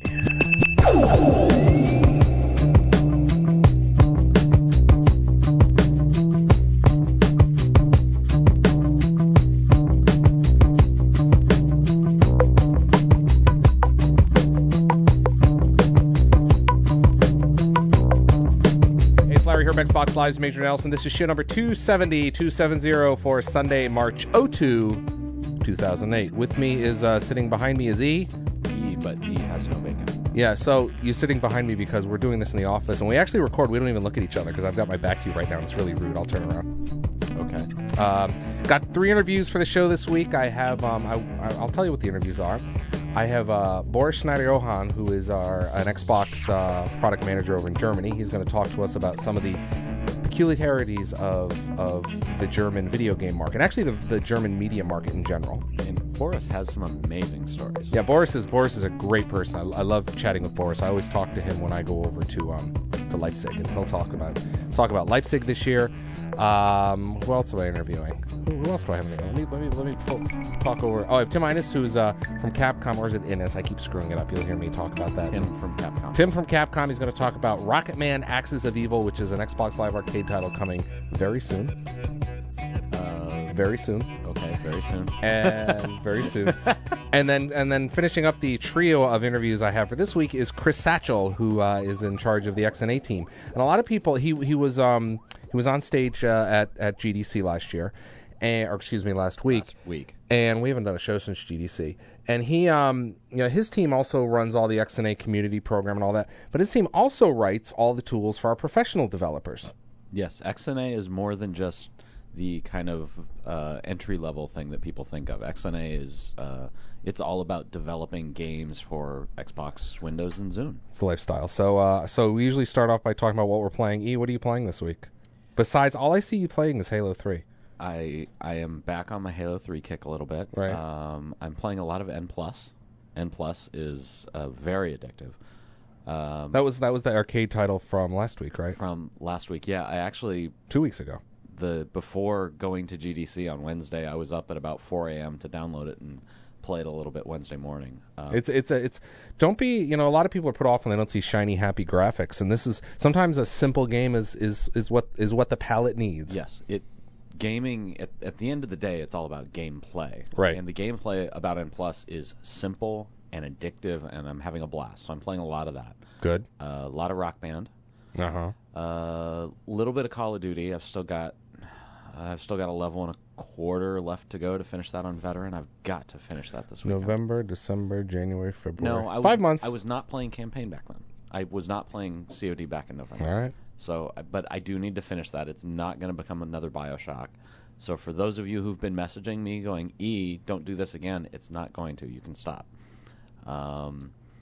Xbox Live's Major Nelson. This is show number 270 for Sunday, March 02, 2008. With me is, sitting behind me is E. But E has no bacon. Yeah, so you're sitting behind me because we're doing this in the office, and we actually record. We don't even look at each other because I've got my back to you right now, and it's really rude. I'll turn around. Okay. Got 3 interviews for the show this week. I have, I'll tell you what the interviews are. I have Boris Schneider-Johann, who is an Xbox product manager over in Germany. He's going to talk to us about some of the peculiarities of the German video game market, actually the German media market in general. And Boris has some amazing stories. Yeah, Boris is a great person. I love chatting with Boris. I always talk to him when I go over to Leipzig, and he'll talk about Leipzig this year. Who else am I interviewing? Who else do I have? Let me talk over. Oh, I have Tim Innes, who's from Capcom, or is it Innes? I keep screwing it up. You'll hear me talk about that. Tim from Capcom. He's going to talk about Rocketman: Axis of Evil, which is an Xbox Live Arcade title coming very soon. Very soon. Okay, very soon. And very soon. and then finishing up the trio of interviews I have for this week is Chris Satchel, who is in charge of the XNA team. And a lot of people, he was on stage at GDC last year, last week. And we haven't done a show since GDC. And he, his team also runs all the XNA community program and all that. But his team also writes all the tools for our professional developers. Yes, XNA is more than just the kind of entry-level thing that people think of. XNA is it's all about developing games for Xbox, Windows, and Zune. It's the lifestyle. So we usually start off by talking about what we're playing. E, what are you playing this week? Besides, all I see you playing is Halo 3. I am back on my Halo 3 kick a little bit. Right. I'm playing a lot of N+. N+ is very addictive. That was the arcade title from last week, right? From last week, yeah. I actually 2 weeks ago. Before going to GDC on Wednesday, I was up at about 4 a.m. to download it and play it a little bit Wednesday morning. Don't be, a lot of people are put off when they don't see shiny, happy graphics, and this is sometimes a simple game is what the palate needs. Yes, gaming at the end of the day, it's all about gameplay, right? And the gameplay about N+ is simple and addictive, and I'm having a blast. So I'm playing a lot of that. Good. A lot of Rock Band. Uh-huh. Little bit of Call of Duty. I've still got a level and a quarter left to go to finish that on Veteran. I've got to finish that this week. November, December, January, February. No, 5 months. I was not playing campaign back then. I was not playing COD back in November. All right. So, but I do need to finish that. It's not going to become another BioShock. So for those of you who've been messaging me going, E, don't do this again, it's not going to. You can stop. I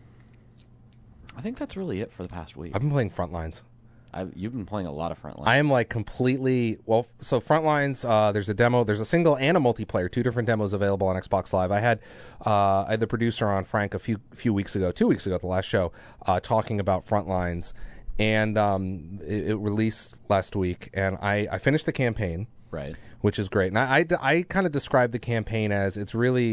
think that's really it for the past week. I've been playing Frontlines. You've been playing a lot of Frontlines. I am like completely so Frontlines. There's a demo. There's a single and a multiplayer. 2 different demos available on Xbox Live. I had the producer on, Frank, a few weeks ago, 2 weeks ago at the last show, talking about Frontlines, and it released last week. And I finished the campaign, right, which is great. And I kind of describe the campaign as it's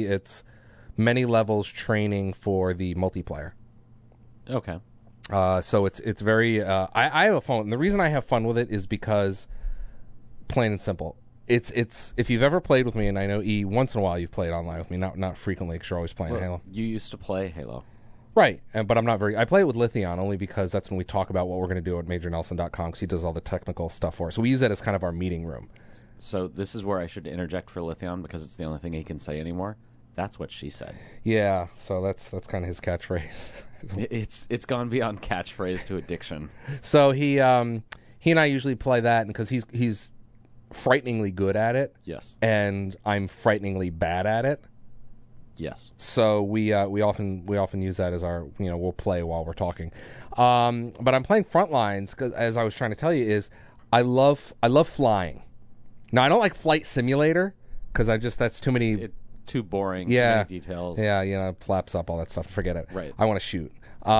many levels training for the multiplayer. Okay. So it's very. I have fun, and the reason I have fun with it is because, plain and simple, it's if you've ever played with me, and I know E, once in a while you've played online with me, not frequently because you're always playing Halo. You used to play Halo, right? But I'm not very. I play it with Lithion only because that's when we talk about what we're going to do at MajorNelson.com, because he does all the technical stuff for us. So we use that as kind of our meeting room. So this is where I should interject for Lithion because it's the only thing he can say anymore. That's what she said. Yeah, so that's kind of his catchphrase. It's gone beyond catchphrase to addiction. So he and I usually play that because he's frighteningly good at it. Yes. And I'm frighteningly bad at it. Yes. So we often use that as our, we'll play while we're talking. But I'm playing Frontlines because, as I was trying to tell you, is I love flying. Now I don't like Flight Simulator because that's too many. Too boring. Yeah. Too many details. Yeah, flaps up, all that stuff. Forget it. Right. I want to shoot.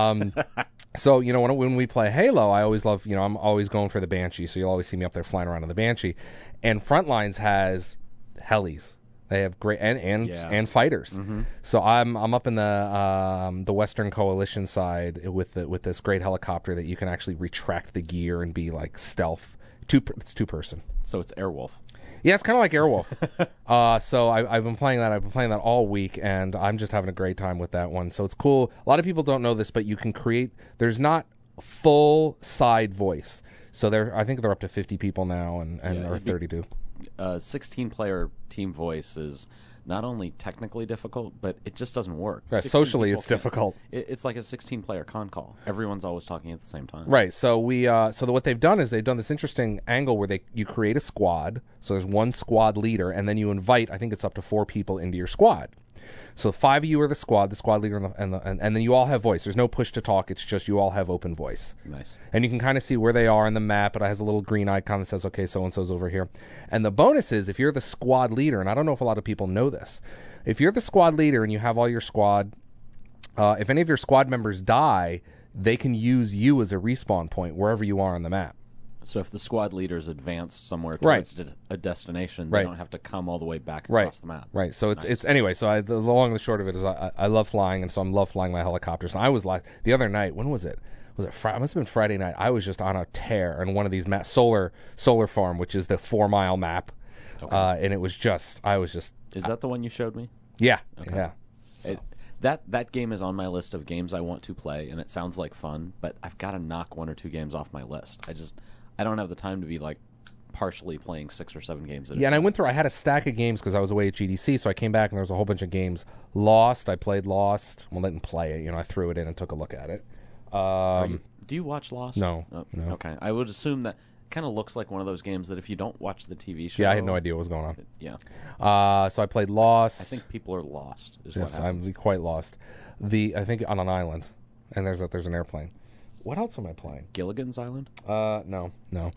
So, when we play Halo, I always love, I'm always going for the Banshee, so you'll always see me up there flying around on the Banshee. And Frontlines has helis. They have great and fighters. Mm-hmm. So I'm up in the Western Coalition side with this great helicopter that you can actually retract the gear and be like stealth. It's 2-person. So it's Airwolf. Yeah, it's kind of like Airwolf. So I've been playing that. I've been playing that all week, and I'm just having a great time with that one. So it's cool. A lot of people don't know this, but you can create. There's not full side voice. So I think they're up to 50 people now, or 32. 16-player team voice is not only technically difficult, but it just doesn't work. Right, socially, it's difficult. It's like a 16-player con call. Everyone's always talking at the same time. Right. So what they've done is they've done this interesting angle where you create a squad. So there's one squad leader, and then you invite, I think it's up to 4 people into your squad. So 5 of you are the squad leader, and then you all have voice. There's no push to talk. It's just you all have open voice. Nice. And you can kind of see where they are in the map. But it has a little green icon that says, okay, so-and-so's over here. And the bonus is if you're the squad leader, and I don't know if a lot of people know this, if you're the squad leader and you have all your squad, if any of your squad members die, they can use you as a respawn point wherever you are on the map. So if the squad leaders advance somewhere towards a destination, they don't have to come all the way back across the map. Right. So it's anyway. So the long and the short of it is I love flying, and so I love flying my helicopters. And I was like the other night. When was it? Was it Friday? It must have been Friday night. I was just on a tear on one of these solar farm, which is the 4-mile map, and it was just Is that the one you showed me? Yeah. Okay. Yeah. So. That game is on my list of games I want to play, and it sounds like fun, but I've got to knock 1 or 2 games off my list. I don't have the time to be like partially playing 6 or 7 games. And I had a stack of games because I was away at GDC, so I came back and there was a whole bunch of games. Lost, I played Lost. Well, I didn't play it. I threw it in and took a look at it. Do you watch Lost? No. No. Okay. I would assume that kind of looks like one of those games that if you don't watch the TV show... Yeah, I had no idea what was going on. Yeah. So I played Lost. I think people are lost. Yes, I'm quite lost. I think on an island, and there's an airplane. What else am I playing? Gilligan's Island? No.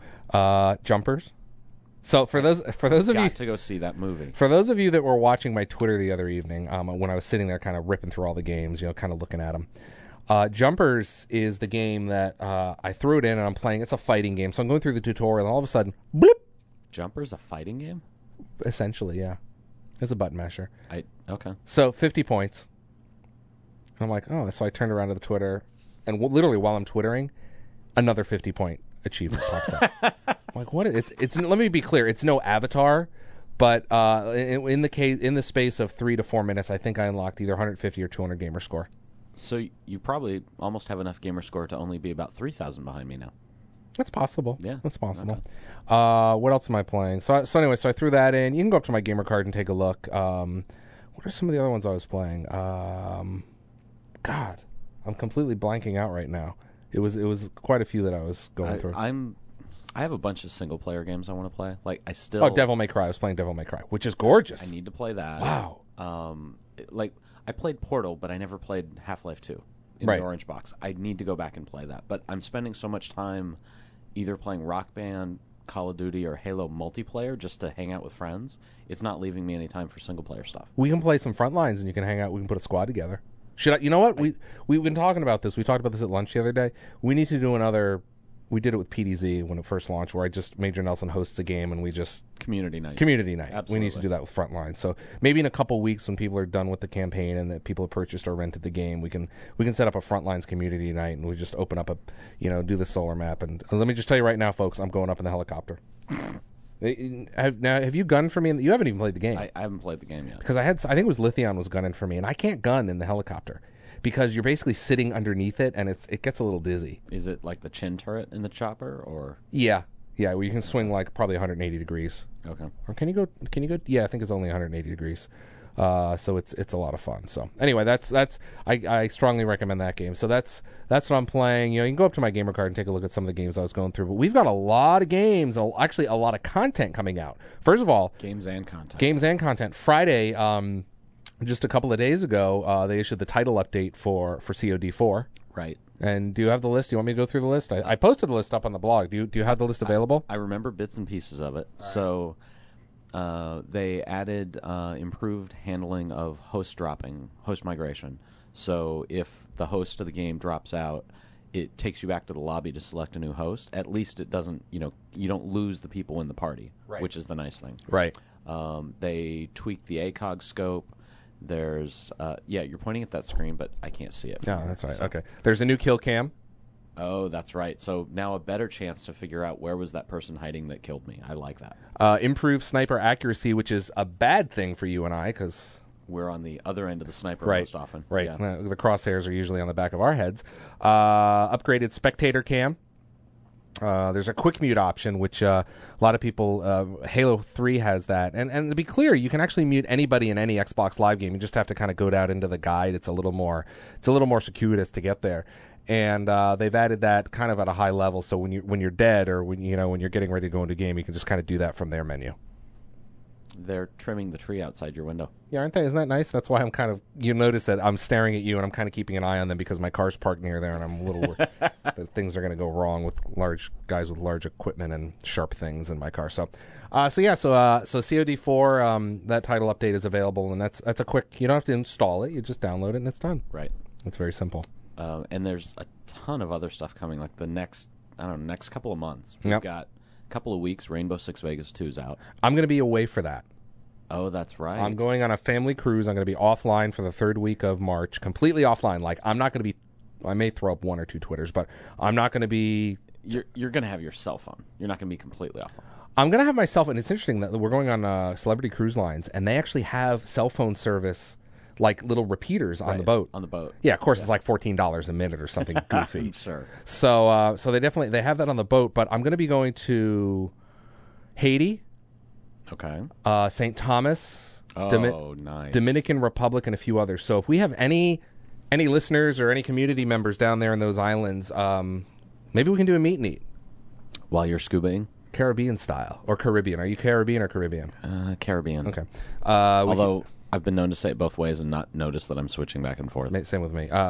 Jumpers. So for those of you to go see that movie. For those of you that were watching my Twitter the other evening, when I was sitting there kind of ripping through all the games, kind of looking at them. Jumpers is the game that I threw it in and I'm playing. It's a fighting game, so I'm going through the tutorial, and all of a sudden, bloop. Jumpers a fighting game? Essentially, yeah. It's a button masher. Okay. So 50 points. And I'm like, oh, so I turned around to the Twitter. And literally, while I'm twittering, another 50-point achievement pops up. I'm like, what? It's. Let me be clear. It's no avatar, but in the space of 3 to 4 minutes, I think I unlocked either 150 or 200 gamer score. So you probably almost have enough gamer score to only be about 3,000 behind me now. That's possible. Yeah, that's possible. Okay. What else am I playing? So anyway, I threw that in. You can go up to my gamer card and take a look. What are some of the other ones I was playing? God. I'm completely blanking out right now. It was quite a few that I was going through. I have a bunch of single player games I want to play. Like Devil May Cry. I was playing Devil May Cry, which is gorgeous. I need to play that. Wow. I played Portal, but I never played Half-Life 2 in the orange box. I need to go back and play that. But I'm spending so much time either playing Rock Band, Call of Duty, or Halo multiplayer just to hang out with friends. It's not leaving me any time for single player stuff. We can play some Frontlines and you can hang out. We can put a squad together. You know what? We've been talking about this. We talked about this at lunch the other day. We need to do another. We did it with PDZ when it first launched, where Major Nelson hosts a game and we just community night. Absolutely. We need to do that with Frontlines. So maybe in a couple weeks, when people are done with the campaign and that people have purchased or rented the game, we can set up a Frontlines community night and we just open up do the solar map. And let me just tell you right now, folks, I'm going up in the helicopter. Have you gunned for me? You haven't even played the game. I haven't played the game yet. Because I think it was Lithion was gunning for me, and I can't gun in the helicopter because you're basically sitting underneath it, and it gets a little dizzy. Is it like the chin turret in the chopper, or? Yeah, where you can swing like probably 180 degrees. Okay. Or can you go? Yeah, I think it's only 180 degrees. So it's a lot of fun. So anyway, I strongly recommend that game. So that's what I'm playing. You can go up to my gamer card and take a look at some of the games I was going through. But we've got a lot of games, actually a lot of content coming out. First of all, games and content. Friday, just a couple of days ago, they issued the title update for COD4. Right. And do you have the list? Do you want me to go through the list? I posted the list up on the blog. Do you have the list available? I remember bits and pieces of it. So. They added improved handling of host migration. So if the host of the game drops out, it takes you back to the lobby to select a new host. At least it doesn't, you don't lose the people in the party, which is the nice thing. Right. They tweaked the ACOG scope. There's, you're pointing at that screen, but I can't see it. No, that's right. So. Okay. There's a new kill cam. Oh, that's right. So now a better chance to figure out where was that person hiding that killed me. I like that. Improved sniper accuracy, which is a bad thing for you and I, because we're on the other end of the sniper most often. Right. Yeah. The crosshairs are usually on the back of our heads. Upgraded spectator cam. There's a quick mute option, which a lot of people, Halo 3 has that. And to be clear, you can actually mute anybody in any Xbox Live game. You just have to kind of go down into the guide. It's a little more circuitous to get there. And they've added that kind of at a high level, so when you're dead or when you're getting ready to go into a game, you can just kind of do that from their menu. They're trimming the tree outside your window. Yeah, aren't they? Isn't that nice? That's why I'm kind of... You notice that I'm staring at you, and I'm kind of keeping an eye on them because my car's parked near there, and I'm a little worried that things are going to go wrong with large guys with large equipment and sharp things in my car. So COD4, that title update is available, and that's a quick... You don't have to install it. You just download it, and it's done. Right. It's very simple. And there's a ton of other stuff coming, like the next couple of months. We've got a couple of weeks, Rainbow Six Vegas 2's out. I'm going to be away for that. Oh, that's right. I'm going on a family cruise. I'm going to be offline for the third week of March, completely offline. Like, I'm not going to be... I may throw up one or two Twitters, but I'm not going to be... You're going to have your cell phone. You're not going to be completely offline. I'm going to have my cell phone. It's interesting that we're going on Celebrity Cruise Lines, and they actually have cell phone service... like little repeaters on the boat. On the boat. Yeah, of course, it's like $14 a minute or something goofy. Sure. So they have that on the boat, but I'm going to be going to Haiti, okay, St. Thomas, nice, Dominican Republic, and a few others. So if we have any listeners or any community members down there in those islands, maybe we can do a meet and eat while you're scubaing. Caribbean style or Caribbean. Are you Caribbean or Caribbean? Caribbean. Okay. Although I've been known to say it both ways and not notice that I'm switching back and forth. Same with me.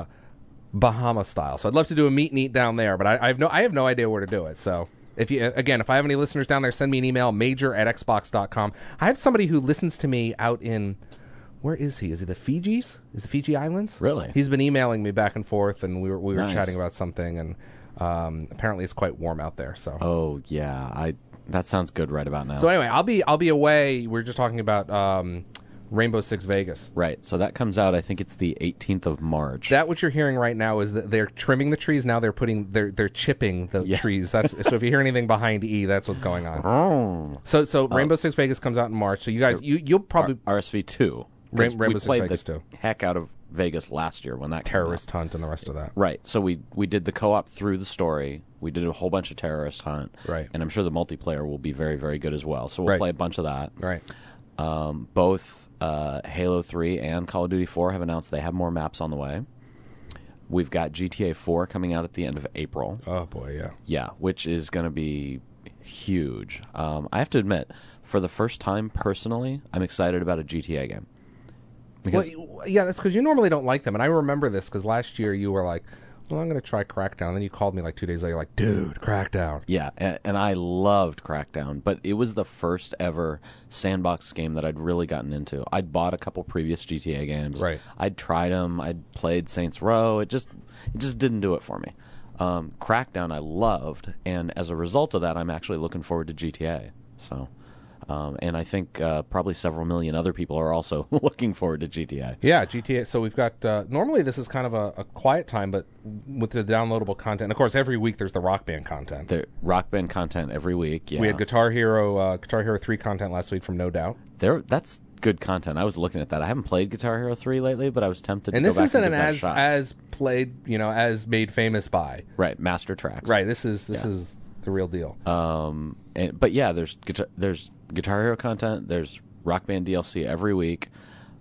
Bahama style. So I'd love to do a meet and eat down there, but I have no idea where to do it. So if I have any listeners down there, send me an email, major@xbox.com. I have somebody who listens to me out in, where is he? Is he the Fijis? Is the Fiji Islands? Really? He's been emailing me back and forth, and we were nice. chatting about something, and apparently it's quite warm out there. So. Oh yeah, that sounds good right about now. So anyway, I'll be away. We're just talking about Rainbow Six Vegas. Right. So that comes out, I think it's the 18th of March. That what you're hearing right now is that they're trimming the trees. Now they're chipping the trees. So if you hear anything behind E, that's what's going on. Oh. So Rainbow Six Vegas comes out in March. So you guys, you'll probably RSV2. Rainbow Six Vegas 2. Heck out of Vegas last year when that terrorist hunt and the rest of that. Right. So we did the co-op through the story. We did a whole bunch of terrorist hunt. Right. And I'm sure the multiplayer will be very, very good as well. So we'll play a bunch of that. Right. Both Halo 3 and Call of Duty 4 have announced they have more maps on the way. We've got GTA 4 coming out at the end of April. Oh, boy, yeah. Yeah, which is going to be huge. I have to admit, for the first time personally, I'm excited about a GTA game. Because that's because you normally don't like them. And I remember this because last year you were like, well, I'm going to try Crackdown. And then you called me like 2 days later, like, dude, Crackdown. Yeah, and I loved Crackdown, but it was the first ever sandbox game that I'd really gotten into. I'd bought a couple previous GTA games. Right. I'd tried them. I'd played Saints Row. It just didn't do it for me. Crackdown I loved, and as a result of that, I'm actually looking forward to GTA. So... and I think probably several million other people are also looking forward to GTA. Yeah, GTA. So we've got... normally this is kind of a quiet time, but with the downloadable content... And of course, every week there's the Rock Band content. The Rock Band content every week, yeah. We had Guitar Hero 3 content last week from No Doubt. That's good content. I was looking at that. I haven't played Guitar Hero 3 lately, but I was tempted to go back and this isn't and give that a shot. as played, as made famous by. Right, Master Tracks. Right, this is the real deal. But yeah, there's Guitar Hero content, there's Rock Band DLC every week,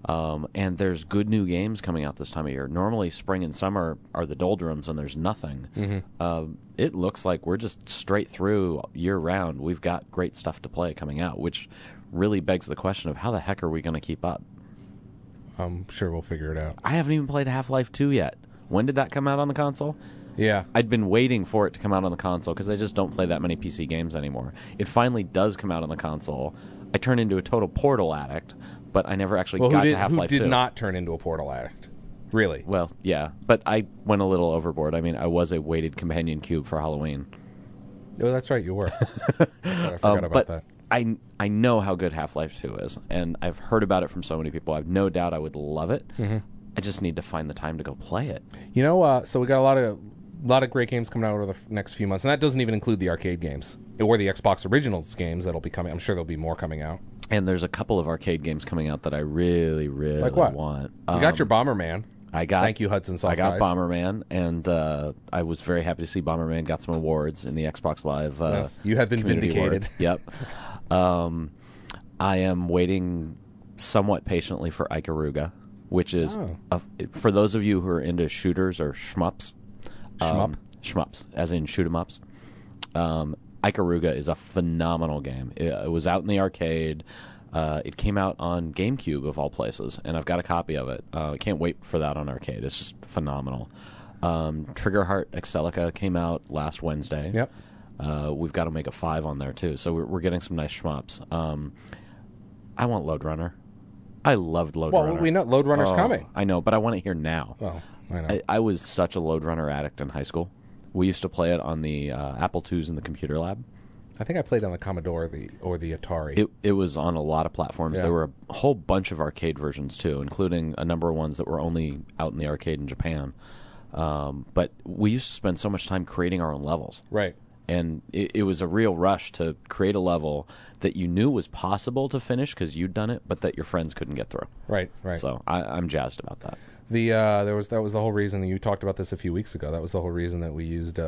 and there's good new games coming out this time of year. Normally spring and summer are the doldrums and there's nothing. Mm-hmm. It looks like we're just straight through year round. We've got great stuff to play coming out, which really begs the question of how the heck are we going to keep up? I'm sure we'll figure it out. I haven't even played Half-Life 2 yet. When did that come out on the console? Yeah. I'd been waiting for it to come out on the console because I just don't play that many PC games anymore. It finally does come out on the console. I turn into a total Portal addict, but I never actually got to Half-Life 2. Who did not turn into a Portal addict? Really? Well, yeah, but I went a little overboard. I mean, I was a weighted companion cube for Halloween. Oh, that's right, you were. I forgot about that. I know how good Half-Life 2 is, and I've heard about it from so many people. I've no doubt I would love it. Mm-hmm. I just need to find the time to go play it. You know, so we got a lot of great games coming out over the next few months, and that doesn't even include the arcade games or the Xbox Originals games that'll be coming. I'm sure there'll be more coming out. And there's a couple of arcade games coming out that I really, really like what? want. You got your Bomberman. Thank you, Hudson Soft I got Eyes. Bomberman, and I was very happy to see Bomberman got some awards in the Xbox Live. Yes, you have been vindicated. Awards. Yep. I am waiting somewhat patiently for Ikaruga, which is for those of you who are into shooters or shmups. Shmups, as in shoot 'em ups. Ikaruga is a phenomenal game. It was out in the arcade. It came out on GameCube, of all places, and I've got a copy of it. I can't wait for that on arcade. It's just phenomenal. Triggerheart Excelica came out last Wednesday. Yep. We've got Omega 5 on there, too, so we're getting some nice shmups. I want Lode Runner. I loved Lode Runner. Well, we know Lode Runner's coming. I know, but I want it here now. Oh, I know. I was such a Lode Runner addict in high school. We used to play it on the Apple IIs in the computer lab. I think I played on the Commodore or the Atari. It was on a lot of platforms. Yeah. There were a whole bunch of arcade versions, too, including a number of ones that were only out in the arcade in Japan. But we used to spend so much time creating our own levels. Right. And it was a real rush to create a level that you knew was possible to finish because you'd done it, but that your friends couldn't get through. Right. So I'm jazzed about that. That was the whole reason you talked about this a few weeks ago. That was the whole reason that we used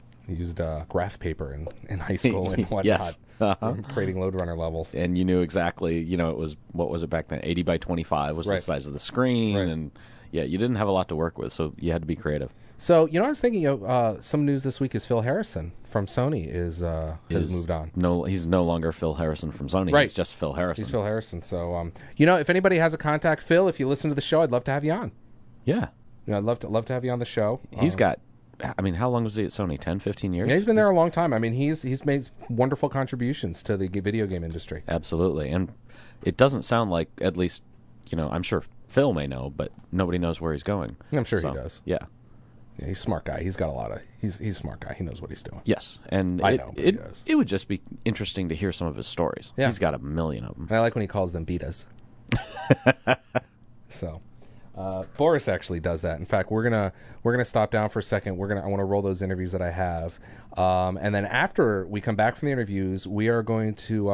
graph paper in high school and whatnot. Yes. Creating Lode Runner levels. And you knew exactly, it was, what was it back then? 80 by 25 was the size of the screen. Right. And yeah, you didn't have a lot to work with, so you had to be creative. So, I was thinking, some news this week is Phil Harrison from Sony has moved on. No, he's no longer Phil Harrison from Sony. Right. He's just Phil Harrison. He's Phil Harrison. So, if anybody has a contact, Phil, if you listen to the show, I'd love to have you on. Yeah. I'd love to have you on the show. He's got, how long was he at Sony? 10, 15 years? Yeah, he's been there a long time. I mean, he's made wonderful contributions to the video game industry. Absolutely. And it doesn't sound like, at least, I'm sure Phil may know, but nobody knows where he's going. I'm sure he does. Yeah. Yeah, he's a smart guy. He's got he's a smart guy. He knows what he's doing. Yes, and I know, but he does. It would just be interesting to hear some of his stories. Yeah. He's got a million of them. And I like when he calls them betas. So, Boris actually does that. In fact, we're gonna stop down for a second. I want to roll those interviews that I have, and then after we come back from the interviews, we are going to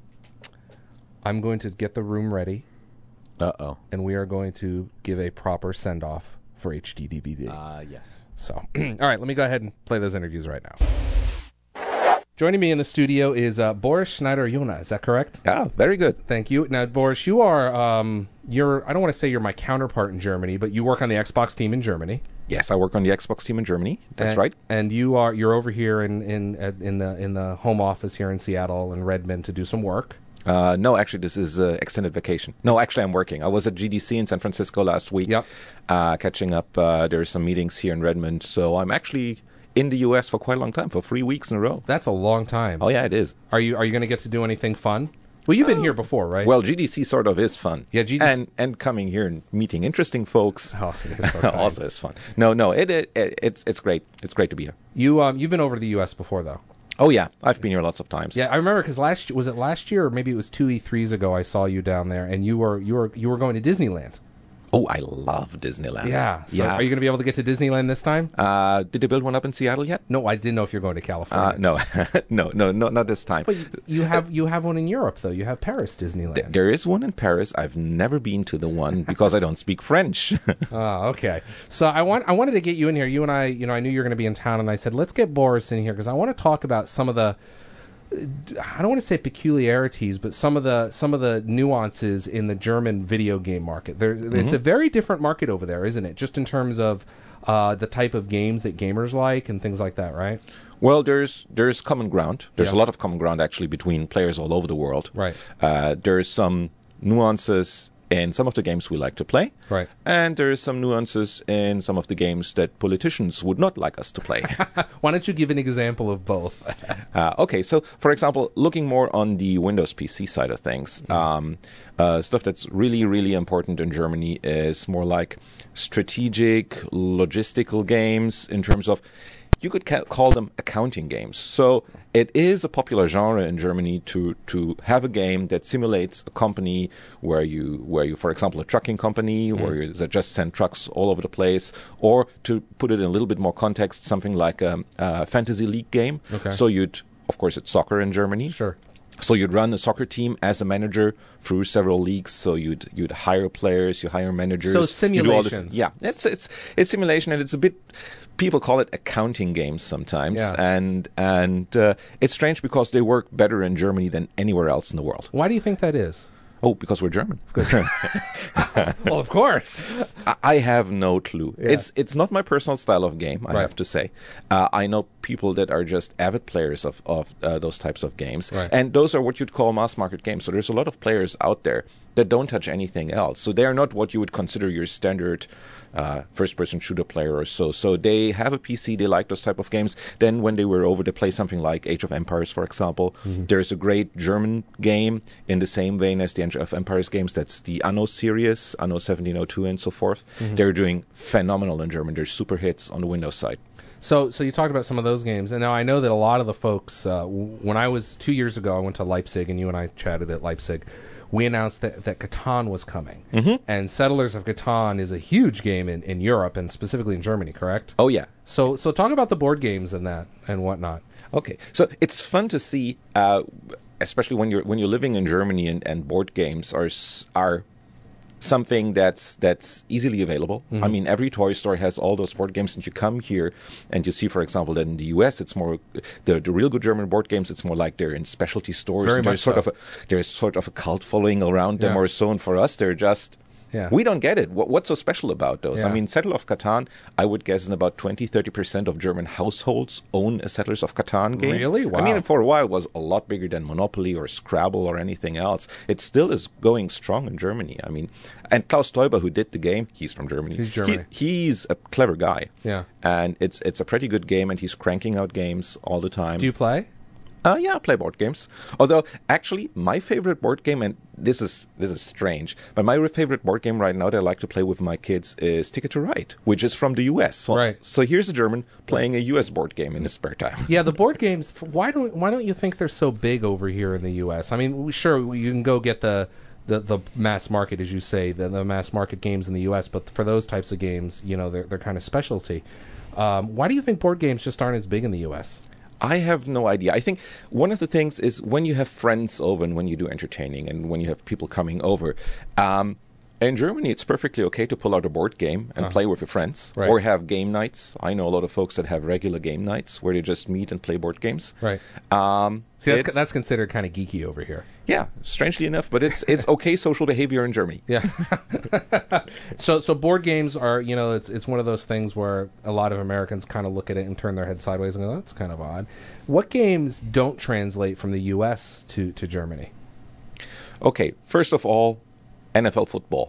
I'm going to get the room ready. And we are going to give a proper send off for HD DVD. Yes. So, all right, let me go ahead and play those interviews right now. Joining me in the studio is Boris Schneider-Jona. Is that correct? Yeah, very good. Thank you. Now, Boris, you are I don't want to say you're my counterpart in Germany, but you work on the Xbox team in Germany. Yes, I work on the Xbox team in Germany. That's right. And you're over here in the home office here in Seattle and Redmond to do some work. No, actually, this is extended vacation. No, actually, I'm working. I was at GDC in San Francisco last week, catching up. There's some meetings here in Redmond, so I'm actually in the U.S. for quite a long time, for 3 weeks in a row. That's a long time. Oh, yeah, it is. Are you going to get to do anything fun? Well, you've been here before, right? Well, GDC sort of is fun. Yeah, GDC. And coming here and meeting interesting folks it is so also is fun. No, it's great. It's great to be here. You've been over to the U.S. before, though. Oh, yeah. I've been here lots of times. Yeah, I remember because was it last year or maybe it was 2 E3s ago I saw you down there and you were going to Disneyland. Oh, I love Disneyland. Yeah. So are you going to be able to get to Disneyland this time? Did they build one up in Seattle yet? No, I didn't know if you're going to California. No, not this time. But you have one in Europe, though. You have Paris Disneyland. There is one in Paris. I've never been to the one because I don't speak French. Oh, okay. So I wanted to get you in here. You and I knew you were going to be in town, and I said, let's get Boris in here because I want to talk about some of the, I don't want to say peculiarities, but some of the nuances in the German video game market. It's a very different market over there, isn't it? Just in terms of the type of games that gamers like and things like that, right? Well, there's common ground. There's a lot of common ground actually between players all over the world. Right. There's some nuances in some of the games we like to play. Right. And there's some nuances in some of the games that politicians would not like us to play. Why don't you give an example of both? Okay, so for example, looking more on the Windows PC side of things, stuff that's really, really important in Germany is more like strategic, logistical games in terms of, you could call them accounting games. So it is a popular genre in Germany to have a game that simulates a company where you, for example, a trucking company where you just send trucks all over the place, or to put it in a little bit more context, something like a fantasy league game. Okay. So of course, it's soccer in Germany. Sure. So you'd run a soccer team as a manager through several leagues. So you'd hire players, you hire managers. So simulations. Yeah, it's simulation, and it's a bit. People call it accounting games sometimes, and it's strange because they work better in Germany than anywhere else in the world. Why do you think that is? Oh, because we're German. Well, of course. I have no clue. Yeah. It's not my personal style of game, I have to say. I know people that are just avid players of those types of games. Right. And those are what you'd call mass market games. So there's a lot of players out there that don't touch anything else. So they are not what you would consider your standard first-person shooter player or so. So they have a PC, they like those type of games. Then when they were over, they play something like Age of Empires, for example. There's a great German game in the same vein as the Age of Empires games. That's the Anno series, Anno 1702 and so forth. They're doing phenomenal in German. They're super hits on the Windows side. So you talked about some of those games, and now I know that a lot of the folks, when I was 2 years ago, I went to Leipzig, and you and I chatted at Leipzig. We announced that Catan was coming. And Settlers of Catan is a huge game in Europe, and specifically in Germany, correct? Oh, yeah. So talk about the board games and that and whatnot. Okay, so it's fun to see, especially when you're living in Germany, and board games are something that's easily available. I mean, every toy store has all those board games, and you come here and you see, for example, that in the US, it's more the real good German board games. It's more like they're in specialty stores. Very much so. There's sort of a cult following around them or so. And for us, they're just. Yeah. We don't get it. What's so special about those? Yeah. I mean, Settlers of Catan, I would guess in about 20-30% of German households own a Settlers of Catan game. Really? Wow. I mean, for a while it was a lot bigger than Monopoly or Scrabble or anything else. It still is going strong in Germany. I mean, and Klaus Teuber, who did the game, he's from Germany. He's German. He's a clever guy. Yeah. And it's a pretty good game, and he's cranking out games all the time. Do you play? Yeah, I play board games. Although, actually, my favorite board game, and this is strange, but my favorite board game right now that I like to play with my kids is Ticket to Ride, which is from the U.S. So here's a German playing a U.S. board game in his spare time. Yeah, the board games. Why don't you think they're so big over here in the U.S.? I mean, sure, you can go get the mass market, as you say, the mass market games in the U.S., but for those types of games, they're kind of specialty. Why do you think board games just aren't as big in the U.S.? I have no idea. I think one of the things is when you have friends over and when you do entertaining and when you have people coming over, in Germany, it's perfectly okay to pull out a board game and play with your friends or have game nights. I know a lot of folks that have regular game nights where they just meet and play board games. Right. See, that's considered kind of geeky over here. Yeah, strangely enough, but it's okay social behavior in Germany. Yeah. So board games are, it's one of those things where a lot of Americans kind of look at it and turn their head sideways and go, that's kind of odd. What games don't translate from the U.S. to Germany? Okay, first of all, NFL football.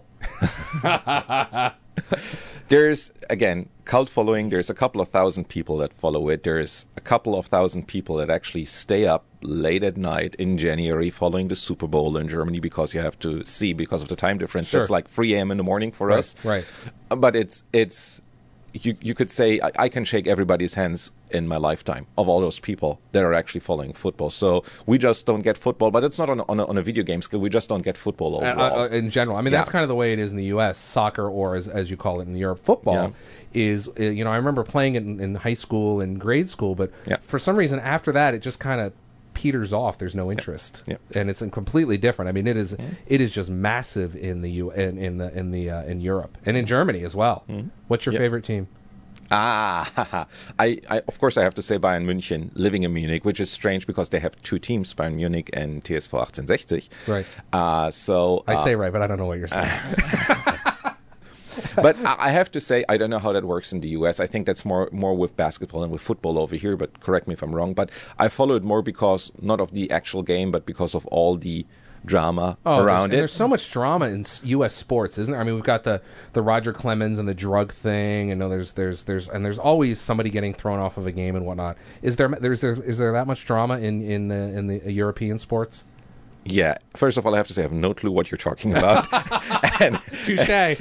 There's, again, cult following. There's a couple of thousand people that follow it. There's a couple of thousand people that actually stay up late at night in January following the Super Bowl in Germany because you have to see, because of the time difference. Sure. That's like 3 a.m. in the morning for us. Right. But it's you could say I can shake everybody's hands in my lifetime of all those people that are actually following football. So we just don't get football, but it's not on a video game scale. We just don't get football overall. In general. I mean, that's kind of the way it is in the U.S. Soccer, or as you call it in Europe, football is, I remember playing it in high school and grade school, but for some reason after that, it just kind of peters off. There's no interest, and it's completely different. I mean, it is just massive in the in Europe and in Germany as well. What's your favorite team? I of course I have to say Bayern München, living in Munich, which is strange because they have two teams, Bayern Munich and TSV 1860. Right. So I say right, but I don't know what you're saying. But I have to say, I don't know how that works in the U.S. I think that's more with basketball and with football over here, but correct me if I'm wrong. But I follow it more because, not of the actual game, but because of all the drama around it. There's so much drama in U.S. sports, isn't there? I mean, we've got the Roger Clemens and the drug thing, and there's always somebody getting thrown off of a game and whatnot. Is there that much drama in the European sports? Yeah. First of all, I have to say I have no clue what you're talking about. Touché.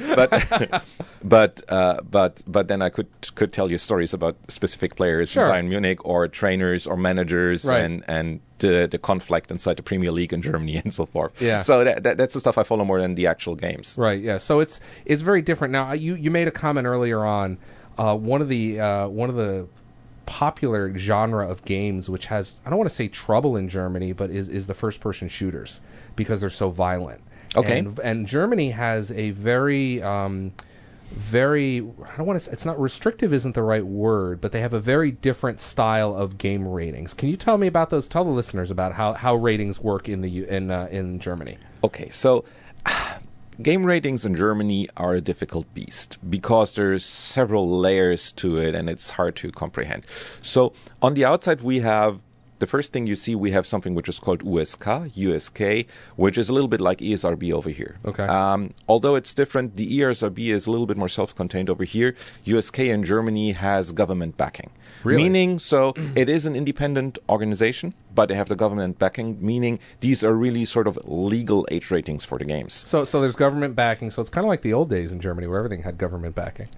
But then I could tell you stories about specific players in Bayern Munich or trainers or managers and the conflict inside the Premier League in Germany and so forth. Yeah. So that's the stuff I follow more than the actual games. Right. Yeah. So it's very different. Now you made a comment earlier on one of the popular genre of games which has, I don't want to say trouble in Germany, but is the first person shooters because they're so violent. Okay. And Germany has a very I don't want to say, it's not restrictive isn't the right word, but they have a very different style of game ratings. Can you tell me about those? Tell the listeners about how ratings work in Germany. Okay. So game ratings in Germany are a difficult beast because there's several layers to it and it's hard to comprehend. So on the outside, we have the first thing you see, we have something which is called USK, which is a little bit like ESRB over here. Okay. Although it's different, the ESRB is a little bit more self-contained over here. USK in Germany has government backing. Really? Meaning, so it is an independent organization, but they have the government backing, meaning these are really sort of legal age ratings for the games. So there's government backing, so it's kind of like the old days in Germany where everything had government backing.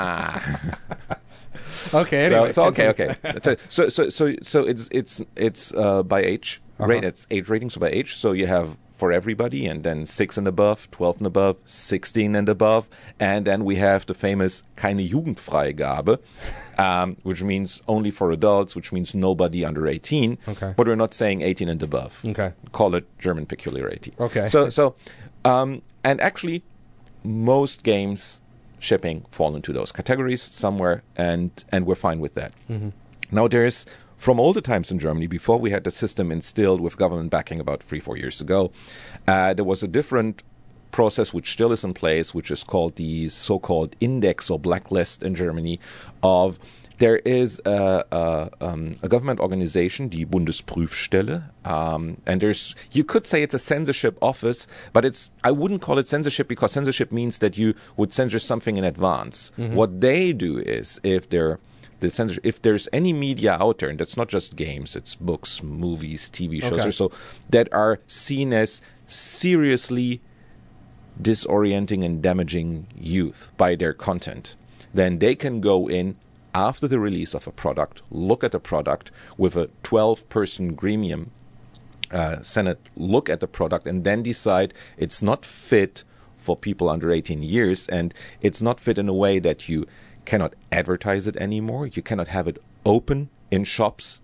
Okay. Anyway, okay. So it's by age, right? It's age rating, so by age. So you have for everybody, and then 6 and above, 12 and above, 16 and above, and then we have the famous keine Jugendfreigabe, which means only for adults, which means nobody under 18. Okay. But we're not saying 18 and above. Okay. Call it German peculiarity. Okay. And actually, most games shipping fall into those categories somewhere, and we're fine with that. Mm-hmm. Now, there's, from older times in Germany, before we had the system instilled with government backing about 3-4 years ago, there was a different process which still is in place, which is called the so-called index or blacklist in Germany of there is a government organization, the Bundesprüfstelle, and there's, you could say it's a censorship office, but I wouldn't call it censorship because censorship means that you would censor something in advance. Mm-hmm. What they do is, if there's any media out there, and that's not just games, it's books, movies, TV shows, or so, that are seen as seriously disorienting and damaging youth by their content, then they can go in after the release of a product, look at the product with a 12-person gremium, Senate, look at the product, and then decide it's not fit for people under 18 years, and it's not fit in a way that you cannot advertise it anymore. You cannot have it open in shops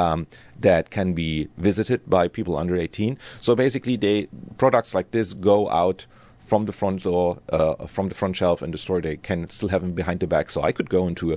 that can be visited by people under 18. So basically, products like this go out from the front door, from the front shelf in the store. They can still have them behind the back. So I could go into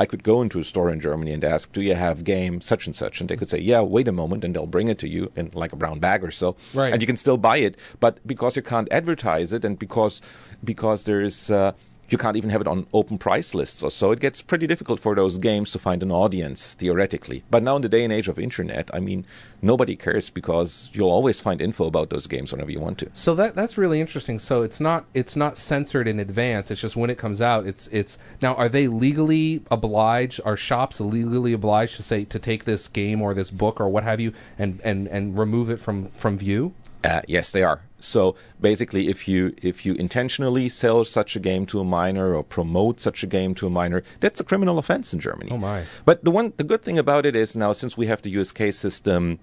a store in Germany and ask, "Do you have game such and such?" And they could say, "Yeah, wait a moment," and they'll bring it to you in like a brown bag or so, right. And you can still buy it. But because you can't advertise it, and because there's you can't even have it on open price lists or so, it gets pretty difficult for those games to find an audience, theoretically. But now in the day and age of internet, I mean, nobody cares because you'll always find info about those games whenever you want to. So that's really interesting. So it's not censored in advance. It's just when it comes out. It's now, are they legally obliged? Are shops legally obliged to take this game or this book or what have you and remove it from view? Yes, they are. So basically, if you intentionally sell such a game to a minor or promote such a game to a minor, that's a criminal offense in Germany. Oh my! But the good thing about it is now, since we have the USK system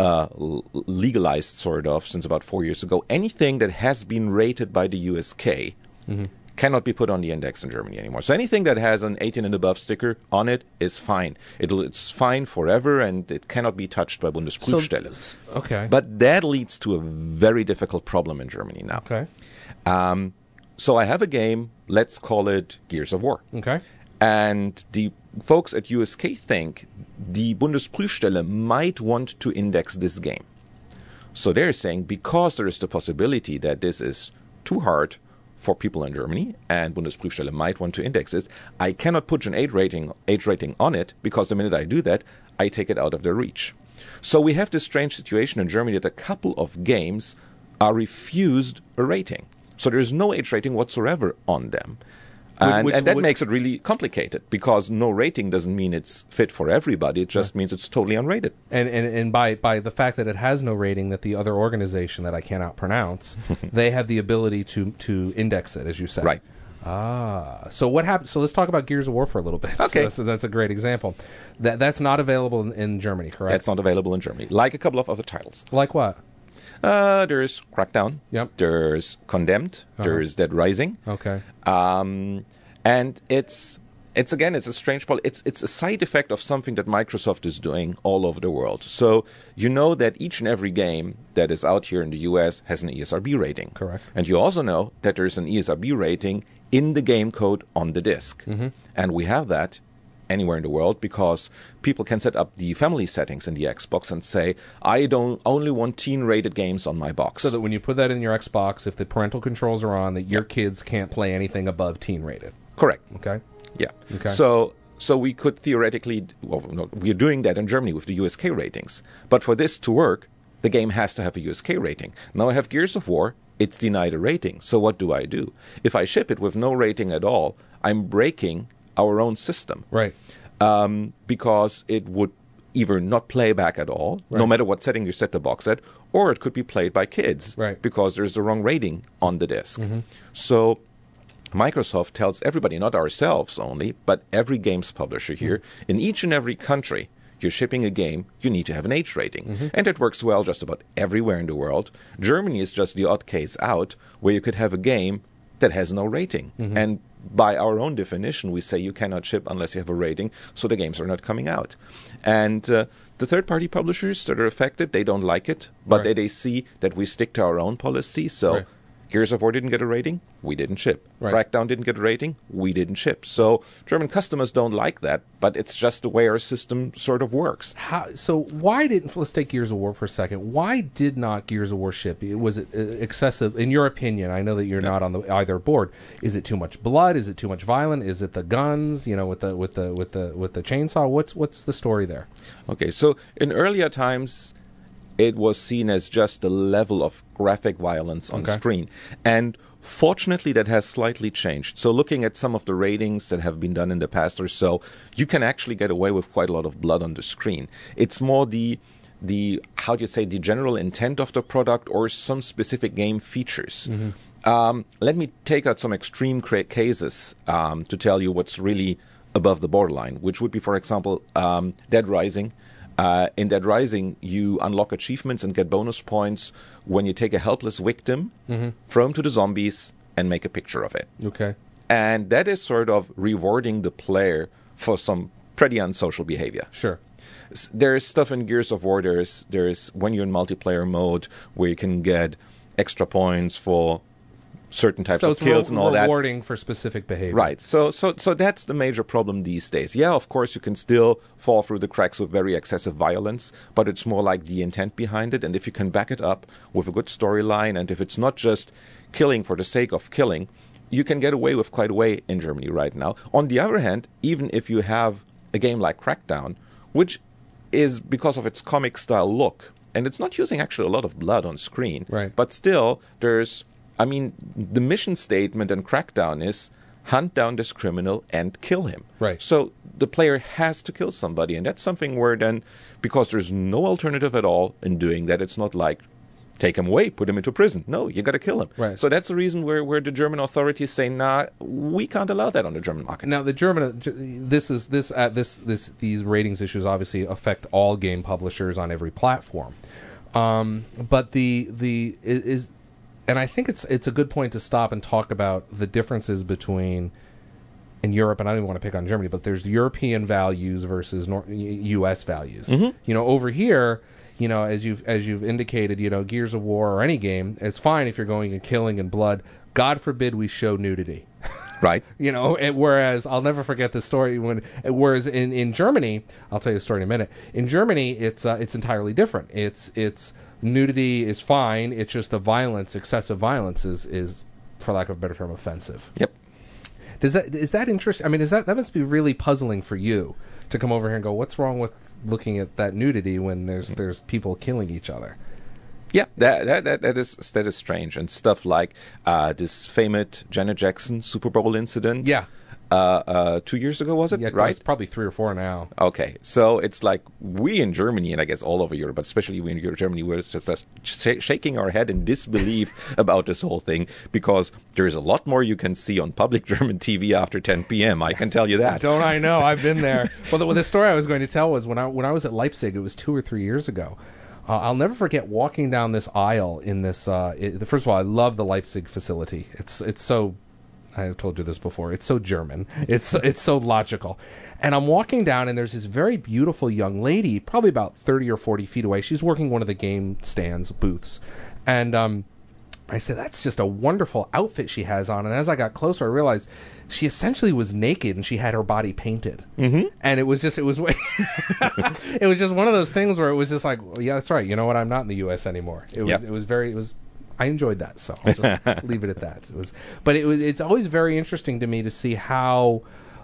legalized sort of since about 4 years ago, anything that has been rated by the USK cannot be put on the index in Germany anymore. So anything that has an 18 and above sticker on it is fine. It's fine forever, and it cannot be touched by Bundesprüfstelle. Okay. But that leads to a very difficult problem in Germany now. Okay. So I have a game, let's call it Gears of War. Okay. And the folks at USK think the Bundesprüfstelle might want to index this game. So they're saying, because there is the possibility that this is too hard for people in Germany, and Bundesprüfstelle might want to index it, I cannot put an age rating on it, because the minute I do that, I take it out of their reach. So we have this strange situation in Germany that a couple of games are refused a rating. So there's no age rating whatsoever on them. And that makes it really complicated, because no rating doesn't mean it's fit for everybody. It just means it's totally unrated. And by the fact that it has no rating, that the other organization that I cannot pronounce, they have the ability to index it, as you said. Right. So what happens? So let's talk about Gears of War for a little bit. Okay. So that's a great example. That's not available in Germany, correct? That's not available in Germany, like a couple of other titles. Like what? There's Crackdown. Yep. There's Condemned. There's Dead Rising. Okay. And it's a strange policy. It's a side effect of something that Microsoft is doing all over the world. So you know that each and every game that is out here in the US has an ESRB rating. Correct. And you also know that there's an ESRB rating in the game code on the disk. Mm-hmm. And we have that anywhere in the world, because people can set up the family settings in the Xbox and say, I don't only want teen-rated games on my box. So that when you put that in your Xbox, if the parental controls are on, that your kids can't play anything above teen-rated. Correct. Okay. Yeah. Okay. So we could theoretically, we're doing that in Germany with the USK ratings. But for this to work, the game has to have a USK rating. Now I have Gears of War, it's denied a rating. So what do? If I ship it with no rating at all, I'm breaking our own system. Right. Because it would either not play back at all, no matter what setting you set the box at, or it could be played by kids, because there's the wrong rating on the disc. Mm-hmm. So Microsoft tells everybody, not ourselves only, but every games publisher here, in each and every country you're shipping a game, you need to have an age rating. Mm-hmm. And it works well just about everywhere in the world. Germany is just the odd case out, where you could have a game that has no rating. Mm-hmm. And by our own definition, we say you cannot ship unless you have a rating, so the games are not coming out. And the third-party publishers that are affected, they don't like it, but they see that we stick to our own policy. So Gears of War didn't get a rating, we didn't ship. Crackdown didn't get a rating, we didn't ship. So German customers don't like that, but it's just the way our system sort of works. Let's take Gears of War for a second. Why did not Gears of War ship? Was it excessive, in your opinion? I know that you're not on either board. Is it too much blood? Is it too much violent? Is it the guns? With the chainsaw? What's the story there? Okay, so in earlier times, it was seen as just the level of graphic violence on screen. And fortunately, that has slightly changed. So looking at some of the ratings that have been done in the past or so, you can actually get away with quite a lot of blood on the screen. It's more the general intent of the product or some specific game features. Mm-hmm. Let me take out some extreme cases to tell you what's really above the borderline, which would be, for example, Dead Rising. In Dead Rising, you unlock achievements and get bonus points when you take a helpless victim, throw him to the zombies, and make a picture of it. Okay. And that is sort of rewarding the player for some pretty unsocial behavior. Sure. There's stuff in Gears of War, there's when you're in multiplayer mode where you can get extra points for certain types of kills and all that. So it's rewarding for specific behavior. Right. So that's the major problem these days. Yeah, of course, you can still fall through the cracks with very excessive violence, but it's more like the intent behind it. And if you can back it up with a good storyline, and if it's not just killing for the sake of killing, you can get away with quite a way in Germany right now. On the other hand, even if you have a game like Crackdown, which is because of its comic style look, and it's not using actually a lot of blood on screen, but still the mission statement in Crackdown is hunt down this criminal and kill him. Right. So the player has to kill somebody, and that's something where then, because there's no alternative at all in doing that, it's not like take him away, put him into prison. No, you got to kill him. Right. So that's the reason where the German authorities say, nah, we can't allow that on the German market. Now, the German these ratings issues obviously affect all game publishers on every platform. But and I think it's a good point to stop and talk about the differences between in Europe, and I don't even want to pick on Germany, but there's European values versus U.S. values. Mm-hmm. Over here, as you've indicated, Gears of War or any game, it's fine if you're going and killing and blood. God forbid we show nudity. Right. Whereas I'll never forget the story whereas in Germany, I'll tell you the story in a minute. In Germany, it's entirely different. It's nudity is fine. It's just the violence, excessive violence, is for lack of a better term, offensive. Yep. Is that interesting? I mean, that must be really puzzling for you to come over here and go, what's wrong with looking at that nudity when there's people killing each other? Yeah, that is strange. And stuff like this famous Janet Jackson Super Bowl incident. Yeah. 2 years ago, was it? Yeah, right? It's probably 3 or 4 now. Okay, so it's like we in Germany, and I guess all over Europe, but especially we in Germany, we're just shaking our head in disbelief about this whole thing, because there is a lot more you can see on public German TV after 10 p.m. I can tell you that. Don't I know? I've been there. Well, the story I was going to tell was when I was at Leipzig. It was 2 or 3 years ago. I'll never forget walking down this aisle in this. First of all, I love the Leipzig facility. It's so. I've told you this before. It's so German. It's so logical. And I'm walking down, and there's this very beautiful young lady, probably about 30 or 40 feet away. She's working one of the game stands, booths. And I said, that's just a wonderful outfit she has on. And as I got closer, I realized she essentially was naked, and she had her body painted. Mm-hmm. And it was just one of those things where it was just like, well, yeah, that's right. You know what? I'm not in the U.S. anymore. I enjoyed that, so I'll just leave it at that. It's always very interesting to me to see how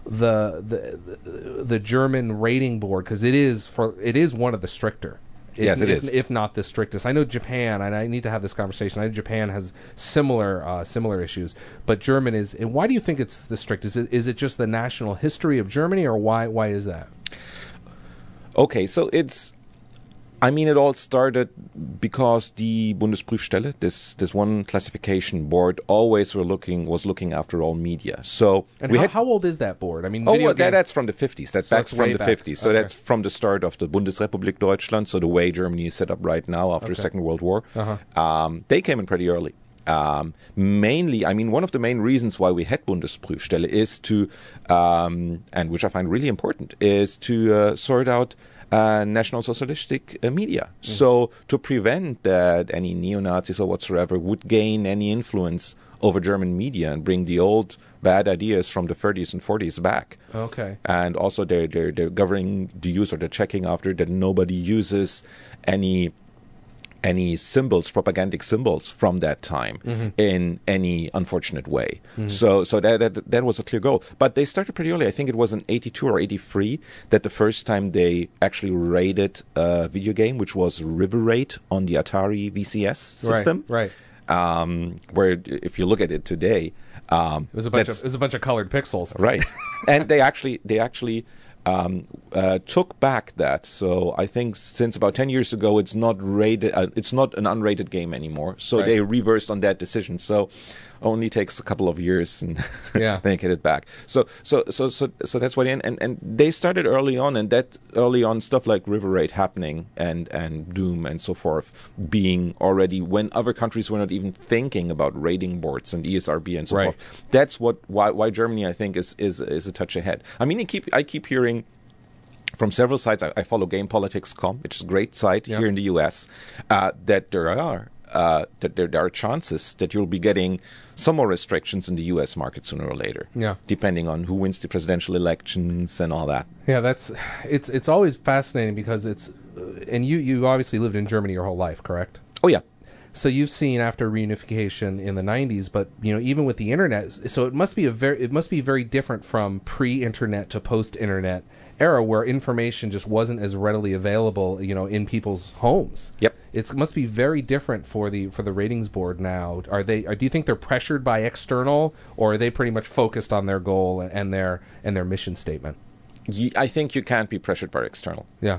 the German rating board, because it is one of the stricter. Yes, it is. If not the strictest. I know Japan, and I need to have this conversation. I know Japan has similar issues, but German is. And why do you think it's the strictest? Is it just the national history of Germany, or why is that? Okay, so it all started because the Bundesprüfstelle, this one classification board, always was looking after all media. So how old is that board? I mean, that's from the 50s. That's from the 50s. So okay. That's from the start of the Bundesrepublik Deutschland. So the way Germany is set up right now after the Second World War, they came in pretty early. Mainly, one of the main reasons why we had Bundesprüfstelle is to, and which I find really important, is to sort out National Socialistic media. Mm-hmm. So to prevent that any neo-Nazis or whatsoever would gain any influence over German media and bring the old bad ideas from the 30s and 40s back. Okay. And also they're governing the use, or they're checking after that nobody uses any propagandic symbols from that time in any unfortunate way. Mm-hmm. So that was a clear goal. But they started pretty early. I think it was in 82 or 83 that the first time they actually rated a video game, which was River Raid on the Atari VCS system. Right. Where if you look at it today, it was a bunch of colored pixels. Right. And they actually took back that. So I think since about 10 years ago, it's not rated. It's not an unrated game anymore. So they reversed on that decision. So only takes a couple of years, and they get it back. So that's what. And they started early on, and that early on stuff like River Raid happening and Doom and so forth being already when other countries were not even thinking about rating boards and ESRB and so forth. That's why Germany, I think, is a touch ahead. I keep hearing from several sites. I follow GamePolitics.com, which is a great site here in the U.S. That there are chances that you'll be getting some more restrictions in the U.S. market sooner or later. Yeah, depending on who wins the presidential elections and all that. Yeah, it's always fascinating because and you obviously lived in Germany your whole life, correct? Oh yeah. So you've seen after reunification in the 90s, but even with the internet, so it must be very different from pre-internet to post-internet era where information just wasn't as readily available, in people's homes. Yep. It must be very different for the ratings board now. Do you think they're pressured by external, or are they pretty much focused on their goal and their mission statement? I think you can't be pressured by external. Yeah.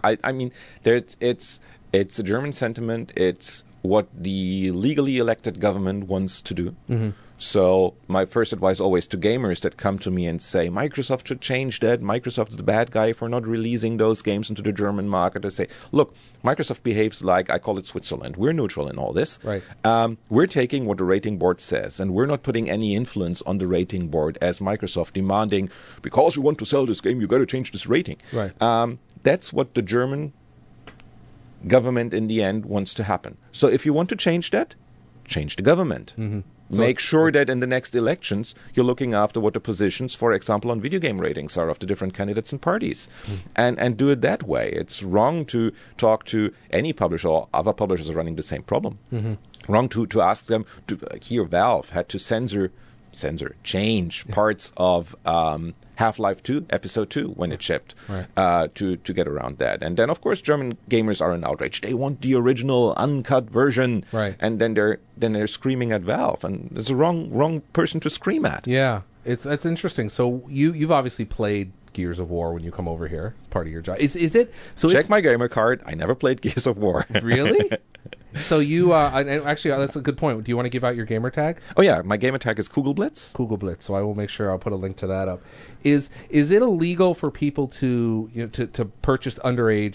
It's a German sentiment. It's what the legally elected government wants to do. Mm-hmm. So my first advice always to gamers that come to me and say, Microsoft should change that. Microsoft's the bad guy for not releasing those games into the German market. I say, look, Microsoft behaves like, I call it Switzerland. We're neutral in all this. Right. We're taking what the rating board says, and we're not putting any influence on the rating board as Microsoft demanding, because we want to sell this game, you got to change this rating. Right. That's what the German government in the end wants to happen. So if you want to change that, change the government. Mm-hmm. Make sure that in the next elections you're looking after what the positions, for example, on video game ratings are of the different candidates and parties, and do it that way. It's wrong to talk to any publisher, or other publishers are running the same problem. Mm-hmm. Wrong to ask them. Here, Valve had to censor change parts of Half-Life 2, Episode 2, when it shipped, to get around that. And then, of course, German gamers are in outrage. They want the original uncut version, and then they're screaming at Valve, and it's the wrong person to scream at. Yeah, that's interesting. So you've obviously played Gears of War when you come over here. It's part of your job. Is it? So check my gamer card. I never played Gears of War. Really? So you actually, that's a good point. Do you want to give out your gamer tag? Oh yeah, my gamer tag is Kugelblitz. Kugelblitz. So I will make sure I'll put a link to that up. Is it illegal for people to to purchase underage?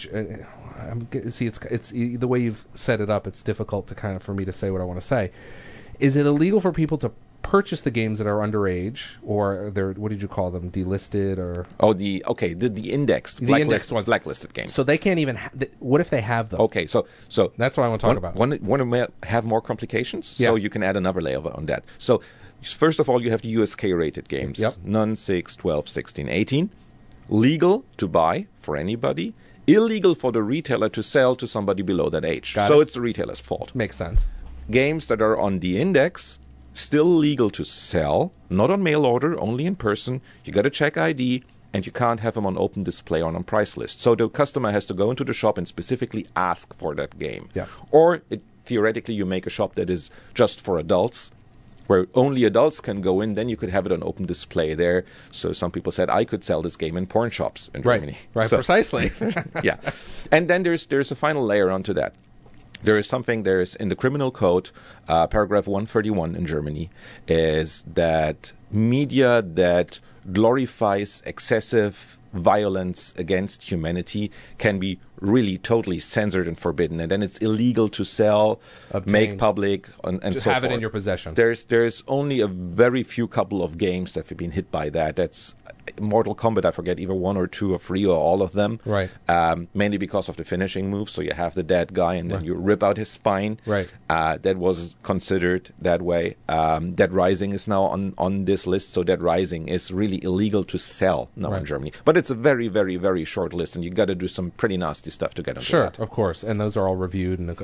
See, it's the way you've set it up. It's difficult to kind of for me to say what I want to say. Is it illegal for people to purchase the games that are underage, or they're, what did you call them, delisted, or the indexed, indexed ones, blacklisted games? So they can't even. What if they have them? Okay, so that's what I want to talk about. Want to have more complications? Yeah. So you can add another layer on that. So first of all, you have the USK rated games. Yep. None 6, 12, 16, 18. Legal to buy for anybody. Illegal for the retailer to sell to somebody below that age. So it's the retailer's fault. Makes sense. Games that are on the index, still legal to sell, not on mail order, only in person. You got to check ID, and you can't have them on open display or on price list. So the customer has to go into the shop and specifically ask for that game. Yeah. Or theoretically, you make a shop that is just for adults, where only adults can go in. Then you could have it on open display there. So some people said I could sell this game in porn shops in Germany. Right, so, precisely. Yeah. And then there's a final layer onto that. There's in the criminal code, paragraph 131 in Germany, is that media that glorifies excessive violence against humanity can be really totally censored and forbidden, and then it's illegal to sell, make public, and just so have forth. It in your possession. There's only a very few couple of games that have been hit by that. That's Mortal Kombat, I forget, either 1 or 2 or 3 or all of them. Right. Mainly because of the finishing move. So you have the dead guy and then you rip out his spine. Right. That was considered that way. Dead Rising is now on this list. So Dead Rising is really illegal to sell now in Germany. But it's a very, very, very short list, and you got to do some pretty nasty stuff to get into that. Sure, of course. And those are all reviewed. And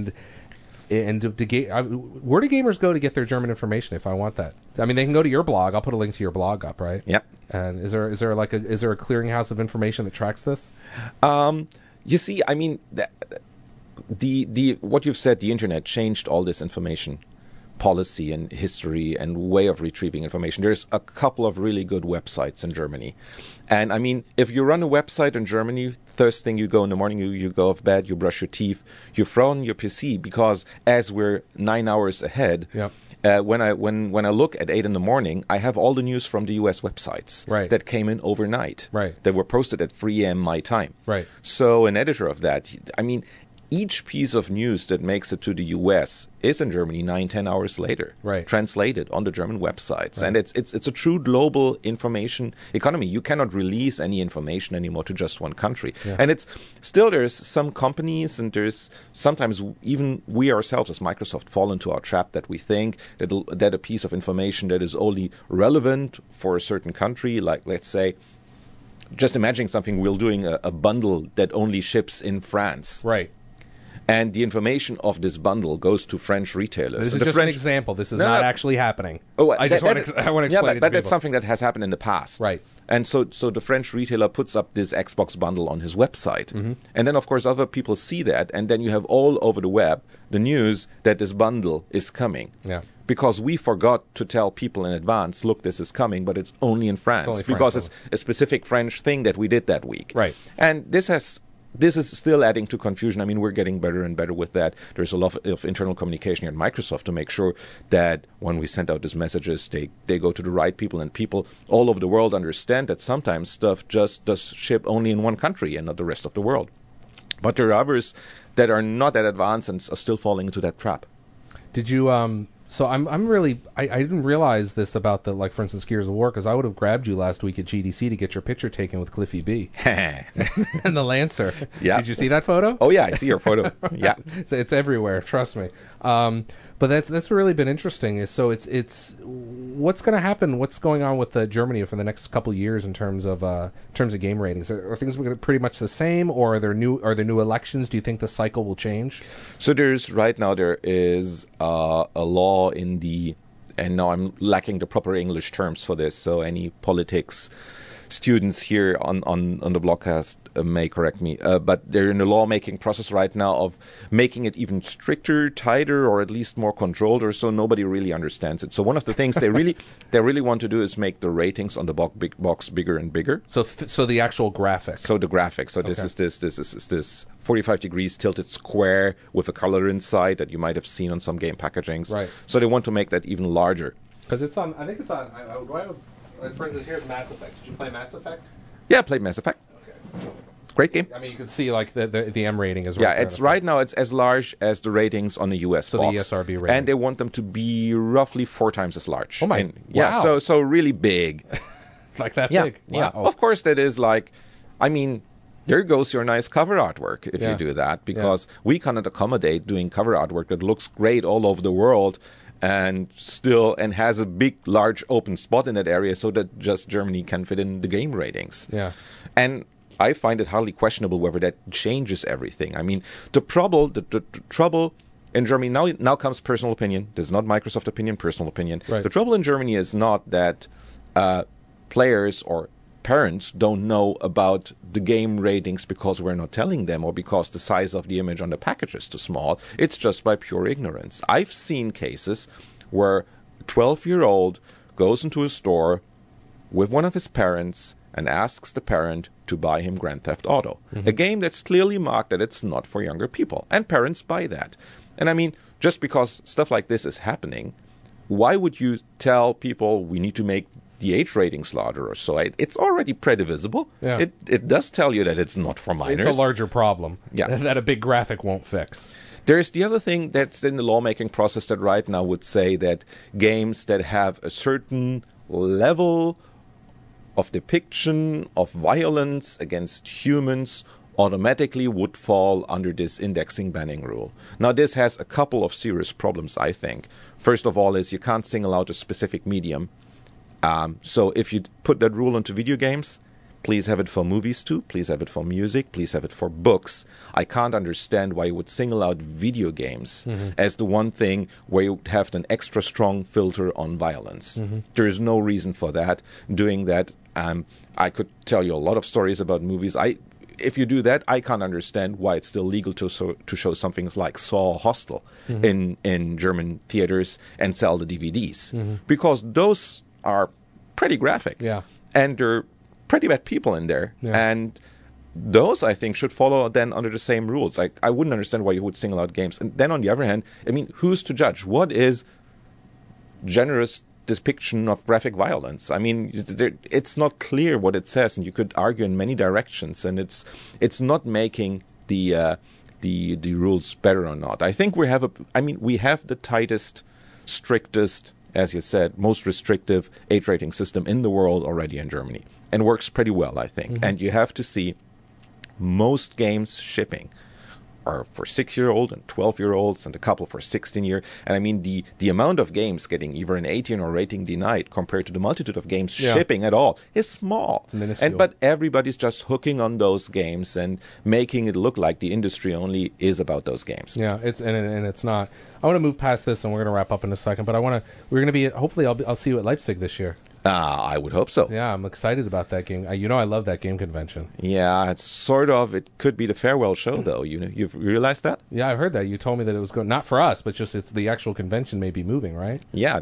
where do gamers go to get their German information if I want that? I mean, they can go to your blog. I'll put a link to your blog up, right? Yep. And is there a clearinghouse of information that tracks this? You see, I mean, the what you've said, the internet changed all this information policy and history and way of retrieving information. There's a couple of really good websites in Germany. And I mean, if you run a website in Germany, first thing you go in the morning, you go off bed, you brush your teeth, you throw on your PC, because as we're 9 hours ahead, when I look at 8 in the morning, I have all the news from the US websites that came in overnight, that were posted at 3 a.m. my time. Right. So an editor of that, I mean, each piece of news that makes it to the U.S. is in Germany 9-10 hours later, translated on the German websites. And it's a true global information economy. You cannot release any information anymore to just one country. And it's still, there's some companies, and there's sometimes even we ourselves as Microsoft fall into our trap that we think that a piece of information that is only relevant for a certain country, like let's say, just imagine something, we're doing a bundle that only ships in France. Right. And the information of this bundle goes to French retailers. This is just an example. This is not actually happening. I want to explain it to people. But that's something that has happened in the past. Right. And so the French retailer puts up this Xbox bundle on his website. Mm-hmm. And then, of course, other people see that. And then you have all over the web the news that this bundle is coming. Yeah. Because we forgot to tell people in advance, look, this is coming, but it's only in France. It's a specific French thing that we did that week. Right. And this is still adding to confusion. I mean, we're getting better and better with that. There's a lot of internal communication here at Microsoft to make sure that when we send out these messages, they go to the right people, and people all over the world understand that sometimes stuff just does ship only in one country and not the rest of the world. But there are others that are not that advanced and are still falling into that trap. Did you... So I'm really I didn't realize this about the, like, for instance, Gears of War, because I would have grabbed you last week at GDC to get your picture taken with Cliffy B and the Lancer. Yeah. Did you see that photo? Oh yeah, I see your photo. Yeah, it's everywhere. Trust me. But that's really been interesting. So it's what's going to happen? What's going on with Germany for the next couple of years in terms of game ratings? Are things pretty much the same, or are there new elections? Do you think the cycle will change? So there is a law in the and now I'm lacking the proper English terms for this, so any politics students here on the blogcast may correct me, but they're in the lawmaking process right now of making it even stricter, tighter, or at least more controlled, or so nobody really understands it. So one of the things they really want to do is make the ratings on the box bigger and bigger. So the actual graphics. So the graphics. So this is this 45 degrees tilted square with a color inside that you might have seen on some game packagings. Right. So they want to make that even larger. Because it's on. I think it's on. For instance, here's Mass Effect. Did you play Mass Effect? Yeah, I played Mass Effect. Okay. Great game. I mean, you can see like the M rating is. Yeah, it's right now it's as large as the ratings on the US so box. the ESRB rating. And they want them to be roughly 4 times as large. Oh my! And, yeah, wow. so really big. Like that yeah, big. Yeah. Wow. Of course, that is like, I mean, there goes your nice cover artwork if you do that, because we cannot accommodate doing cover artwork that looks great all over the world and has a big, large open spot in that area so that just Germany can fit in the game ratings. Yeah. And I find it hardly questionable whether that changes everything. I mean, the trouble in Germany, now comes personal opinion. This is not Microsoft opinion, personal opinion. Right. The trouble in Germany is not that players or parents don't know about the game ratings because we're not telling them or because the size of the image on the package is too small. It's just by pure ignorance. I've seen cases where a 12-year-old goes into a store with one of his parents and asks the parent to buy him Grand Theft Auto, a game that's clearly marked that it's not for younger people. And parents buy that. And I mean, just because stuff like this is happening, why would you tell people we need to make the age ratings larger or so? It's already pretty visible. Yeah. It does tell you that it's not for minors. It's a larger problem Yeah. that a big graphic won't fix. There's the other thing that's in the lawmaking process that right now would say that games that have a certain level of depiction of violence against humans automatically would fall under this indexing banning rule. Now, this has a couple of serious problems, I think. First of all is you can't single out a specific medium. So if you put that rule into video games, please have it for movies too. Please have it for music. Please have it for books. I can't understand why you would single out video games as the one thing where you would have an extra strong filter on violence. There is no reason for that. Doing that, I could tell you a lot of stories about movies. If you do that, I can't understand why it's still legal to show something like Saw Hostel in German theaters and sell the DVDs. Because those are pretty graphic. Yeah. And they're pretty bad people in there. Yeah. And those, I think, should follow then under the same rules. I wouldn't understand why you would single out games. And then on the other hand, I mean, who's to judge? What is generous depiction of graphic violence? I mean, it's not clear what it says, and you could argue in many directions, and it's not making the rules better or not. I think we have the tightest, strictest, as you said, most restrictive age rating system in the world already in Germany, and works pretty well, I think. And you have to see most games shipping are for 6-year-old and 12-year-olds and a couple for 16-year. And I mean, the amount of games getting either an 18 or rating denied compared to the multitude of games shipping at all is small. It's minuscule. But everybody's just hooking on those games and making it look like the industry only is about those games. Yeah, it's not. I want to move past this, and we're going to wrap up in a second. But we're going to be hopefully I'll see you at Leipzig this year. I would hope so. Yeah, I'm excited about that game. I love that game convention. Yeah, it could be the farewell show, though. You've realized that? Yeah, I've heard that. You told me that it was going, not for us, but just it's the actual convention may be moving, right? Yeah,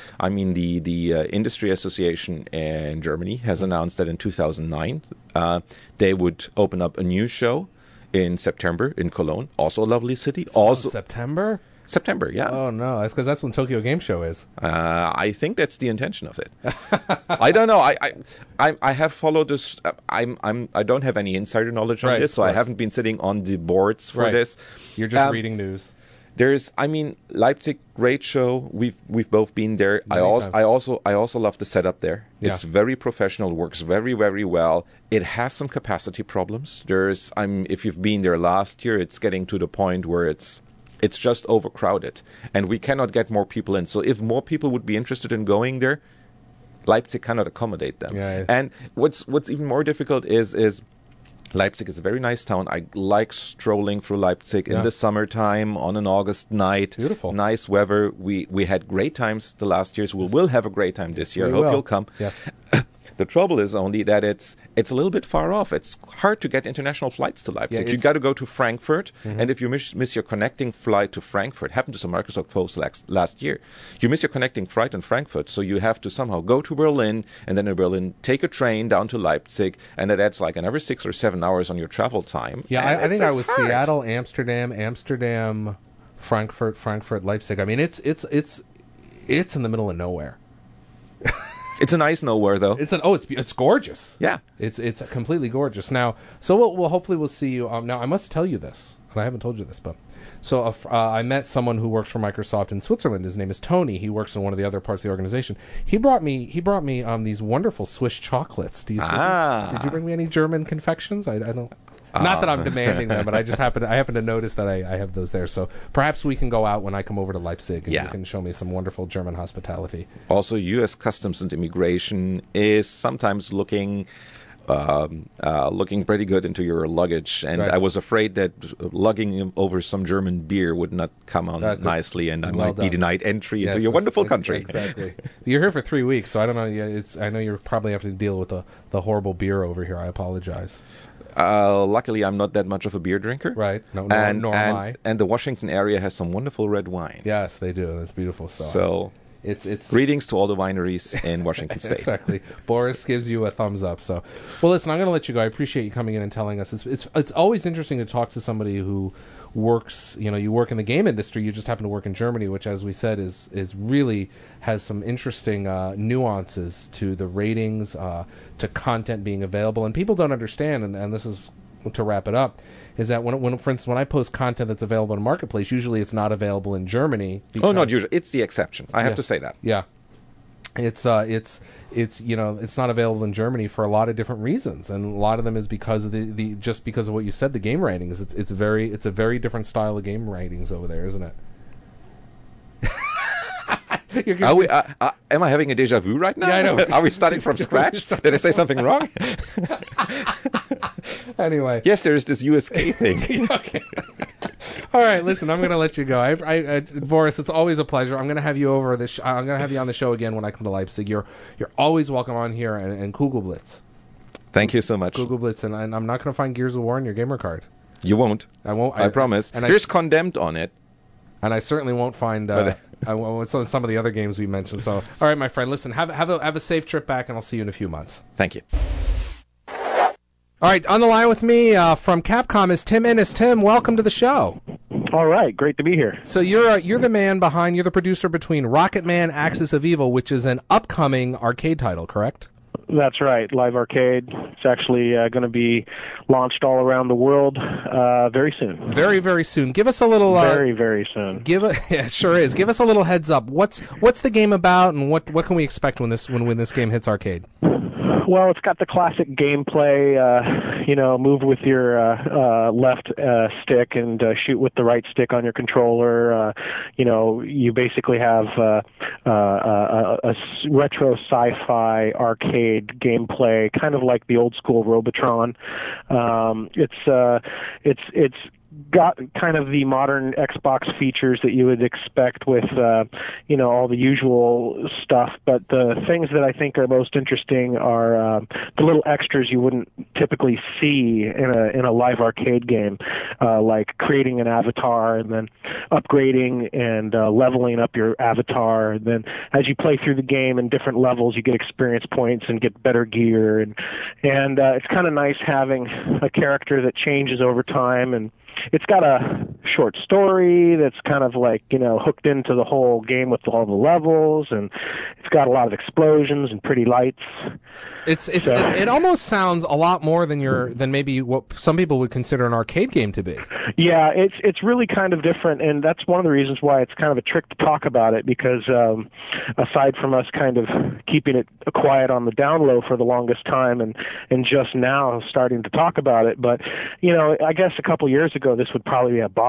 the Industry Association in Germany has announced that in 2009 they would open up a new show in September in Cologne, also a lovely city. Also September? September, yeah. Oh no, that's because that's when Tokyo Game Show is. I think that's the intention of it. I don't know. I have followed this. I don't have any insider knowledge on this, so I haven't been sitting on the boards for this. You're just reading news. Leipzig, great show. We've both been there. I also love the setup there. Yeah. It's very professional, works very, very well. It has some capacity problems. If you've been there last year, it's getting to the point where it's just overcrowded, and we cannot get more people in. So if more people would be interested in going there, Leipzig cannot accommodate them. Yeah. And what's even more difficult is Leipzig is a very nice town. I like strolling through Leipzig in the summertime on an August night. Beautiful. Nice weather. We had great times the last years. We will have a great time this year. I hope you'll come. Yes. The trouble is only that it's a little bit far off. It's hard to get international flights to Leipzig. You got to go to Frankfurt, and if you miss your connecting flight to Frankfurt, happened to some Microsoft folks last year, you miss your connecting flight in Frankfurt, so you have to somehow go to Berlin, and then in Berlin take a train down to Leipzig, and that adds like another 6 or 7 hours on your travel time. Yeah, I think I was Seattle, Amsterdam, Frankfurt, Leipzig. I mean, it's in the middle of nowhere. It's a nice nowhere, though. It's gorgeous. Yeah, it's completely gorgeous. Now, so we'll hopefully we'll see you. Now, I must tell you this, and I haven't told you this, but so I met someone who works for Microsoft in Switzerland. His name is Tony. He works in one of the other parts of the organization. He brought me these wonderful Swiss chocolates. Do you see these? Did you bring me any German confections? I don't. Not that I'm demanding them, but I just happen to notice that I have those there. So perhaps we can go out when I come over to Leipzig and you can show me some wonderful German hospitality. Also, U.S. Customs and Immigration is sometimes looking pretty good into your luggage, and I was afraid that lugging over some German beer would not come out nicely, and I might be denied entry into your wonderful country. Exactly. You're here for 3 weeks, so I don't know. I know you're probably having to deal with the horrible beer over here. I apologize. Luckily, I'm not that much of a beer drinker. Right. Nor am I. And the Washington area has some wonderful red wine. Yes, they do. That's beautiful. So it's greetings to all the wineries in Washington State. Exactly. Boris gives you a thumbs up. So, well, listen, I'm going to let you go. I appreciate you coming in and telling us. It's always interesting to talk to somebody who works, you work in the game industry, you just happen to work in Germany, which, as we said, is really has some interesting nuances to the ratings, to content being available. And people don't understand, and this is to wrap it up, is that when for instance, when I post content that's available in Marketplace, usually it's not available in Germany. Not usually. It's the exception. I have to say that. Yeah. It's not available in Germany for a lot of different reasons, and a lot of them is because of the just because of what you said, the game ratings. It's a very different style of game ratings over there, isn't it? Am I having a déjà vu right now? Yeah, I know. Are we starting from scratch? Did I say something wrong? Anyway. Yes, there is this USK thing. Okay. All right, listen, I'm going to let you go. Boris, it's always a pleasure. I'm going to have you over this. I'm going to have you on the show again when I come to Leipzig. You're always welcome on here, and Kugelblitz. Thank you so much. Kugelblitz, and I'm not going to find Gears of War in your gamer card. You won't. I won't. I promise. And there's Condemned on it. And I certainly won't find some of the other games we mentioned. So, all right, my friend, listen, have a safe trip back, and I'll see you in a few months. Thank you. All right, on the line with me from Capcom is Tim Innes. Tim, welcome to the show. All right, great to be here. So you're the man behind, you're the producer between Rocket Man, Axis of Evil, which is an upcoming arcade title, correct? That's right, live arcade. It's actually going to be launched all around the world very soon. Very, very soon. Give us a little. Very, very soon. Yeah, sure is. Give us a little heads up. What's the game about, and what can we expect when this game hits arcade? Well, it's got the classic gameplay, move with your left stick and shoot with the right stick on your controller. You basically have a retro sci-fi arcade gameplay, kind of like the old school Robotron. It's got kind of the modern Xbox features that you would expect with, all the usual stuff. But the things that I think are most interesting are the little extras you wouldn't typically see in a live arcade game, like creating an avatar and then upgrading and leveling up your avatar. And then as you play through the game in different levels, you get experience points and get better gear. And it's kind of nice having a character that changes over time, and it's got a short story that's kind of like, hooked into the whole game with all the levels, and it's got a lot of explosions and pretty lights. It almost sounds a lot more than maybe what some people would consider an arcade game to be. Yeah, it's really kind of different, and that's one of the reasons why it's kind of a trick to talk about it, because aside from us kind of keeping it quiet on the down low for the longest time and just now starting to talk about it, but I guess a couple years ago this would probably be a box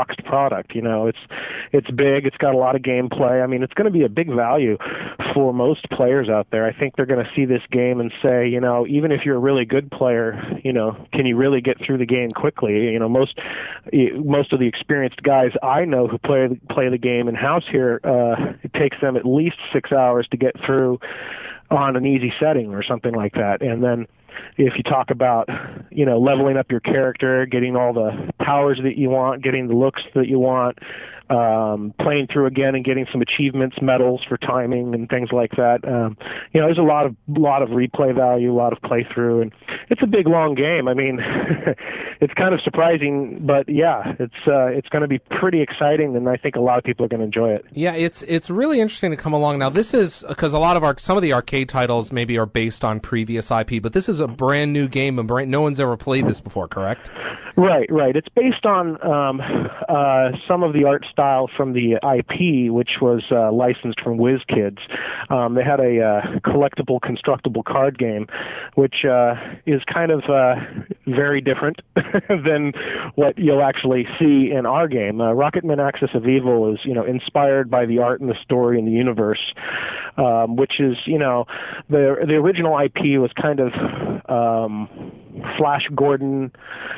boxed product. It's big. It's got a lot of gameplay. I mean, it's going to be a big value for most players out there. I think they're going to see this game and say, even if you're a really good player, can you really get through the game quickly? Most of the experienced guys I know who play the game in-house here, it takes them at least 6 hours to get through on an easy setting or something like that. And then if you talk about, leveling up your character, getting all the powers that you want, getting the looks that you want, playing through again and getting some achievements, medals for timing and things like that. There's a lot of replay value, a lot of playthrough, and it's a big, long game. I mean, it's kind of surprising, but yeah, it's going to be pretty exciting, and I think a lot of people are going to enjoy it. Yeah, it's really interesting to come along. Now, this is because some of the arcade titles maybe are based on previous IP, but this is a brand new game, no one's ever played this before, correct? Right. It's based on some of the art style from the IP, which was licensed from WizKids. They had a collectible, constructible card game, which is kind of very different than what you'll actually see in our game. Rocketman Axis of Evil is, inspired by the art and the story and the universe, which is, the original IP was kind of Flash Gordon,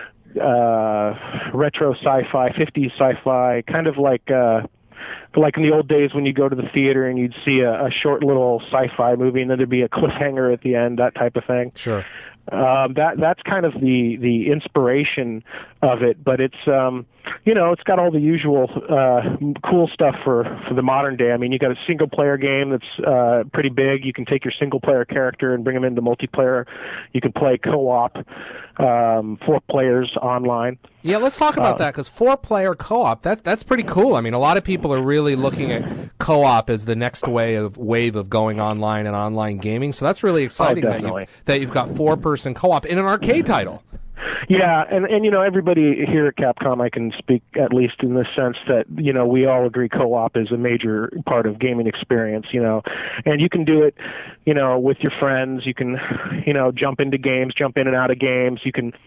retro sci-fi, 50s sci-fi, kind of like in the old days when you go to the theater and you'd see a short little sci-fi movie and then there'd be a cliffhanger at the end, that type of thing. Sure. That's kind of the inspiration of it, but it's it's got all the usual cool stuff for the modern day. I mean, you got a single player game that's pretty big. You can take your single player character and bring them into multiplayer. You can play co-op, 4 players online. Yeah, let's talk about that, because 4-player co-op, that's pretty cool. I mean, a lot of people are really looking at co-op as the next wave of going online and online gaming, so that's really exciting that you've got 4-person co-op in an arcade title. Yeah, and everybody here at Capcom, I can speak at least in the sense that, we all agree co-op is a major part of gaming experience, and you can do it, with your friends. You can, jump into games, jump in and out of games. You can,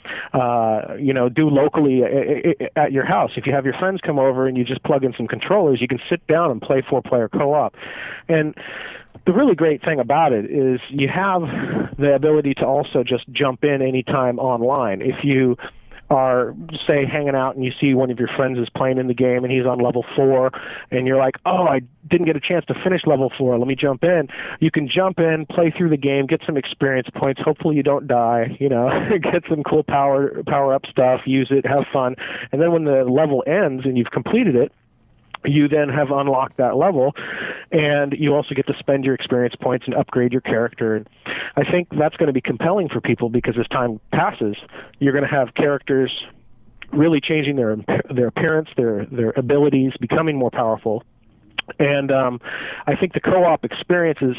do locally at your house. If you have your friends come over and you just plug in some controllers, you can sit down and play 4-player co-op. And the really great thing about it is you have the ability to also just jump in anytime online. If you are, say, hanging out and you see one of your friends is playing in the game and he's on level 4 and you're like, oh, I didn't get a chance to finish level 4, let me jump in. You can jump in, play through the game, get some experience points, hopefully you don't die, get some cool power-up stuff, use it, have fun. And then when the level ends and you've completed it, you then have unlocked that level, and you also get to spend your experience points and upgrade your character. And I think that's going to be compelling for people because as time passes, you're going to have characters really changing their appearance, their abilities, becoming more powerful. And I think the co-op experience is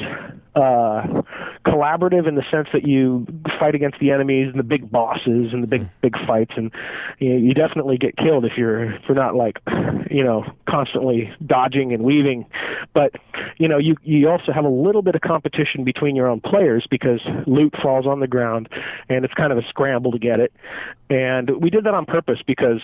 collaborative in the sense that you fight against the enemies and the big bosses and the big fights, and you definitely get killed if you're not like constantly dodging and weaving. But you also have a little bit of competition between your own players because loot falls on the ground and it's kind of a scramble to get it. And we did that on purpose because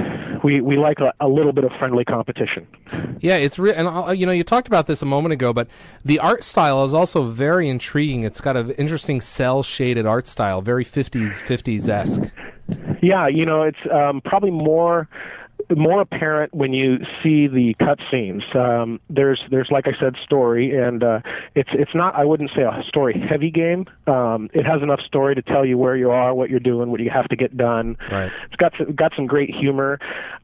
we like a little bit of friendly competition. Yeah, it's real. And you talked about this a moment ago, but the art style is also very intriguing. It's got an interesting cell-shaded art style, very 50s-esque. Yeah, it's probably more apparent when you see the cutscenes. There's like I said, story, and it's not, I wouldn't say a story heavy game. It has enough story to tell you where you are, what you're doing, what you have to get done. Right. It's got some great humor.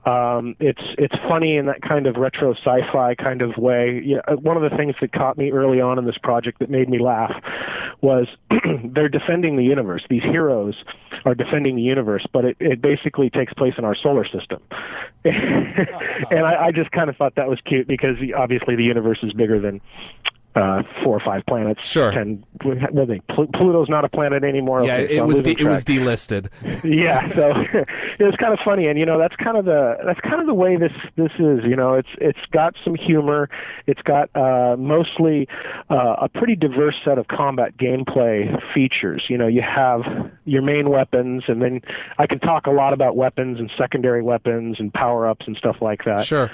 It's funny in that kind of retro sci-fi kind of way. One of the things that caught me early on in this project that made me laugh was they're defending the universe. These heroes are defending the universe, but it basically takes place in our solar system. And I just kind of thought that was cute because obviously the universe is bigger than 4 or 5 planets. Sure. Pluto's not a planet anymore. Yeah, okay, it was delisted. Yeah, so it was kind of funny, and that's kind of the way this is. It's got some humor. It's got mostly a pretty diverse set of combat gameplay features. You have your main weapons, and then I can talk a lot about weapons and secondary weapons and power-ups and stuff like that. Sure.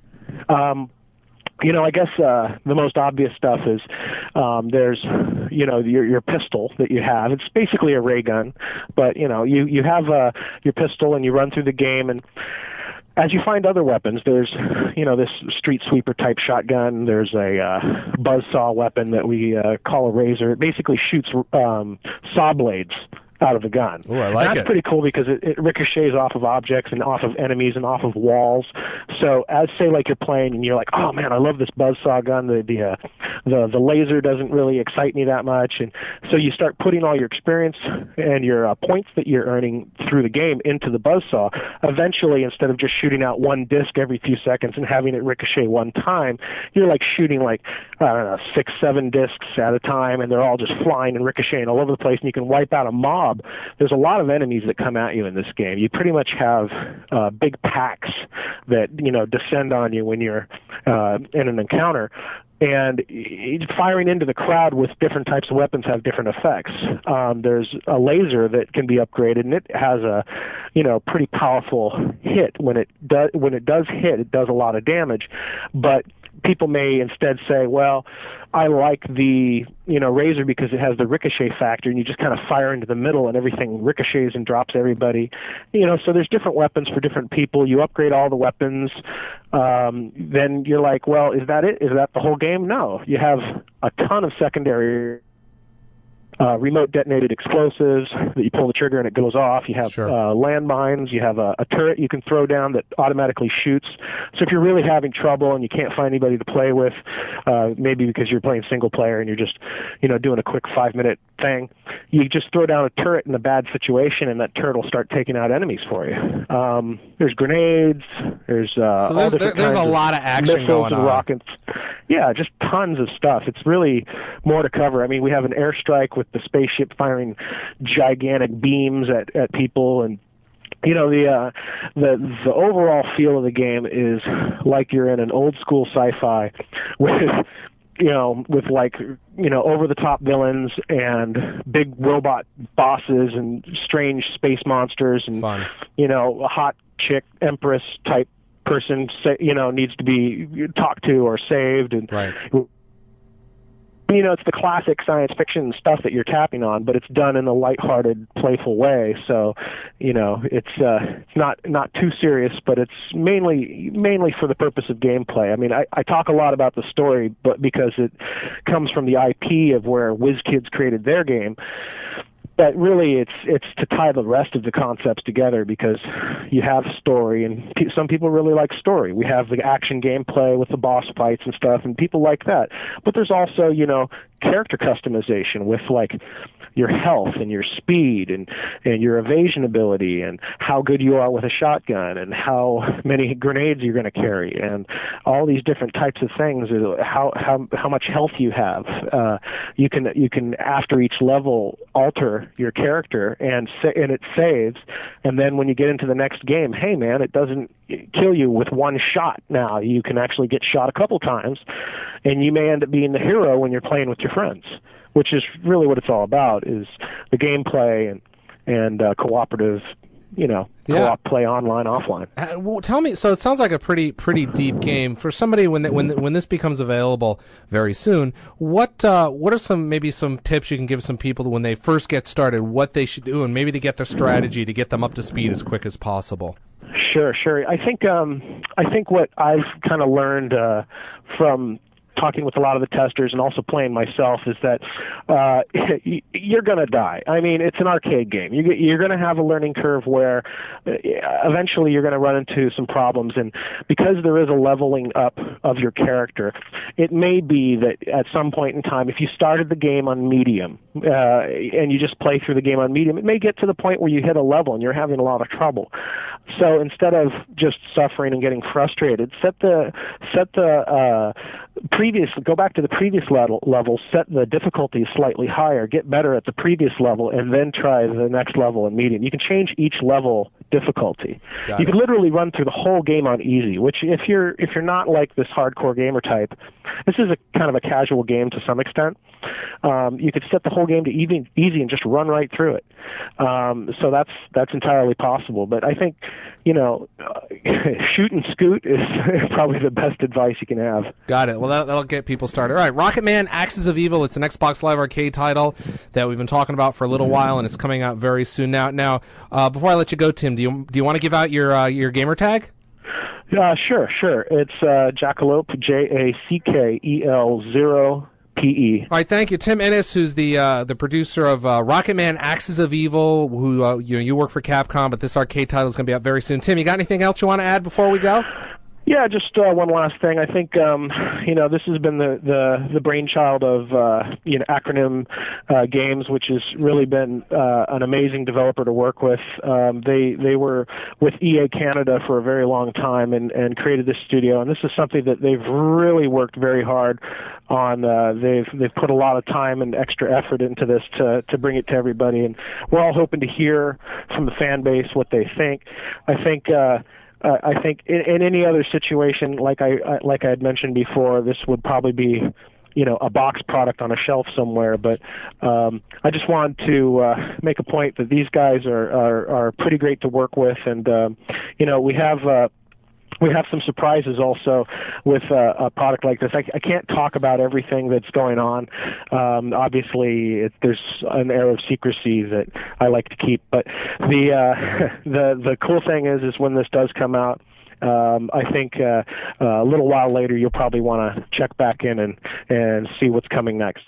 I guess the most obvious stuff is there's, your pistol that you have. It's basically a ray gun, but, you have your pistol and you run through the game, and as you find other weapons, there's, this street sweeper type shotgun. There's a buzzsaw weapon that we call a razor. It basically shoots saw blades out of the gun. Ooh, I like That's pretty cool because it ricochets off of objects and off of enemies and off of walls. So as say like you're playing and you're like, oh man, I love this buzzsaw gun. The laser doesn't really excite me that much, and so you start putting all your experience and your points that you're earning through the game into the buzzsaw. Eventually, instead of just shooting out one disc every few seconds and having it ricochet one time, you're like shooting 6, 7 discs at a time, and they're all just flying and ricocheting all over the place, and you can wipe out a mob. There's a lot of enemies that come at you in this game. You pretty much have big packs that descend on you when you're in an encounter, and firing into the crowd with different types of weapons have different effects. There's a laser that can be upgraded, and it has a pretty powerful hit. When it does hit, it does a lot of damage, but people may instead say, well, I like the razor because it has the ricochet factor, and you just kind of fire into the middle and everything ricochets and drops everybody. So there's different weapons for different people. You upgrade all the weapons. Then you're like, well, is that it? Is that the whole game? No. You have a ton of secondary remote detonated explosives that you pull the trigger and it goes off. You have landmines. You have a turret you can throw down that automatically shoots. So if you're really having trouble and you can't find anybody to play with, maybe because you're playing single player and you're just doing a quick 5-minute thing, you just throw down a turret in a bad situation and that turret will start taking out enemies for you. There's grenades. There's there's a lot of action going on. Rockets. Yeah, just tons of stuff. It's really more to cover. I mean, we have an airstrike with the spaceship firing gigantic beams at people, and the overall feel of the game is like you're in an old school sci-fi with over the top villains and big robot bosses and strange space monsters and fun. A hot chick empress type person needs to be talked to or saved, and right. It's the classic science fiction stuff that you're tapping on, but it's done in a lighthearted, playful way. So, it's not too serious, but it's mainly for the purpose of gameplay. I mean, I talk a lot about the story, but because it comes from the IP of where WizKids created their game. But really, it's to tie the rest of the concepts together, because you have story, and some people really like story. We have the action gameplay with the boss fights and stuff, and people like that. But there's also, character customization with your health and your speed and your evasion ability and how good you are with a shotgun and how many grenades you're going to carry and all these different types of things. How much health you have. You can after each level alter your character and it saves. And then when you get into the next game, hey man, it doesn't kill you with one shot. Now you can actually get shot a couple times, and you may end up being the hero when you're playing with your friends, which is really what it's all about, is the gameplay and cooperative, co-op play online, offline. Well, tell me, so it sounds like a pretty deep game. For somebody when this becomes available very soon, what are some tips you can give some people when they first get started, what they should do, and maybe to get their strategy to get them up to speed as quick as possible? Sure. I think what I've kind of learned from talking with a lot of the testers and also playing myself is that you're going to die. I mean, it's an arcade game. You're going to have a learning curve where eventually you're going to run into some problems, and because there is a leveling up of your character, it may be that at some point in time, if you started the game on medium and you just play through the game on medium, it may get to the point where you hit a level and you're having a lot of trouble. So instead of just suffering and getting frustrated, go back to the previous level, set the difficulty slightly higher, get better at the previous level, and then try the next level in medium. You can change each level difficulty. You could literally run through the whole game on easy, which if you're not like this hardcore gamer type, this is a kind of a casual game to some extent. You could set the whole game to easy and just run right through it. So that's entirely possible. But I think, shoot and scoot is probably the best advice you can have. Got it. Well, that'll get people started. All right, Rocket Man: Axis of Evil. It's an Xbox Live Arcade title that we've been talking about for a little while, and it's coming out very soon. Now, before I let you go, Tim, do you want to give out your gamer tag? Sure. It's Jackalope, JACKEL0PE. All right, thank you, Tim Ennis, who's the producer of Rocket Man: Axis of Evil. Who you work for Capcom, but this arcade title is going to be out very soon. Tim, you got anything else you want to add before we go? Yeah, just one last thing. I think this has been the brainchild of Acronym Games, which has really been an amazing developer to work with. They were with EA Canada for a very long time and created this studio, and this is something that they've really worked very hard on. They've put a lot of time and extra effort into this to bring it to everybody, and we're all hoping to hear from the fan base what they think. I think in any other situation, like I had mentioned before, this would probably be, a box product on a shelf somewhere. But I just want to make a point that these guys are pretty great to work with, and we have some surprises also with a product like this. I can't talk about everything that's going on. Obviously, there's an air of secrecy that I like to keep. But the cool thing is when this does come out, I think a little while later you'll probably want to check back in and see what's coming next.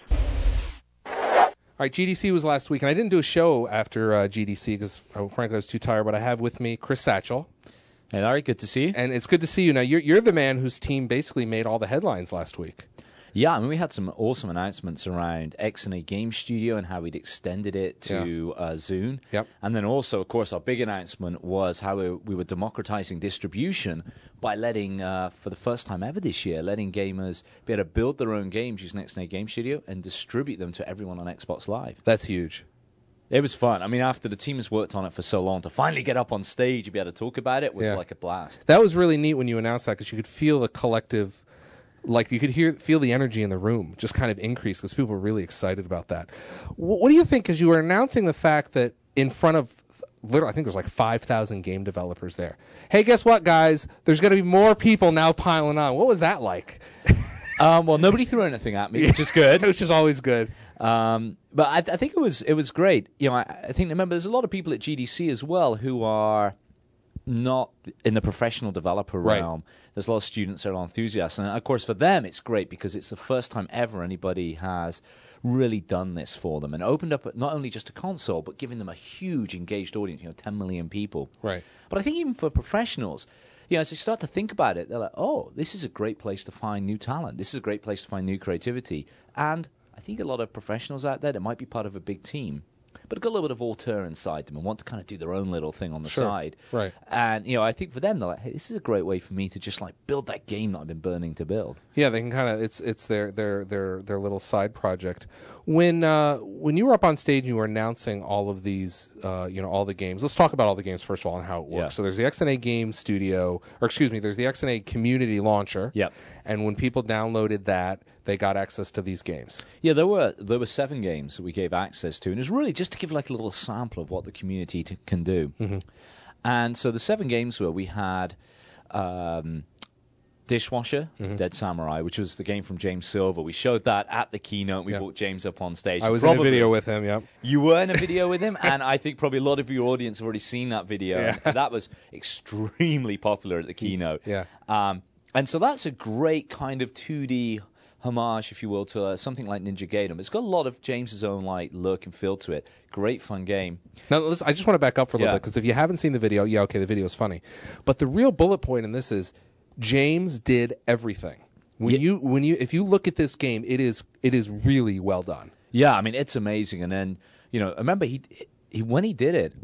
All right, GDC was last week, and I didn't do a show after GDC because, frankly, I was too tired. But I have with me Chris Satchell. Hey, Larry, good to see you. And it's good to see you. Now, you're the man whose team basically made all the headlines last week. Yeah, I mean, we had some awesome announcements around XNA Game Studio and how we'd extended it to Zune. Yep. And then also, of course, our big announcement was how we were democratizing distribution by letting, for the first time ever this year, letting gamers be able to build their own games using XNA Game Studio and distribute them to everyone on Xbox Live. That's huge. It was fun. I mean, after the team has worked on it for so long, to finally get up on stage and be able to talk about it was like a blast. That was really neat when you announced that because you could feel the collective, like you could feel the energy in the room just kind of increase because people were really excited about that. What do you think? Because you were announcing the fact that in front of, literally, I think there's like 5,000 game developers there. Hey, guess what, guys? There's going to be more people now piling on. What was that like? Well, nobody threw anything at me, which is good. Which is always good. But I think it was great. I think, remember, there's a lot of people at GDC as well who are not in the professional developer realm. There's a lot of students that are enthusiasts. And, of course, for them, it's great because it's the first time ever anybody has really done this for them and opened up not only just a console, but giving them a huge engaged audience, 10 million people. Right. But I think even for professionals, as they start to think about it, they're like, oh, this is a great place to find new talent. This is a great place to find new creativity. And I think a lot of professionals out there that might be part of a big team, but have got a little bit of auteur inside them and want to kind of do their own little thing on the side. Right. And, I think for them, they're like, hey, this is a great way for me to just like build that game that I've been burning to build. Yeah, they can kind of, it's their little side project. When you were up on stage and you were announcing all of these, all the games, let's talk about all the games first of all and how it works. Yeah. So there's the XNA Game Studio, there's the XNA Community Launcher. Yep. And when people downloaded that, they got access to these games. Yeah, there were 7 games that we gave access to, and it was really just to give like a little sample of what the community can do. Mm-hmm. And so the 7 games were, we had Dishwasher, Dead Samurai, which was the game from James Silver. We showed that at the keynote. We brought James up on stage. I was in a video with him, yep. You were in a video with him, and I think probably a lot of your audience have already seen that video. Yeah. That was extremely popular at the keynote. Yeah. And so that's a great kind of 2D homage, if you will, to something like Ninja Gaiden. It's got a lot of James's own look and feel to it. Great fun game. Now, listen, I just want to back up for a little bit because if you haven't seen the video, the video is funny, but the real bullet point in this is James did everything. If you look at this game, it is really well done. Yeah, I mean it's amazing. And then I remember he when he did it,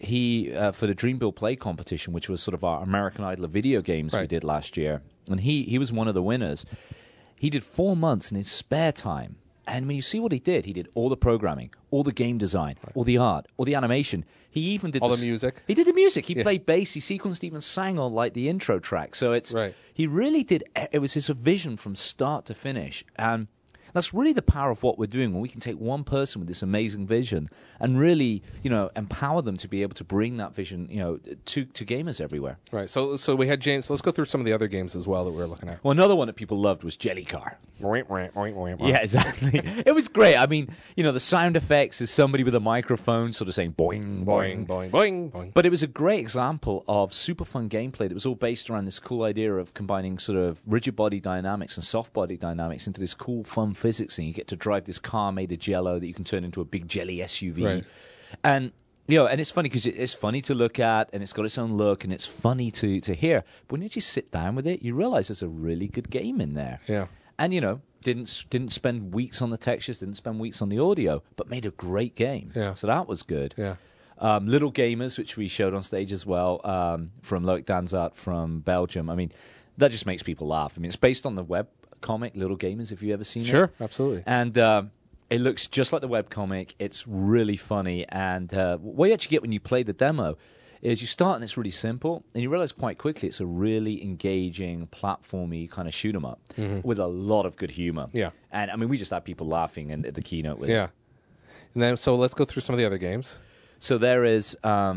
he for the Dream Build Play competition, which was sort of our American Idol of video games we did last year, and he was one of the winners. He did 4 months in his spare time. And when you see what he did all the programming, all the game design, all the art, all the animation. He even did all the music. He did the music. He played bass. He sequenced, even sang on like the intro track. So he really did. It was his vision from start to finish. And that's really the power of what we're doing, when we can take one person with this amazing vision and really, empower them to be able to bring that vision, to gamers everywhere. Right. So we had James. So let's go through some of the other games as well that we were looking at. Well, another one that people loved was Jellycar. Yeah, exactly. It was great. I mean, the sound effects is somebody with a microphone sort of saying boing, boing, boing, boing, boing. But it was a great example of super fun gameplay that was all based around this cool idea of combining sort of rigid body dynamics and soft body dynamics into this cool, fun physics thing. You get to drive this car made of jello that you can turn into a big jelly SUV. Right. And and it's funny because it's funny to look at, and it's got its own look, and it's funny to hear. But when you just sit down with it, you realize there's a really good game in there. Yeah. And didn't spend weeks on the textures, didn't spend weeks on the audio, but made a great game. Yeah. So that was good. Yeah. Little Gamers, which we showed on stage as well, from Loic Danzart from Belgium. I mean, that just makes people laugh. I mean, it's based on the web comic Little Gamers, if you've ever seen it. Sure, absolutely. And it looks just like the webcomic. It's really funny. And what you actually get when you play the demo is you start and it's really simple, and you realize quite quickly it's a really engaging, platformy kind of shoot 'em up with a lot of good humor. Yeah. And I mean, we just had people laughing at the keynote with it. Yeah. And then, so let's go through some of the other games. So there is...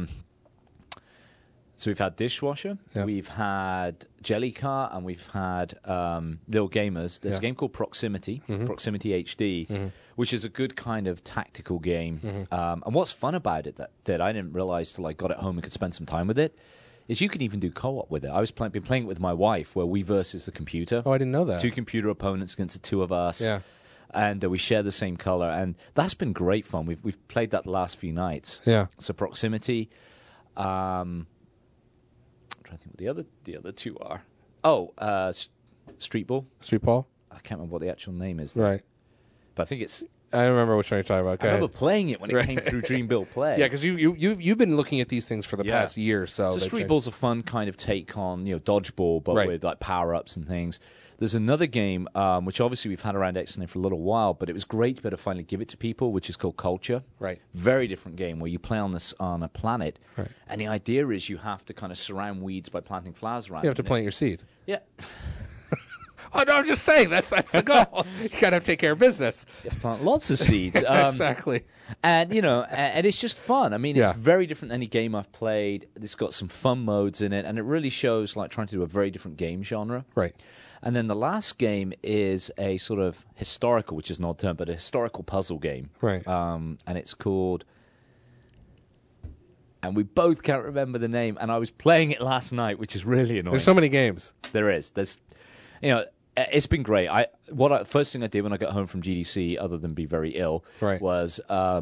So we've had Dishwasher, we've had Jellycar, and we've had Little Gamers. There's a game called Proximity, Proximity HD, which is a good kind of tactical game. And what's fun about it that I didn't realize till I got it home and could spend some time with it is you can even do co-op with it. I was been playing it with my wife, where we versus the computer. Oh, I didn't know that. 2 computer opponents against the 2 of us. Yeah. And we share the same color, and that's been great fun. We've played that the last few nights. Yeah. So Proximity. I think what the other 2 are. Street Ball. Street Ball? I can't remember what the actual name is, though. Right. But I think it's... I don't remember which one you're talking about. I remember playing it when it came through Dream Build Play. Yeah, because you've been looking at these things for the past year. So Street Ball's a fun kind of take on dodgeball, but with like power-ups and things. There's another game, which obviously we've had around XNA for a little while, but it was great to be able to finally give it to people, which is called Culture. Right. Very different game where you play on a planet, right. And the idea is you have to kind of surround weeds by planting flowers around. You have to plant your seed. Yeah. Oh, no, I'm just saying, that's the goal. You got to take care of business. You have to plant lots of seeds. Exactly. And, and it's just fun. I mean, it's very different than any game I've played. It's got some fun modes in it, and it really shows like trying to do a very different game genre. Right. And then the last game is a sort of historical, which is an odd term, but a historical puzzle game. Right. And it's called... And we both can't remember the name, and I was playing it last night, which is really annoying. There's so many games. There is. There's... It's been great. First thing I did when I got home from GDC, other than be very ill, was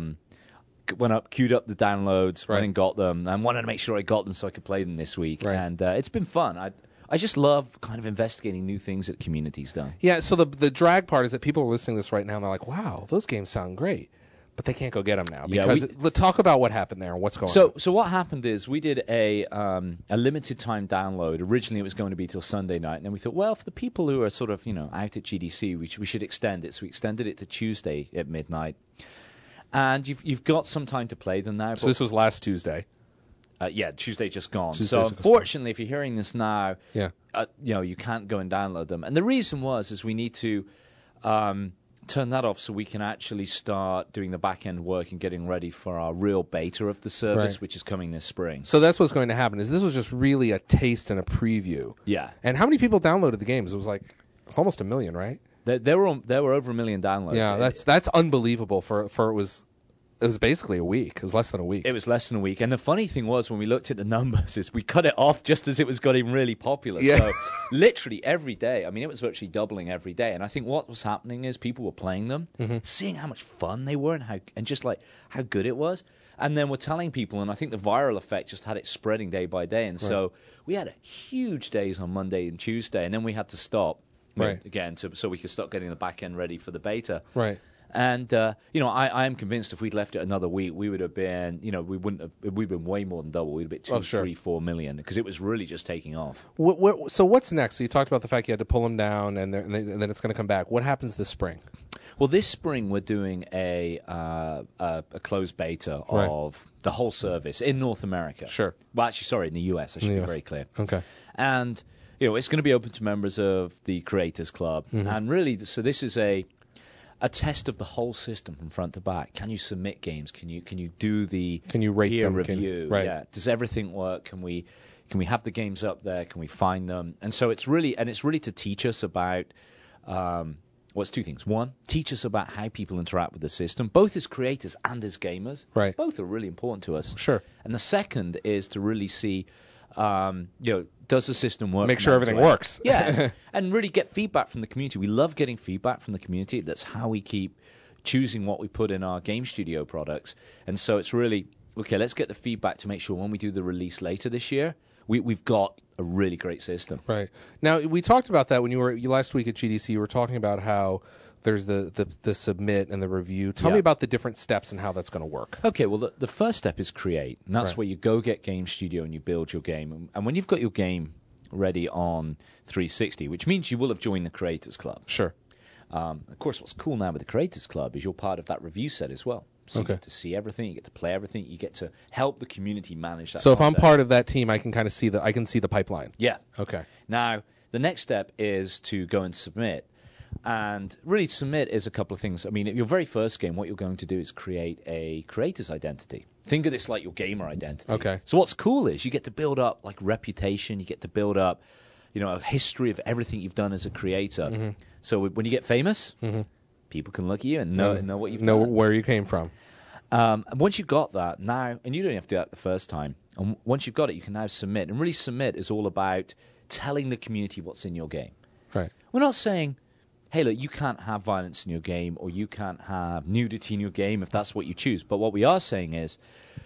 queued up the downloads, went and got them, and wanted to make sure I got them so I could play them this week. Right. And it's been fun. I just love kind of investigating new things that the community's done. Yeah, so the drag part is that people are listening to this right now, and they're like, wow, those games sound great. But they can't go get them now. Because talk about what happened there and what's going on. So what happened is we did a limited time download. Originally, it was going to be till Sunday night. And then we thought, well, for the people who are sort of, out at GDC, we should extend it. So we extended it to Tuesday at midnight. And you've got some time to play them now. So this was last Tuesday. Tuesday just gone. Unfortunately, if you're hearing this now, you can't go and download them. And the reason is we need to turn that off so we can actually start doing the back-end work and getting ready for our real beta of the service, which is coming this spring. So that's what's going to happen. Is this was just really a taste and a preview. Yeah. And how many people downloaded the games? It's almost 1 million, right? There were over 1 million downloads. Yeah, that's unbelievable for it was basically a week. It was less than a week. It was less than a week. And the funny thing was, when we looked at the numbers, is we cut it off just as it was getting really popular. Yeah. So literally every day, I mean, it was virtually doubling every day. And I think what was happening is people were playing them, seeing how much fun they were and just like how good it was. And then we're telling people, and I think the viral effect just had it spreading day by day. And so we had huge days on Monday and Tuesday, and then we had to stop again so we could start getting the back end ready for the beta. Right. And I am convinced if we'd left it another week, we would have been, we'd been way more than double. We'd have been 2, 3, 4 million because it was really just taking off. So what's next? So you talked about the fact you had to pull them down, and then it's going to come back. What happens this spring? Well, this spring we're doing a closed beta of the whole service in North America. Sure. Well, actually, sorry, in the US. I should be very clear. Okay. And it's going to be open to members of the Creators Club, and really, so this is a test of the whole system from front to back. Can you submit games? Can you do the rate peer them? review? Yeah. Does everything work? Can we have the games up there? Can we find them? And so it's really to teach us about it's two things. One, teach us about how people interact with the system, both as creators and as gamers. Right. Both are really important to us. Sure. And the second is to really see, does the system work? Make sure everything works. Yeah, and really get feedback from the community. We love getting feedback from the community. That's how we keep choosing what we put in our game studio products. And so it's really, okay, let's get the feedback to make sure when we do the release later this year, we've got a really great system. Right. Now, we talked about that when you were last week at GDC. You were talking about how there's the submit and the review. Tell me about the different steps and how that's going to work. Okay, well, the first step is create. And that's where you go get Game Studio and you build your game. And when you've got your game ready on 360, which means you will have joined the Creators Club. Sure. Of course, what's cool now with the Creators Club is you're part of that review set as well. So you get to see everything, you get to play everything, you get to help the community manage that. So content. If I'm part of that team, I can kind of see the pipeline. Yeah. Okay. Now, the next step is to go and submit. And really, submit is a couple of things. I mean, your very first game, what you're going to do is create a creator's identity. Think of this like your gamer identity. Okay. So what's cool is you get to build up like reputation, you get to build up, a history of everything you've done as a creator. Mm-hmm. So when you get famous, people can look at you and know what you've done. Know where you came from. And once you've got that, now, and you don't have to do that the first time, and once you've got it, you can now submit. And really, submit is all about telling the community what's in your game. Right. We're not saying, hey, look, you can't have violence in your game or you can't have nudity in your game if that's what you choose. But what we are saying is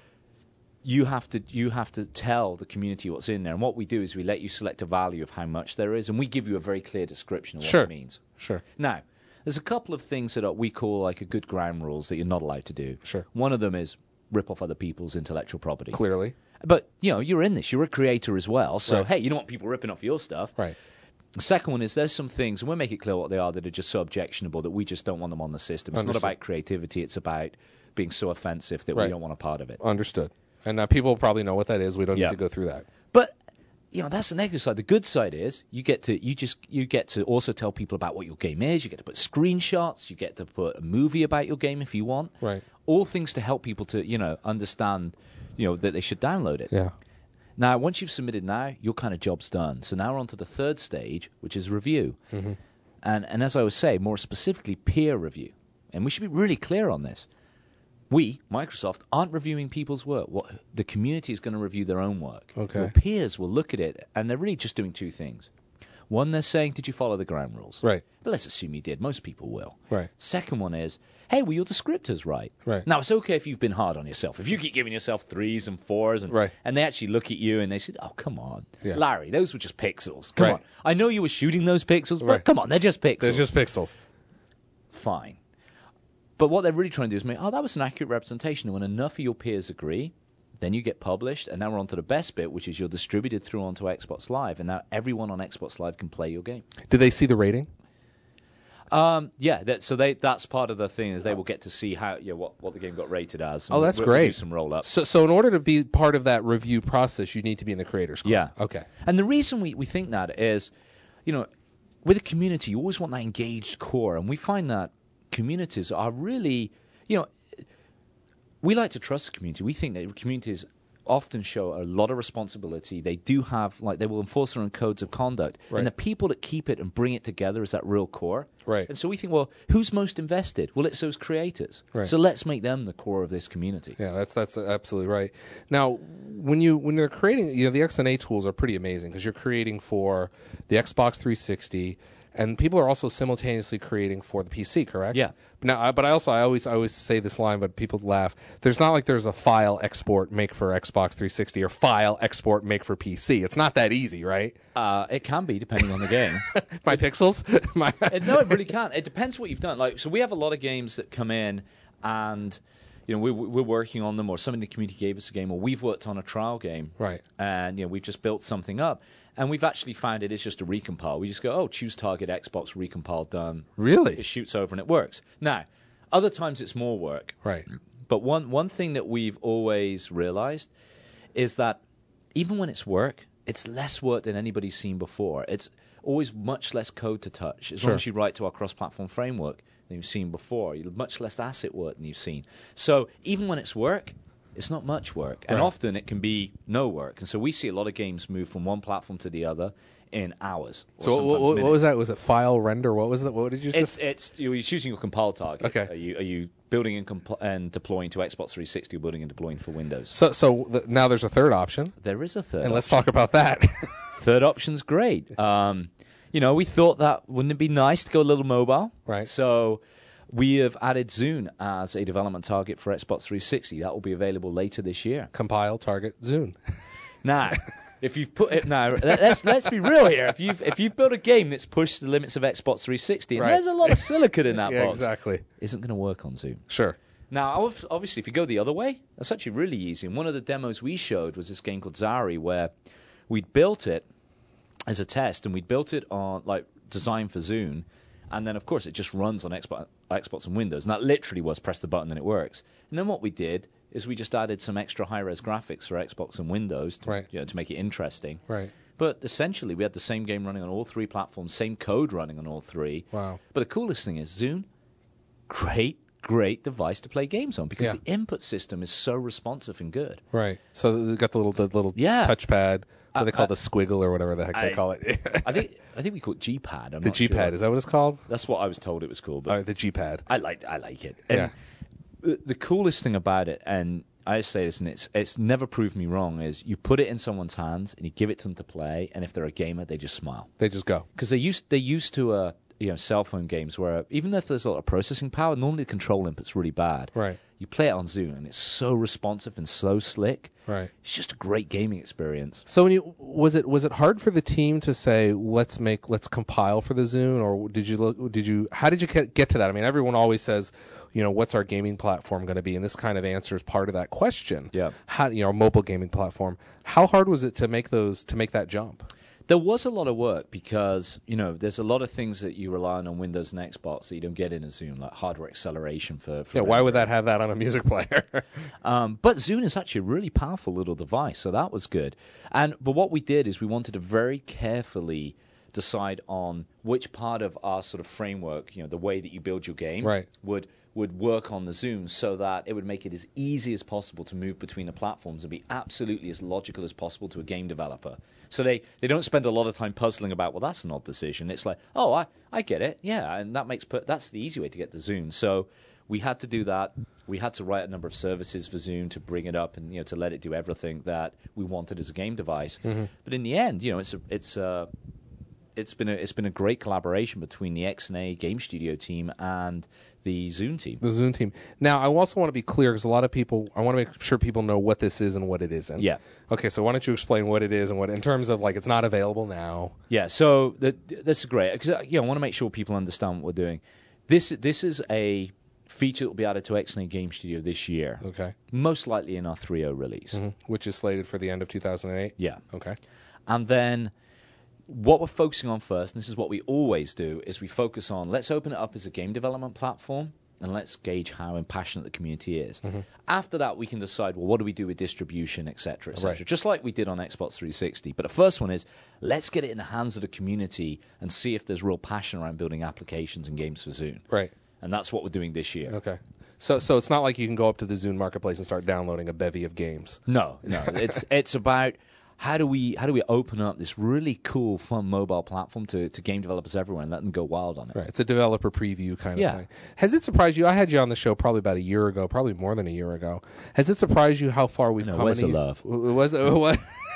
you have to tell the community what's in there. And what we do is we let you select a value of how much there is, and we give you a very clear description of what it means. Sure. Now, there's a couple of things that we call like a good ground rules that you're not allowed to do. Sure. One of them is rip off other people's intellectual property. Clearly. But, you're in this. You're a creator as well. So, hey, you don't want people ripping off your stuff. Right. The second one is there's some things, and we'll make it clear what they are, that are just so objectionable that we just don't want them on the system. It's not about creativity. It's about being so offensive that we don't want a part of it. Understood. And people probably know what that is. We don't need to go through that. But that's the negative side. The good side is you get to also tell people about what your game is. You get to put screenshots. You get to put a movie about your game if you want. Right. All things to help people to understand that they should download it. Yeah. Now, once you've submitted, your kind of job's done. So now we're on to the third stage, which is review. Mm-hmm. And as I was saying, more specifically, peer review. And we should be really clear on this. We, Microsoft, aren't reviewing people's work. The community is going to review their own work. Okay. Your peers will look at it, and they're really just doing two things. One, they're saying, did you follow the ground rules? Right. But let's assume you did. Most people will. Right. Second one is, hey, were your descriptors right? Right. Now, it's okay if you've been hard on yourself. If you keep giving yourself 3s and 4s, and they actually look at you and they say, oh, come on. Yeah. Larry, those were just pixels. Come on. I know you were shooting those pixels, but come on, they're just pixels. They're just pixels. Fine. But what they're really trying to do is make, that was an accurate representation. And when enough of your peers agree, then you get published. And now we're on to the best bit, which is you're distributed through onto Xbox Live. And now everyone on Xbox Live can play your game. Do they see the rating? Yeah. That's part of the thing is they will get to see how what the game got rated as. Oh, that's great. We'll do some roll-ups. So in order to be part of that review process, you need to be in the Creators Club. Yeah. Okay. And the reason we think that is, with a community, you always want that engaged core. And we find that communities are really, we like to trust the community. We think that communities often show a lot of responsibility. They do have, they will enforce their own codes of conduct. Right. And the people that keep it and bring it together is that real core. Right. And so we think, well, who's most invested? Well, it's those creators. Right. So let's make them the core of this community. Yeah, that's absolutely right. Now, when you're creating, the XNA tools are pretty amazing because you're creating for the Xbox 360 and people are also simultaneously creating for the PC, correct? Yeah. Now, but I always say this line, but people laugh. There's not like there's a file export make for Xbox 360 or file export make for PC. It's not that easy, right? It can be, depending on the game. My pixels? No, it really can't. It depends what you've done. Like, so we have a lot of games that come in, and we're working on them, or somebody in the community gave us a game, or we've worked on a trial game, right? And we've just built something up, and we've actually found it is just a recompile. We just go, choose target Xbox recompile done. Really? It shoots over and it works. Now, other times it's more work, right? But one thing that we've always realized is that even when it's work, it's less work than anybody's seen before. It's always much less code to touch. As long as you write to our cross-platform framework than you've seen before, much less asset work than you've seen. So even when it's work, it's not much work. And often it can be no work. And so we see a lot of games move from one platform to the other in hours. So what was that? Was it file render? What was that? What did you just... You're choosing your compile target. Okay. Are you building and deploying to Xbox 360 or building and deploying for Windows? So now there's a third option. There is a third And let's talk about that. Third option's great. We thought that wouldn't it be nice to go a little mobile? Right. So we have added Zune as a development target for Xbox 360. That will be available later this year. Compile target Zune. Now, if you've put it now, let's be real here. If you've built a game that's pushed the limits of Xbox 360, and there's a lot of silicon in that box, exactly, isn't going to work on Zune. Sure. Now, obviously, if you go the other way, that's actually really easy. And one of the demos we showed was this game called Zari, where we'd built it as a test, and we'd built it on designed for Zune, and then of course it just runs on Xbox and Windows, and that literally was press the button and it works. And then what we did is we just added some extra high-res graphics for Xbox and Windows to make it interesting. Right. But essentially, we had the same game running on all three platforms, same code running on all three. Wow. But the coolest thing is Zune, great device to play games on because the input system is so responsive and good. Right. So they got the little touchpad. What they call the squiggle or whatever the heck they call it. I think we call it G-pad. The G-pad, is that what it's called? That's what I was told it was called. But the G-pad. I like it. And the coolest thing about it, and I say this, and it's never proved me wrong, is you put it in someone's hands and you give it to them to play, and if they're a gamer, they just smile. They just go. Because they used to cell phone games where even if there's a lot of processing power, normally the control input's really bad. Right. You play it on Zune, and it's so responsive and so slick. Right. It's just a great gaming experience. So was it hard for the team to say let's compile for the Zune, or how did you get to that? I mean, everyone always says, what's our gaming platform going to be, and this kind of answers part of that question. Yeah. How mobile gaming platform? How hard was it to make that jump? There was a lot of work because, there's a lot of things that you rely on Windows and Xbox that you don't get in a Zune, like hardware acceleration for why would that have that on a music player? But Zune is actually a really powerful little device, so that was good. But what we did is we wanted to very carefully decide on which part of our sort of framework, the way that you build your game, would work on the Zune so that it would make it as easy as possible to move between the platforms and be absolutely as logical as possible to a game developer. So they don't spend a lot of time puzzling about, well, that's an odd decision. It's like, oh, I get it. Yeah, and that's the easy way to get to Zune. So we had to do that. We had to write a number of services for Zune to bring it up and to let it do everything that we wanted as a game device. Mm-hmm. But in the end, it's been a great collaboration between the XNA Game Studio team and the Zune team. The Zune team. Now, I also want to be clear because a lot of people, I want to make sure people know what this is and what it isn't. Yeah. Okay, so why don't you explain what it is and what, in terms of it's not available now. Yeah. So this is great because I want to make sure people understand what we're doing. This is a feature that will be added to XNA Game Studio this year. Okay. Most likely in our 3.0 release, which is slated for the end of 2008. Yeah. Okay. And then what we're focusing on first, and this is what we always do, is we focus on, let's open it up as a game development platform, and let's gauge how impassionate the community is. Mm-hmm. After that, we can decide, well, what do we do with distribution, et cetera, just like we did on Xbox 360. But the first one is, let's get it in the hands of the community and see if there's real passion around building applications and games for Zune. Right. And that's what we're doing this year. Okay. So it's not like you can go up to the Zune marketplace and start downloading a bevy of games. No. It's about how do we open up this really cool, fun mobile platform to game developers everywhere and let them go wild on it? Right. It's a developer preview kind of thing. Has it surprised you? I had you on the show probably about a year ago, probably more than a year ago. Has it surprised you how far we've come? Where's the love? Was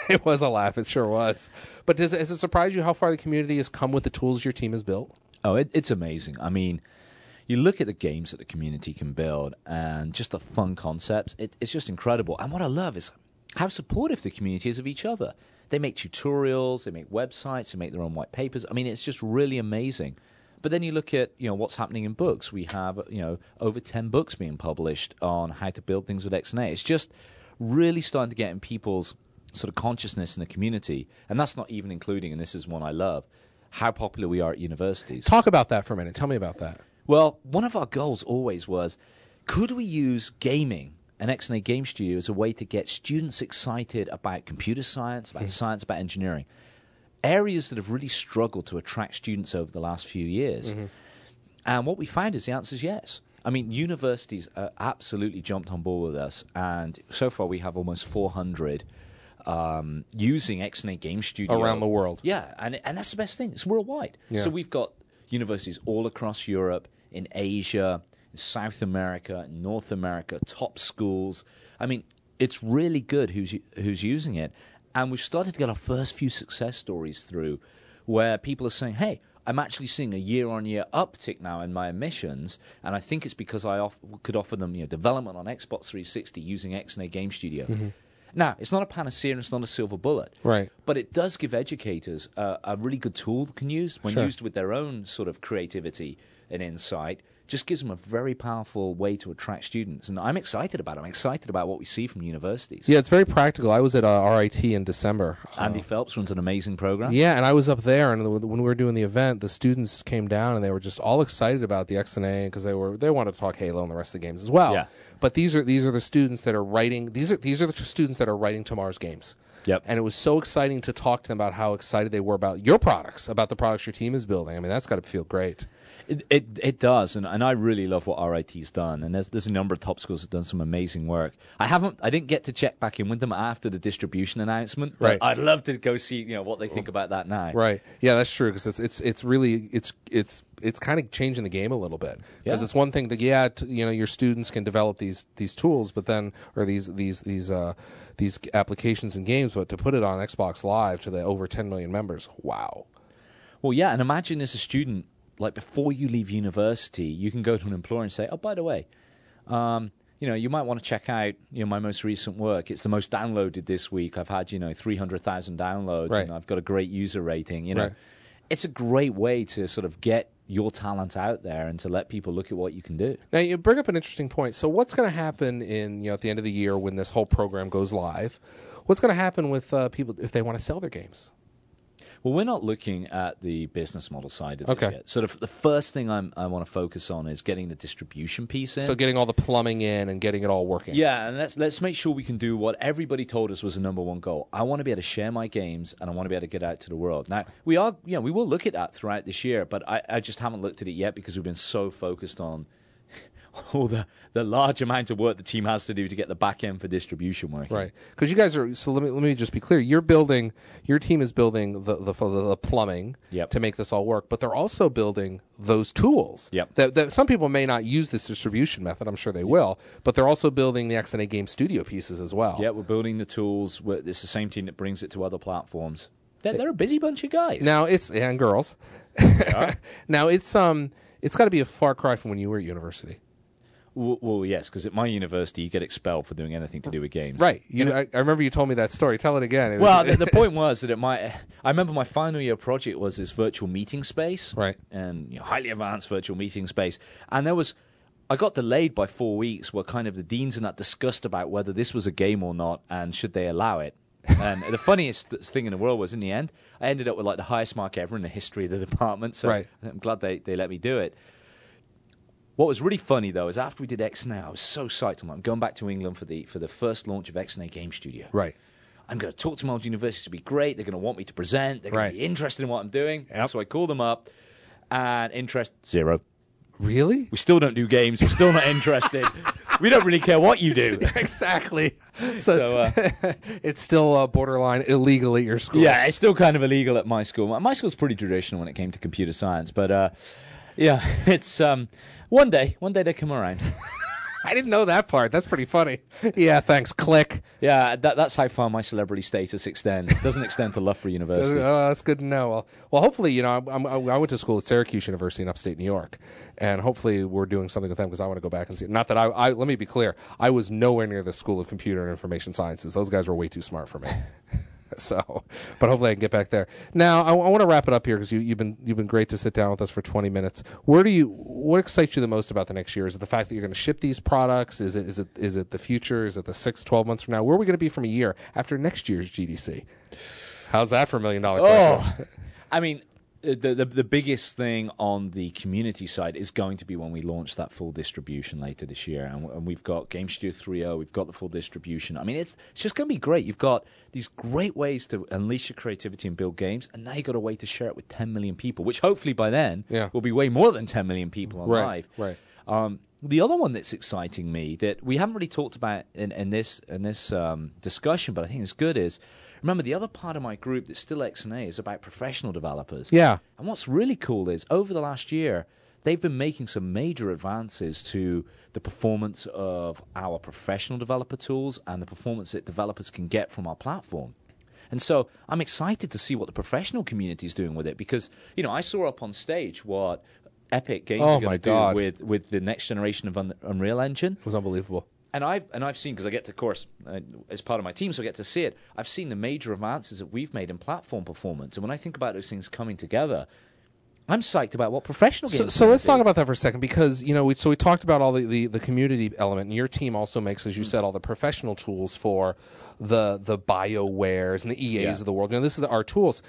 It was a laugh. It sure was. But has it surprised you how far the community has come with the tools your team has built? Oh, it's amazing. I mean, you look at the games that the community can build and just the fun concepts. It's just incredible. And what I love is how supportive the community is of each other. They make tutorials, they make websites, they make their own white papers. I mean, it's just really amazing. But then you look at, what's happening in books. We have, over 10 books being published on how to build things with XNA. It's just really starting to get in people's sort of consciousness in the community. And that's not even including, and this is one I love, how popular we are at universities. Talk about that for a minute. Tell me about that. Well, one of our goals always was, could we use gaming and XNA Game Studio as a way to get students excited about computer science, about science, about engineering? Areas that have really struggled to attract students over the last few years. Mm-hmm. And what we found is the answer is yes. I mean, universities absolutely jumped on board with us, and so far we have almost 400 using XNA Game Studio. Around the world. Yeah, and that's the best thing. It's worldwide. Yeah. So we've got universities all across Europe, in Asia, in South America, in North America, top schools. I mean, it's really good who's using it. And we've started to get our first few success stories through where people are saying, hey, I'm actually seeing a year-on-year uptick now in my emissions, and I think it's because I could offer them development on Xbox 360 using XNA Game Studio. Mm-hmm. Now, it's not a panacea and it's not a silver bullet, right? But it does give educators a really good tool they can use when used with their own sort of creativity and insight. Just gives them a very powerful way to attract students. And I'm excited about it. I'm excited about what we see from universities. Yeah, it's very practical. I was at RIT in December. Andy Phelps runs an amazing program. Yeah, and I was up there, and when we were doing the event, the students came down, and they were just all excited about the XNA because they wanted to talk Halo and the rest of the games as well. Yeah. But these are the students that are writing. These are the students that are writing tomorrow's games. Yep. And it was so exciting to talk to them about how excited they were about your products, about the products your team is building. I mean, that's got to feel great. It does, and I really love what RIT's done. And there's a number of top schools that have done some amazing work. I didn't get to check back in with them after the distribution announcement, but right. I'd love to go see what they think about that now. Right? Yeah, that's true because it's really kind of changing the game a little bit because it's one thing to your students can develop these tools, but then or these applications and games, but to put it on Xbox Live to the over 10 million members, wow. Well, yeah, and imagine as a student. Like before you leave university, you can go to an employer and say, "Oh, by the way, you might want to check out my most recent work. It's the most downloaded this week. I've had 300,000 downloads, right. and I've got a great user rating. Right. It's a great way to sort of get your talent out there and to let people look at what you can do. Now you bring up an interesting point. So what's going to happen in at the end of the year when this whole program goes live? What's going to happen with people if they want to sell their games? Well, we're not looking at the business model side of this yet. So the first thing I want to focus on is getting the distribution piece in. So getting all the plumbing in and getting it all working. Yeah, and let's make sure we can do what everybody told us was the number one goal. I want to be able to share my games, and I want to be able to get out to the world. Now, we will look at that throughout this year, but I just haven't looked at it yet because we've been so focused on all the large amount of work the team has to do to get the back end for distribution working. Right. Because you guys are, so let me just be clear. Your team is building the plumbing to make this all work, but they're also building those tools. Yep. That some people may not use this distribution method. I'm sure they will, but they're also building the XNA Game Studio pieces as well. Yeah, we're building the tools. It's the same team that brings it to other platforms. They're a busy bunch of guys. Now and girls. Now it's got to be a far cry from when you were at university. Well, yes, because at my university, you get expelled for doing anything to do with games. Right. I remember you told me that story. Tell it again. The point was that I remember my final year project was this virtual meeting space. Right. And highly advanced virtual meeting space. And I got delayed by 4 weeks where kind of the deans and that discussed about whether this was a game or not and should they allow it. And the funniest thing in the world was in the end, I ended up with the highest mark ever in the history of the department. So right. I'm glad they let me do it. What was really funny, though, is after we did XNA, I was so psyched. I'm going back to England for the first launch of XNA Game Studio. Right. I'm going to talk to my old university. It's going to be great. They're going to want me to present. They're going to be interested in what I'm doing. Yep. So I called them up, and interest, zero. Really? We still don't do games. We're still not interested. We don't really care what you do. Exactly. So it's still borderline illegal at your school. Yeah, it's still kind of illegal at my school. My school's pretty traditional when it came to computer science, but yeah, it's one day they come around. I didn't know that part. That's pretty funny. Yeah, thanks. Click. Yeah, that's how far my celebrity status extends. It doesn't extend to Loughborough University. Oh, that's good to know. Well, hopefully, I went to school at Syracuse University in upstate New York, and hopefully we're doing something with them because I want to go back and see it. Not that let me be clear, I was nowhere near the School of Computer and Information Sciences. Those guys were way too smart for me. So, but hopefully I can get back there. Now, I want to wrap it up here because you've been great to sit down with us for 20 minutes. What excites you the most about the next year? Is it the fact that you're going to ship these products? Is it the future? Is it the 6-12 months from now? Where are we going to be from a year after next year's GDC? How's that for $1 million question? I mean, the biggest thing on the community side is going to be when we launch that full distribution later this year, and we've got Game Studio 3.0, we've got the full distribution. I mean, it's just going to be great. You've got these great ways to unleash your creativity and build games, and now you've got a way to share it with 10 million people, which hopefully by then will be way more than 10 million people on live. Right. The other one that's exciting me that we haven't really talked about in this discussion, but I think is good is, remember, the other part of my group that's still XNA is about professional developers. Yeah. And what's really cool is, over the last year, they've been making some major advances to the performance of our professional developer tools and the performance that developers can get from our platform. And so I'm excited to see what the professional community is doing with it because, I saw up on stage what Epic Games are going to do with the next generation of Unreal Engine. It was unbelievable. And I've seen, because I get to, of course, as part of my team, so I get to see it, I've seen the major advances that we've made in platform performance. And when I think about those things coming together, I'm psyched about what professional games So let's talk about that for a second, because, we talked about all the community element, and your team also makes, as you said, all the professional tools for the BioWares and the EAs of the world. This is our tools.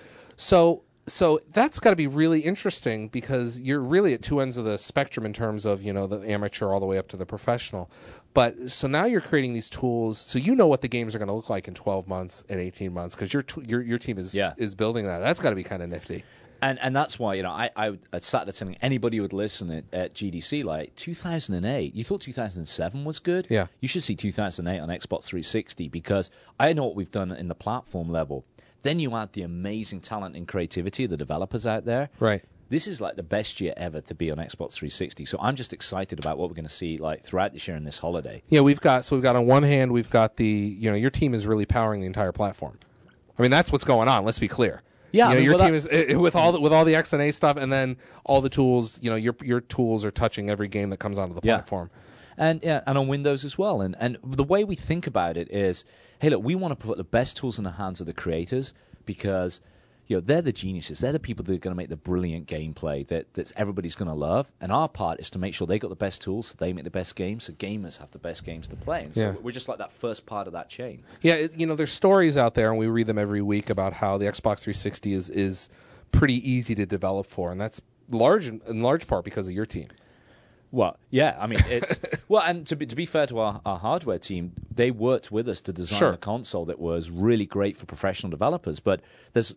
So that's got to be really interesting because you're really at two ends of the spectrum in terms of, the amateur all the way up to the professional. But so now you're creating these tools, so you know what the games are going to look like in 12 months and 18 months because your team is building that. That's got to be kind of nifty. And that's why, I sat there telling anybody who would listen at GDC, like, 2008, you thought 2007 was good? Yeah. You should see 2008 on Xbox 360 because I know what we've done in the platform level. Then you add the amazing talent and creativity of the developers out there. Right. This is like the best year ever to be on Xbox 360. So I'm just excited about what we're going to see like throughout this year and this holiday. Yeah, we've got on one hand, we've got your team is really powering the entire platform. I mean, that's what's going on. Let's be clear. Yeah, your team is with all the XNA stuff, and then all the tools. Your tools are touching every game that comes onto the platform. And on Windows as well. And the way we think about it is, hey, look, we want to put the best tools in the hands of the creators because they're the geniuses. They're the people that are going to make the brilliant gameplay that everybody's going to love. And our part is to make sure they got the best tools, so they make the best games, so gamers have the best games to play. And so we're just like that first part of that chain. Yeah, there's stories out there, and we read them every week about how the Xbox 360 is pretty easy to develop for, and that's in large part because of your team. Well, yeah, I mean, it's and to be fair to our hardware team, they worked with us to design a console that was really great for professional developers. But there's,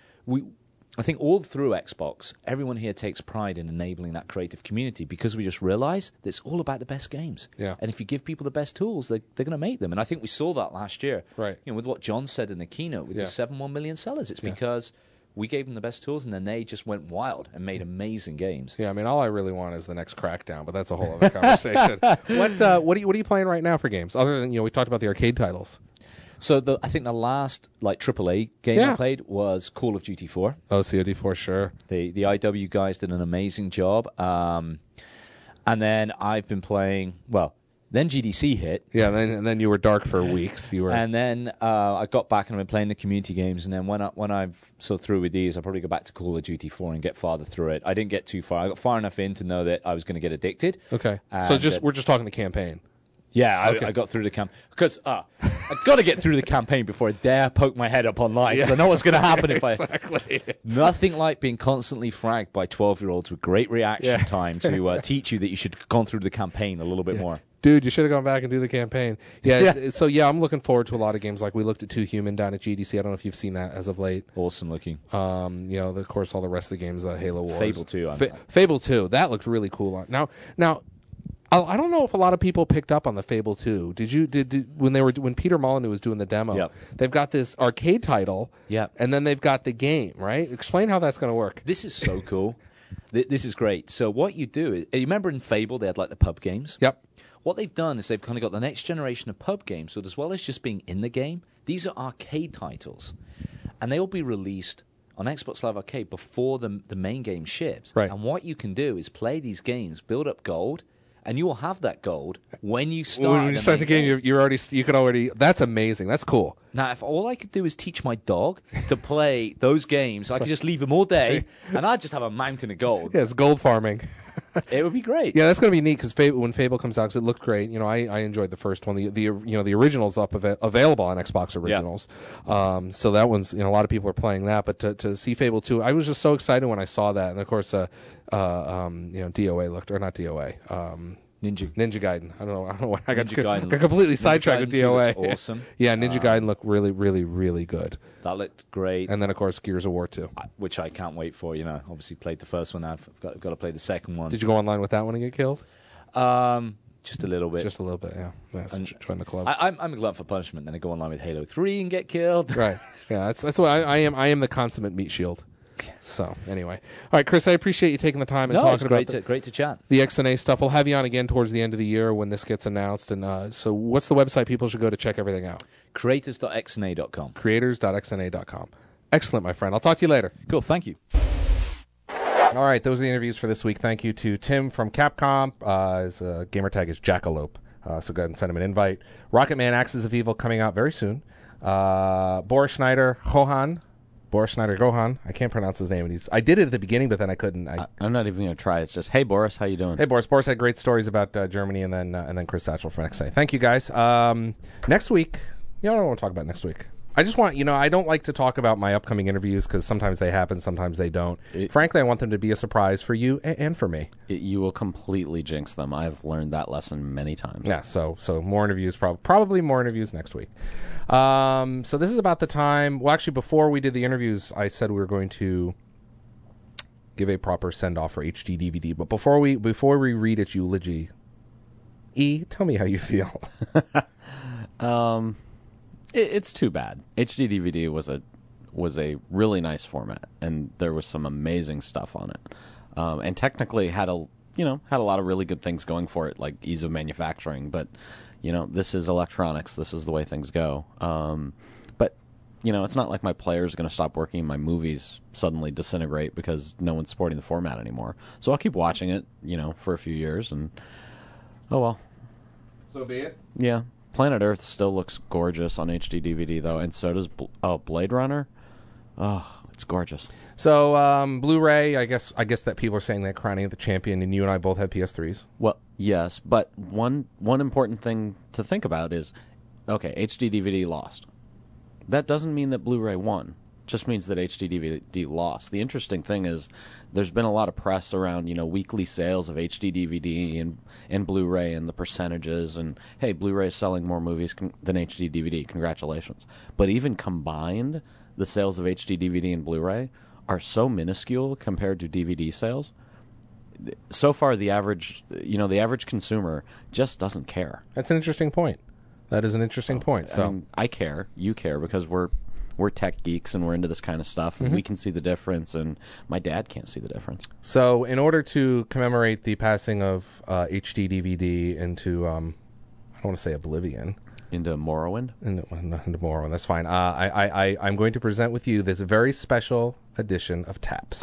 I think all through Xbox, everyone here takes pride in enabling that creative community because we just realize that it's all about the best games. Yeah. And if you give people the best tools, they're going to make them. And I think we saw that last year. Right. With what John said in the keynote with the 7.1 million sellers. It's because we gave them the best tools, and then they just went wild and made amazing games. Yeah, I mean, all I really want is the next Crackdown, but that's a whole other conversation. What are you playing right now for games? Other than we talked about the arcade titles. So I think the last AAA game I played was Call of Duty 4. Oh, COD4, sure. The IW guys did an amazing job, and then I've been playing Then GDC hit. Yeah, and then you were dark for weeks. And then I got back and I've been playing the community games. And then when I've through with these, I'll probably go back to Call of Duty 4 and get farther through it. I didn't get too far. I got far enough in to know that I was going to get addicted. Okay. So we're just talking the campaign. Yeah, I got through the campaign. Because I've got to get through the campaign before I dare poke my head up online. Because I know what's going to happen if exactly. Nothing like being constantly fragged by 12-year-olds with great reaction time to teach you that you should have gone through the campaign a little bit more. Dude, you should have gone back and do the campaign. Yeah. So I'm looking forward to a lot of games. Like we looked at Too Human down at GDC. I don't know if you've seen that as of late. Awesome looking. Of course, all the rest of the games, the Halo Wars, Fable 2. Fable 2. That looked really cool. Now, I don't know if a lot of people picked up on the Fable 2. When Peter Molyneux was doing the demo? Yep. They've got this arcade title. Yep. And then they've got the game. Right? Explain how that's going to work. This is so cool. This is great. So what you do is, you remember in Fable they had like the pub games? Yep. what they've done is they've kind of got the next generation of pub games, but as well as just being in the game, these are arcade titles. And they will be released on Xbox Live Arcade before the main game ships. Right. And what you can do is play these games, build up gold, and you will have that gold when you start. When you start the game, you could already. That's amazing. That's cool. Now, if all I could do is teach my dog to play those games, I could just leave him all day, and I'd just have a mountain of gold. Yeah, it's gold farming. It would be great. Yeah, that's going to be neat because when Fable comes out, 'cause it looked great. You know, I enjoyed the first one. The original's up available on Xbox Originals. Yeah. So that one's, a lot of people are playing that. But to see Fable 2, I was just so excited when I saw that. And of course, DOA looked, or not DOA. Ninja Gaiden. I don't know. I got completely sidetracked with DOA. Awesome. Yeah, Ninja Gaiden looked really, really, really good. That looked great. And then, of course, Gears of War 2. Which I can't wait for. Obviously played the first one. I've got to play the second one. Did you go online with that one and get killed? Just a little bit. Just a little bit, yeah. Join the club. I'm a glutton for punishment. Then I go online with Halo 3 and get killed. Right. Yeah, that's what I am. I am the consummate meat shield. So anyway, all right, Chris, I appreciate you taking the time and talking about great to chat. The XNA stuff. We'll have you on again towards the end of the year when this gets announced. And so, what's the website people should go to check everything out? Creators.xna.com. Creators.xna.com. Excellent, my friend. I'll talk to you later. Cool. Thank you. All right, those are the interviews for this week. Thank you to Tim from Capcom. His gamer tag is Jackalope. So go ahead and send him an invite. Rocket Man: Axis of Evil coming out very soon. Boris Schneider Gohan. I can't pronounce his name. I did it at the beginning, but then I couldn't. I'm not even going to try. It's just, hey, Boris, how you doing? Hey, Boris. Boris had great stories about Germany, and then Chris Satchel from XA. Thank you, guys. Next week, I don't want to talk about next week. I just want, I don't like to talk about my upcoming interviews because sometimes they happen, sometimes they don't. Frankly, I want them to be a surprise for you and for me. You will completely jinx them. I've learned that lesson many times. Yeah, so more interviews, probably more interviews next week. So this is about the time. Well, actually, before we did the interviews, I said we were going to give a proper send-off for HD DVD. But before we read its eulogy, tell me how you feel. It's too bad. HD DVD was a really nice format, and there was some amazing stuff on it, and technically had a lot of really good things going for it, like ease of manufacturing. But this is electronics. This is the way things go. But it's not like my player's going to stop working. My movies suddenly disintegrate because no one's supporting the format anymore. So I'll keep watching it, for a few years, and oh well. So be it. Yeah. Planet Earth still looks gorgeous on HD DVD, though, and so does Blade Runner. Oh, it's gorgeous. So Blu-ray, I guess that people are saying that Crowning the Champion, and you and I both have PS3s. Well, yes, but one important thing to think about is, okay, HD DVD lost. That doesn't mean that Blu-ray won. Just means that HD DVD lost. The interesting thing is there's been a lot of press around, weekly sales of HD DVD and Blu-ray and the percentages, and hey, Blu-ray is selling more movies than HD DVD. Congratulations. But even combined, the sales of HD DVD and Blu-ray are so minuscule compared to DVD sales. So far, the average consumer just doesn't care. That's an interesting point. That is an interesting point. So I care. You care because we're tech geeks and we're into this kind of stuff, and we can see the difference, and my dad can't see the difference. So in order to commemorate the passing of HD DVD into, I don't want to say oblivion. Into Morrowind? Into Morrowind, that's fine. I'm going to present with you this very special edition of TAPS.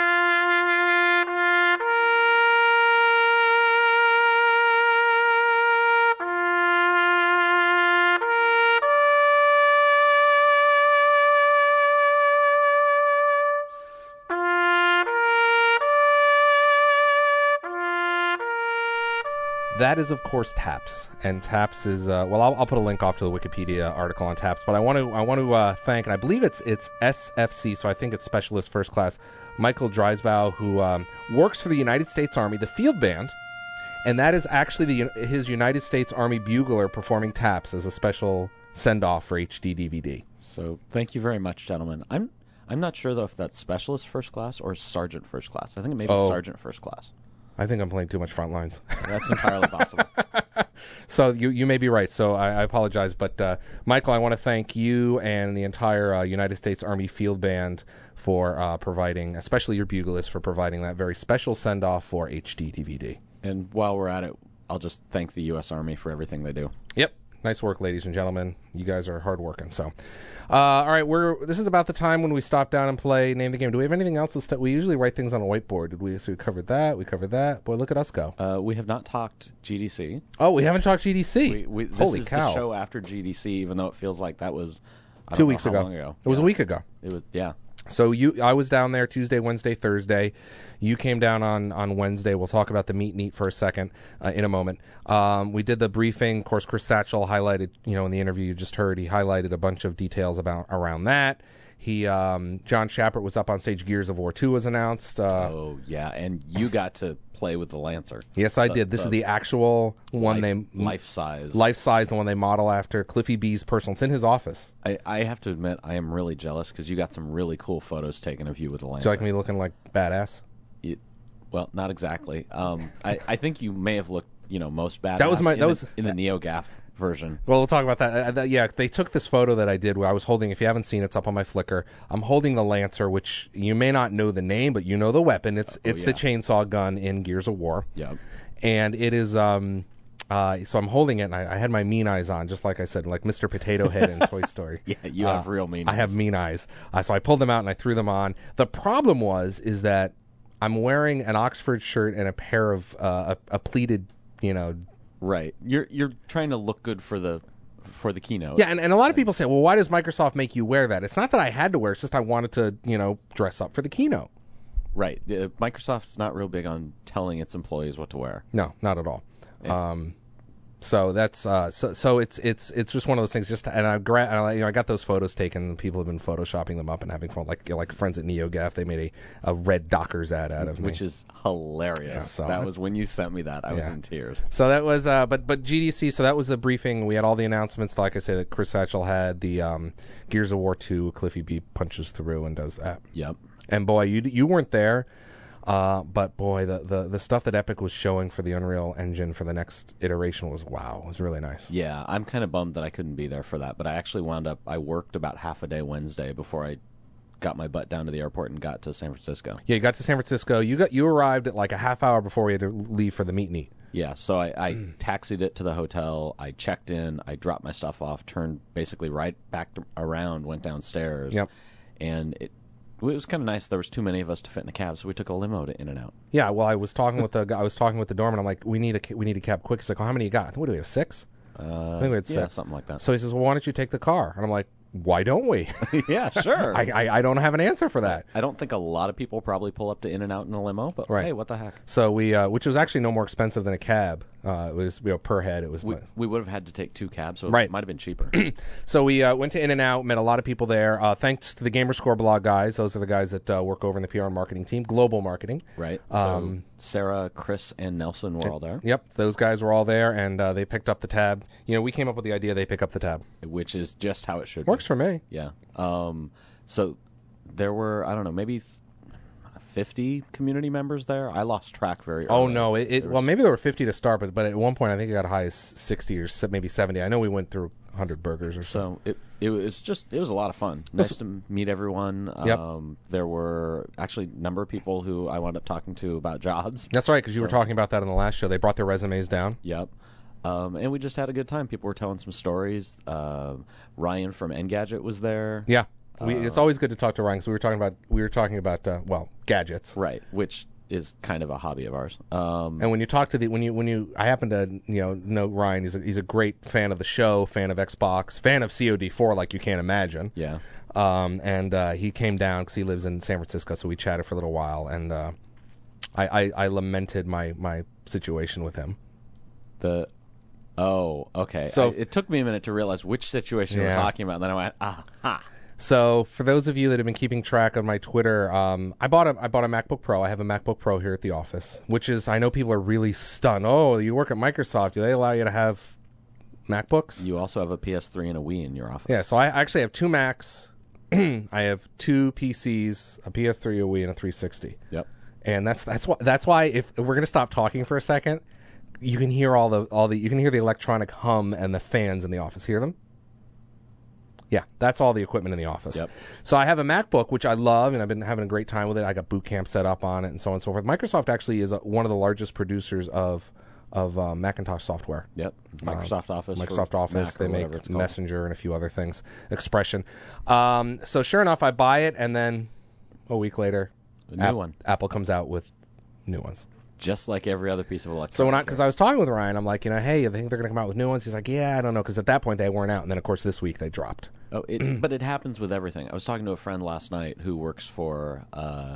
That is, of course, TAPS, and TAPS is I'll put a link off to the Wikipedia article on TAPS, but I want to thank, and I believe it's SFC, so I think it's Specialist First Class, Michael Dreisbau, who works for the United States Army, the field band, and that is actually his United States Army bugler performing TAPS as a special send-off for HD DVD. So thank you very much, gentlemen. I'm not sure though if that's Specialist First Class or Sergeant First Class. I think it may be Sergeant First Class. I think I'm playing too much front lines. That's entirely possible. So you may be right. So I apologize. But, Michael, I want to thank you and the entire United States Army Field Band for providing, especially your buglist, for providing that very special send-off for HD DVD. And while we're at it, I'll just thank the U.S. Army for everything they do. Yep. Nice work, ladies and gentlemen. You guys are hardworking. So, all right, this is about the time when we stop down and play Name the Game. Do we have anything else? We usually write things on a whiteboard. So we covered that. We covered that. Boy, look at us go. We have not talked GDC. Oh, we haven't talked GDC. Holy cow! The show after GDC, even though it feels like that was 2 weeks ago. It was a week ago. It was, yeah. So I was down there Tuesday, Wednesday, Thursday. You came down on Wednesday. We'll talk about the meet and eat for a second in a moment. We did the briefing. Of course, Chris Satchell highlighted, in the interview you just heard, he highlighted a bunch of details around that. John Shappert was up on stage. Gears of War 2 was announced. Oh, yeah, and you got to play with the Lancer. Yes, I did. This is the actual one life-size, the one they model after Cliffy B's personal. It's in his office. I have to admit, I am really jealous because you got some really cool photos taken of you with the Lancer. Do you like me looking like badass? Well, not exactly. I think you may have looked, most badass. That was in the NeoGAF version. Well, we'll talk about that. Yeah, they took this photo that I did where I was holding, if you haven't seen it, it's up on my Flickr. I'm holding the Lancer, which you may not know the name, but you know the weapon. It's the chainsaw gun in Gears of War. Yeah. And it is, so I'm holding it, and I had my mean eyes on, just like I said, like Mr. Potato Head in Toy Story. Yeah, you have real mean eyes. I have mean eyes. So I pulled them out, and I threw them on. The problem is that I'm wearing an Oxford shirt and a pair of a pleated, Right. You're trying to look good for the keynote. Yeah, and a lot of people say, well, why does Microsoft make you wear that? It's not that I had to wear it. It's just I wanted to, dress up for the keynote. Right. Microsoft's not real big on telling its employees what to wear. No, not at all. So that's so it's just one of those things. I got those photos taken. And people have been photoshopping them up and having fun. Like friends at NeoGAF, they made a Red Dockers ad out of me, which is hilarious. Yeah, so that was when you sent me that. I was in tears. So that was but GDC. So that was the briefing. We had all the announcements. Like I say, that Chris Satchell had the Gears of War 2. Cliffy B punches through and does that. Yep. And boy, you weren't there. But boy, the stuff that Epic was showing for the Unreal Engine for the next iteration was really nice. Yeah, I'm kind of bummed that I couldn't be there for that, but I actually I worked about half a day Wednesday before I got my butt down to the airport and got to San Francisco. Yeah, you got to San Francisco. You arrived at like a half hour before we had to leave for the meet and eat. Yeah, so I taxied it to the hotel, I checked in, I dropped my stuff off, turned basically right back around, went downstairs. Yep. And it was kind of nice. There was too many of us to fit in a cab, so we took a limo to In-N-Out. Yeah, well, I was talking with the doorman. I'm like, we need a cab quick. He's like, how many you got? What do we have, 6? I think we had 6. Yeah, something like that. So he says, well, why don't you take the car? And I'm like, why don't we? Yeah, sure. I don't have an answer for that. I don't think a lot of people probably pull up to In-N-Out in a limo, but hey, what the heck? So we, which was actually no more expensive than a cab. It was per head. It was. We would have had to take 2 cabs, so right. It might have been cheaper. So we went to In-N-Out, met a lot of people there. Thanks to the Gamerscore blog guys. Those are the guys that work over in the PR and marketing team, global marketing. Right. So Sarah, Chris, and Nelson were all there. Yep, those guys were all there, and they picked up the tab. We came up with the idea they pick up the tab, which is just how it should. Works for me. Yeah. So there were, I don't know, maybe 50 community members there. I lost track very early. Oh, no. Well, maybe there were 50 to start, but at one point I think it got as high as 60 or maybe 70. I know we went through 100 burgers or so. It was a lot of fun. Nice to meet everyone. Yep. There were actually a number of people who I wound up talking to about jobs. That's right, because you were talking about that in the last show. They brought their resumes down. Yep. And we just had a good time. People were telling some stories. Ryan from Engadget was there. Yeah. It's always good to talk to Ryan because we were talking about gadgets, right? Which is kind of a hobby of ours. And when you talk to I happen to know Ryan. He's a great fan of the show, fan of Xbox, fan of COD4, like you can't imagine. Yeah. And he came down because he lives in San Francisco, so we chatted for a little while, and I lamented my situation with him. Oh, okay. So it took me a minute to realize which situation we're talking about, and then I went, aha. So for those of you that have been keeping track of my Twitter, I bought a MacBook Pro. I have a MacBook Pro here at the office, which is, I know people are really stunned. Oh, you work at Microsoft. Do they allow you to have MacBooks? You also have a PS3 and a Wii in your office. Yeah, so I actually have 2 Macs. I have 2 PCs, a PS3, a Wii, and a 360. Yep. And that's why if we're gonna stop talking for a second, you can hear you can hear the electronic hum and the fans in the office. Hear them? Yeah, that's all the equipment in the office. Yep. So I have a MacBook, which I love, and I've been having a great time with it. I got Boot Camp set up on it and so on and so forth. Microsoft actually is one of the largest producers of Macintosh software. Yep, Microsoft Office. Microsoft Office. Mac, they make make Messenger and a few other things. Expression. So sure enough, I buy it, and then a week later, a new one. Apple comes out with new ones. Just like every other piece of electronics. So because I was talking with Ryan, I'm like, hey, I think they're going to come out with new ones. He's like, yeah, I don't know, because at that point they weren't out, and then of course this week they dropped. Oh, but it happens with everything. I was talking to a friend last night who works for,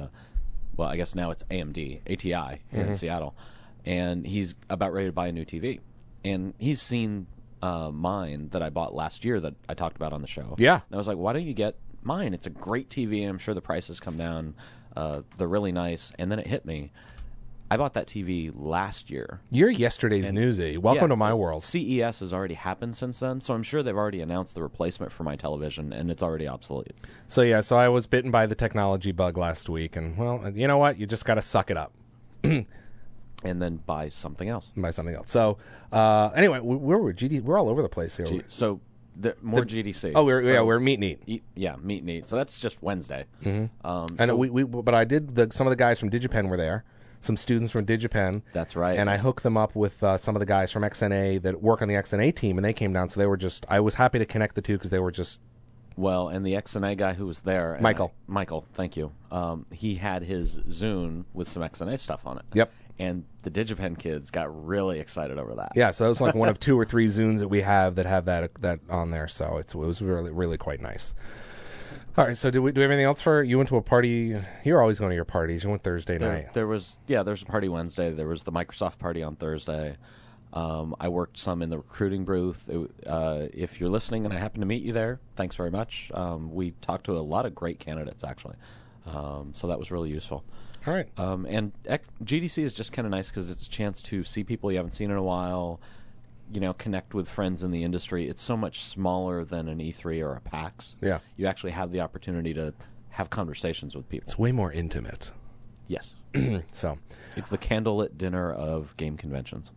I guess now it's AMD, ATI here in Seattle, and he's about ready to buy a new TV, and he's seen mine that I bought last year that I talked about on the show. Yeah, and I was like, why don't you get mine? It's a great TV. I'm sure the prices come down. They're really nice. And then it hit me. I bought that TV last year. You're yesterday's newsy. Welcome to my world. CES has already happened since then, so I'm sure they've already announced the replacement for my television, and it's already obsolete. So I was bitten by the technology bug last week, and well, you know what? You just got to suck it up. And then buy something else. So anyway, we're all over the place here. More GDC. Oh, we're Meet and Eat. Meet and Eat. So that's just Wednesday. Mm-hmm. But I did. Some of the guys from DigiPen were there. Some students from DigiPen. That's right. And I hooked them up with some of the guys from XNA that work on the XNA team, and they came down. So they were I was happy to connect the two because they were just. Well, and the XNA guy who was there, Michael, thank you. He had his Zune with some XNA stuff on it. Yep. And the DigiPen kids got really excited over that. Yeah, so that was like one of 2 or 3 Zunes that we have that on there. So it was really, really quite nice. All right, so do we do anything else you went to a party? You're always going to your parties. You went Thursday night. There was a party Wednesday. There was the Microsoft party on Thursday. I worked some in the recruiting booth. If you're listening and I happen to meet you there, thanks very much. We talked to a lot of great candidates, actually. So that was really useful. All right. And GDC is just kind of nice because it's a chance to see people you haven't seen in a while, connect with friends in the industry. It's so much smaller than an E3 or a PAX. Yeah. You actually have the opportunity to have conversations with people. It's way more intimate. Yes. So it's the candlelit dinner of game conventions.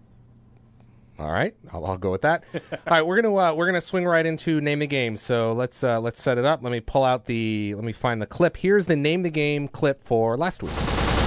All right, I'll go with that. All right, we're gonna swing right into Name the Game. So let's set it up. Let me find the clip. Here's the Name the Game clip for last week.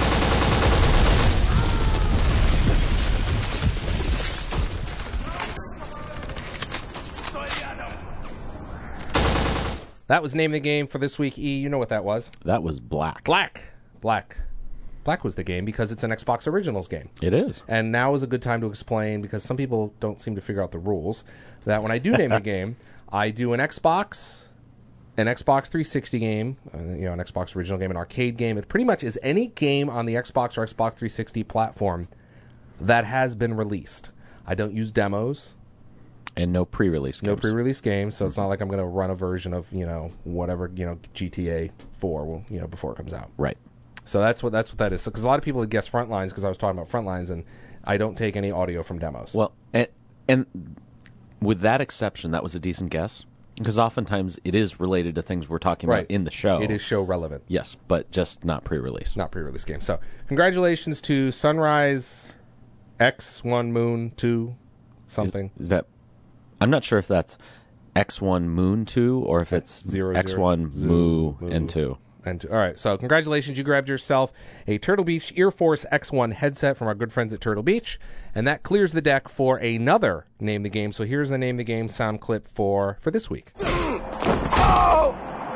That was Name the Game for this week. E, you know what that was? That was Black. Black was the game because it's an Xbox Originals game. It is. And now is a good time to explain, because some people don't seem to figure out the rules, that when I do name the game, I do an Xbox 360 game, an Xbox Original game, an arcade game. It pretty much is any game on the Xbox or Xbox 360 platform that has been released. I don't use demos. And no pre-release games. No pre-release games, so it's not like I'm going to run a version of, whatever, GTA 4 before it comes out. Right. So that's what that is. Because a lot of people would guess Frontlines, because I was talking about Frontlines, and I don't take any audio from demos. Well, and with that exception, that was a decent guess, because oftentimes it is related to things we're talking about in the show. It is show relevant. Yes, but just not pre-release. Not pre-release games. So congratulations to Sunrise X1 Moon 2 something. Is that? I'm not sure if that's X1 Moon 2 or if it's X1 Moo and 2. All right, so congratulations. You grabbed yourself a Turtle Beach Ear Force X1 headset from our good friends at Turtle Beach, and that clears the deck for another Name the Game. So here's the Name the Game sound clip for this week. Oh!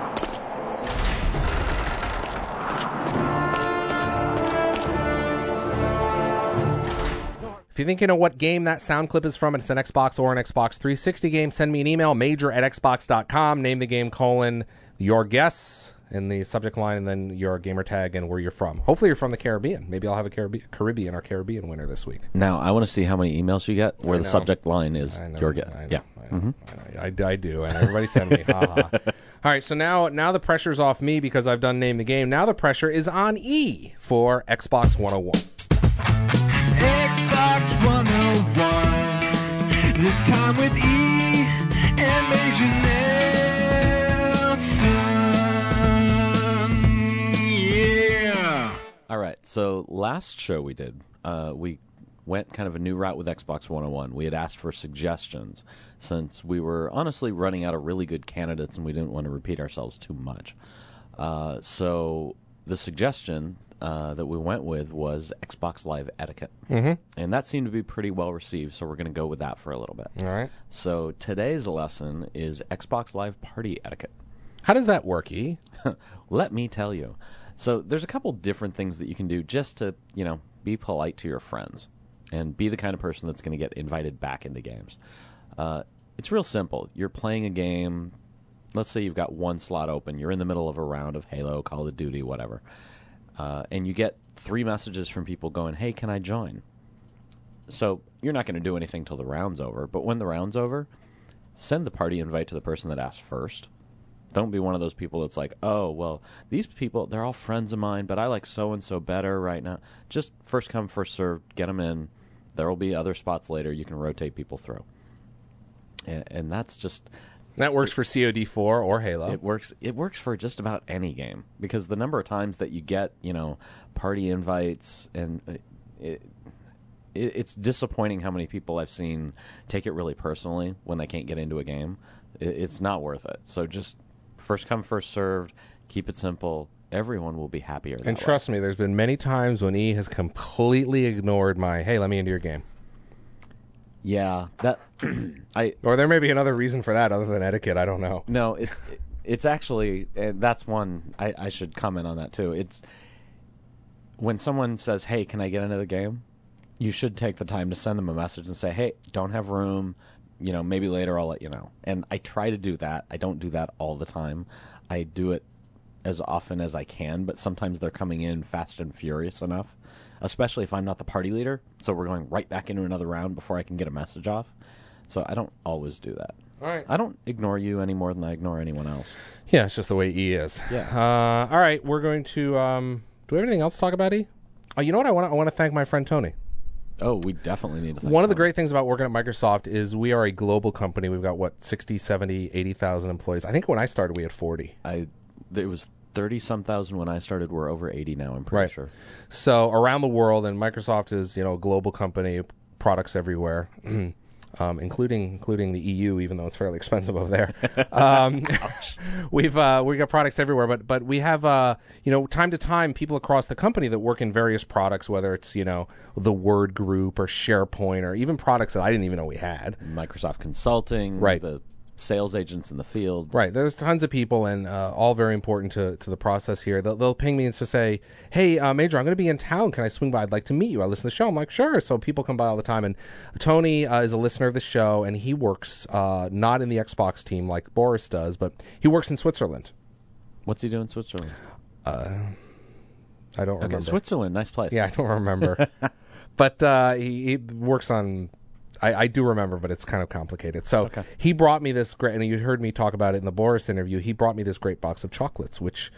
If you think you know what game that sound clip is from, it's an Xbox or an Xbox 360 game, send me an email, major@xbox.com, name the game, your guess in the subject line, and then your gamer tag and where you're from. Hopefully you're from the Caribbean. Maybe I'll have a Caribbean winner this week. Now, I want to see how many emails you get where the subject line is your guess. I do, and everybody send me. Ha ha. All right, so now the pressure's off me because I've done Name the Game. Now the pressure is on E for Xbox 101. Xbox 101. This time with E and Major Nelson. Yeah. All right, so last show we did, we went kind of a new route with Xbox 101. We had asked for suggestions since we were honestly running out of really good candidates and we didn't want to repeat ourselves too much. So the suggestion that we went with was Xbox Live Etiquette. And that seemed to be pretty well received, so we're going to go with that for a little bit. All right. So today's lesson is Xbox Live Party Etiquette. How does that work, E? Let me tell you. So there's a couple different things that you can do just to, be polite to your friends and be the kind of person that's going to get invited back into games. It's real simple. You're playing a game. Let's say you've got one slot open. You're in the middle of a round of Halo, Call of Duty, whatever. And you get 3 messages from people going, hey, can I join? So you're not going to do anything till the round's over. But when the round's over, send the party invite to the person that asked first. Don't be one of those people that's like, oh, well, these people, they're all friends of mine, but I like so-and-so better right now. Just first come, first served, get them in. There will be other spots later. You can rotate people through. And that's just... That works for COD4 or Halo. It works for just about any game, because the number of times that you get, party invites, and it's disappointing how many people I've seen take it really personally when they can't get into a game. It's not worth it. So just first come, first served, keep it simple. Everyone will be happier. And trust me, there's been many times when E has completely ignored my, hey, let me into your game. Yeah, that or there may be another reason for that other than etiquette. I don't know. No, it's actually, that's one I should comment on that too. It's when someone says, "Hey, can I get into the game?" You should take the time to send them a message and say, "Hey, don't have room. Maybe later I'll let you know." And I try to do that. I don't do that all the time. I do it as often as I can, but sometimes they're coming in fast and furious enough. Especially if I'm not the party leader, so we're going right back into another round before I can get a message off. So I don't always do that. All right. I don't ignore you any more than I ignore anyone else. Yeah, it's just the way E is. Yeah. All right, we're going to... do we have anything else to talk about, E? Oh, you know what? I want to thank my friend Tony. Oh, we definitely need to thank One of the Tony. great things about working at Microsoft is we are a global company. We've got, 60, 70, 80,000 employees. I think when I started, we had 40. It was 30-some thousand when I started. We're over 80 now, I'm pretty sure. So around the world, and Microsoft is, a global company, products everywhere, including the EU, even though it's fairly expensive over there. We got products everywhere, but we have, time to time, people across the company that work in various products, whether it's, the Word Group or SharePoint or even products that I didn't even know we had. Microsoft Consulting, right. The sales agents in the field. Right. There's tons of people, and all very important to the process here. They'll ping me and just say, hey, Major, I'm going to be in town. Can I swing by? I'd like to meet you. I listen to the show. I'm like, sure. So people come by all the time. And Tony is a listener of the show, and he works not in the Xbox team like Boris does, but he works in Switzerland. What's he doing in Switzerland? I don't remember. Switzerland, nice place. Yeah, I don't remember. But he works on... I do remember, but it's kind of complicated. So He brought me this great, and you heard me talk about it in the Boris interview, he brought me this great box of chocolates, which,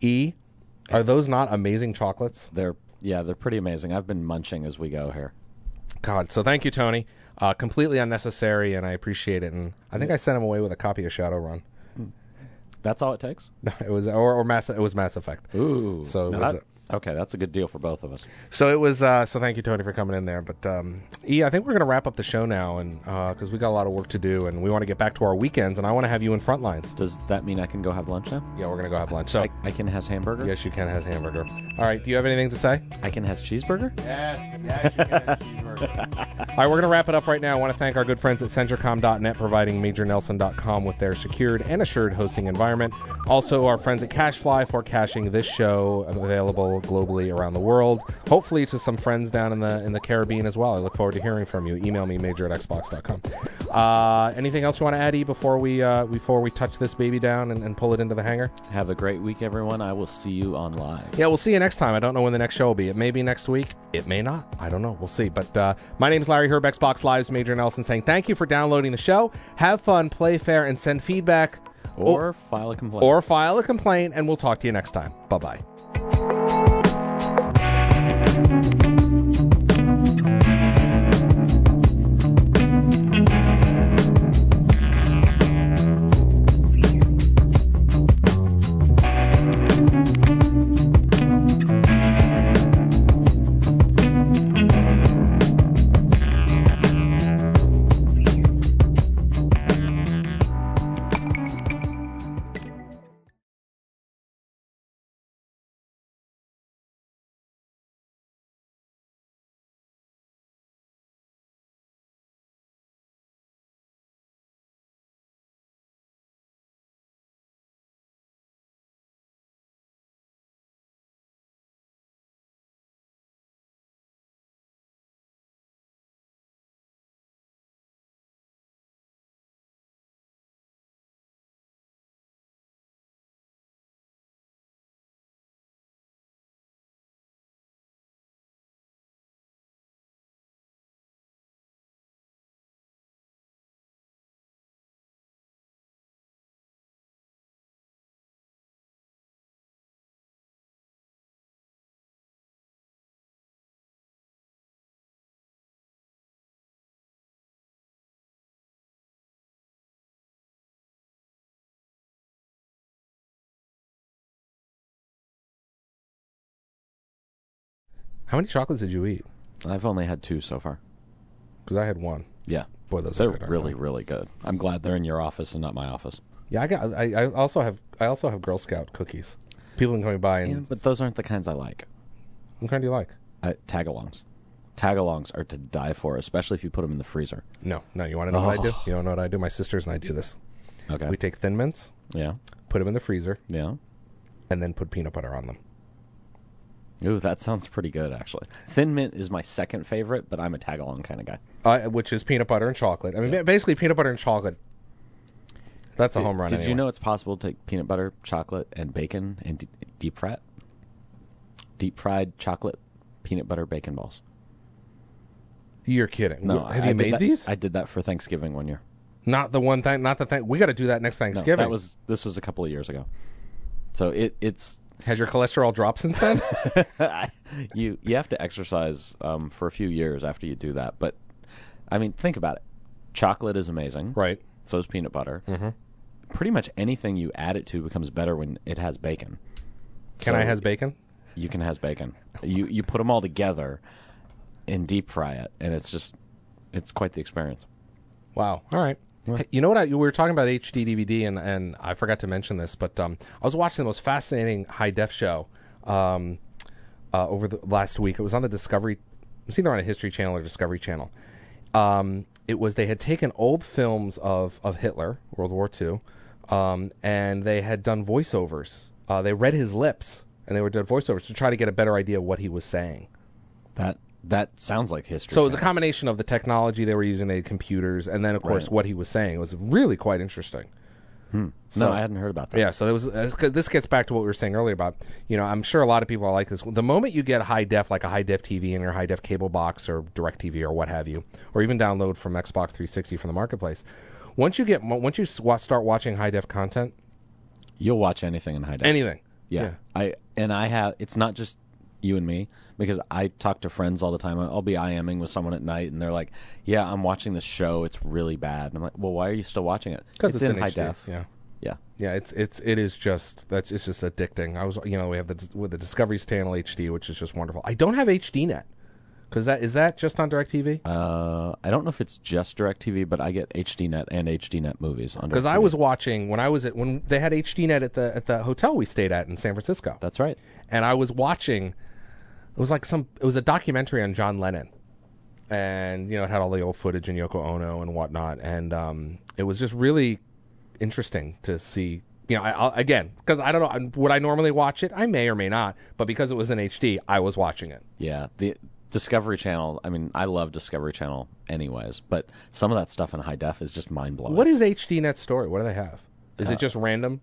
are those not amazing chocolates? They're pretty amazing. I've been munching as we go here. God, so thank you, Tony. Completely unnecessary, and I appreciate it. And I think I sent him away with a copy of Shadowrun. That's all it takes? No, it was it was Mass Effect. Ooh. So okay, that's a good deal for both of us. So it was. So thank you, Tony, for coming in there. But I think we're going to wrap up the show now, and because we got a lot of work to do, and we want to get back to our weekends, and I want to have you in Frontlines. Does that mean I can go have lunch now? Yeah, we're going to go have lunch. So I can has hamburger. Yes, you can has hamburger. All right. Do you have anything to say? I can has cheeseburger. Yes, you can have cheeseburger. All right, we're going to wrap it up right now. I want to thank our good friends at Centricom.net, providing MajorNelson.com with their secured and assured hosting environment. Also, our friends at CacheFly for caching this show, available globally around the world. Hopefully to some friends down in the Caribbean as well. I look forward to hearing from you. Email me, major@xbox.com. Anything else you want to add, E, before we touch this baby down and pull it into the hangar? Have a great week, everyone. I will see you on live. Yeah, we'll see you next time. I don't know when the next show will be. It may be next week. It may not. I don't know. We'll see. But my name is Larry Herb, Xbox Live's Major Nelson, saying thank you for downloading the show. Have fun, play fair, and send feedback. Or file a complaint. And we'll talk to you next time. Bye-bye. How many chocolates did you eat? I've only had 2 so far. Because I had 1. Yeah. Boy, those they're are good, really, really good. I'm glad they're in your office and not my office. Yeah, I also have Girl Scout cookies. People can come by and. Yeah, but those aren't the kinds I like. What kind do you like? Tagalongs. Tagalongs are to die for, especially if you put them in the freezer. No. You want to know what I do? You don't know what I do? My sisters and I do this. Okay. We take Thin Mints, Yeah. put them in the freezer, Yeah. and then put peanut butter on them. Ooh, that sounds pretty good, actually. Thin Mint is my second favorite, but I'm a Tagalong kind of guy. Which is peanut butter and chocolate. I mean, basically peanut butter and chocolate. That's a home run. Did anyway. you know it's possible to take peanut butter, chocolate, and bacon and deep fry it? Deep fried chocolate, peanut butter, bacon balls. You're kidding. No, Have you made these? I did that for Thanksgiving one year. Not the one thing. Not the thing. We got to do that next No, Thanksgiving. this was a couple of years ago. So it's Has your cholesterol dropped since then? you have to exercise for a few years after you do that. But I mean, think about it. Chocolate is amazing, Right. So is peanut butter. Mm-hmm. Pretty much anything you add it to becomes better when it has bacon. Can I has bacon? You can has bacon. You put them all together and deep fry it, and it's quite the experience. Wow. All right. Hey, you know what? We were talking about HD DVD, and I forgot to mention this, but I was watching the most fascinating high def show over the last week. It was on the Discovery. It was either on a History Channel or Discovery Channel. It was they had taken old films of Hitler, World War II, and they had done voiceovers. They read his lips, and they were doing voiceovers to try to get a better idea of what he was saying. That sounds like history. So it was a combination of the technology they were using, they had computers, and then, of course, what he was saying. It was really quite interesting. So, no, I hadn't heard about that. Yeah, so it was. This gets back to what we were saying earlier about, I'm sure a lot of people are like this. The moment you get high def, like a high def TV in your high def cable box or DirecTV or what have you, or even download from Xbox 360 from the marketplace, once you start watching high def content, You'll watch anything in high def. anything. Yeah. It's not just you and me, because I talk to friends all the time. I'll be IMing with someone at night, and they're like, "Yeah, I'm watching this show. It's really bad." And I'm like, "Well, why are you still watching it?" Because it's in in high HD. def. Yeah. Yeah. It's just addicting. We have the Discovery Channel HD, which is just wonderful. I don't have HDNet. Because is that just on DirecTV? I don't know if it's just DirecTV, but I get HDNet and HDNet movies on DirecTV. Because I was watching when they had HDNet at the hotel we stayed at in San Francisco. That's right. And I was watching. It was a documentary on John Lennon, and it had all the old footage and Yoko Ono and whatnot, and it was just really interesting to see. Because I don't know, would I normally watch it? I may or may not, but because it was in HD, I was watching it. Yeah, the Discovery Channel. I mean, I love Discovery Channel, anyways, but some of that stuff in high def is just mind blowing. What is HDNet's story? What do they have? Is it just random?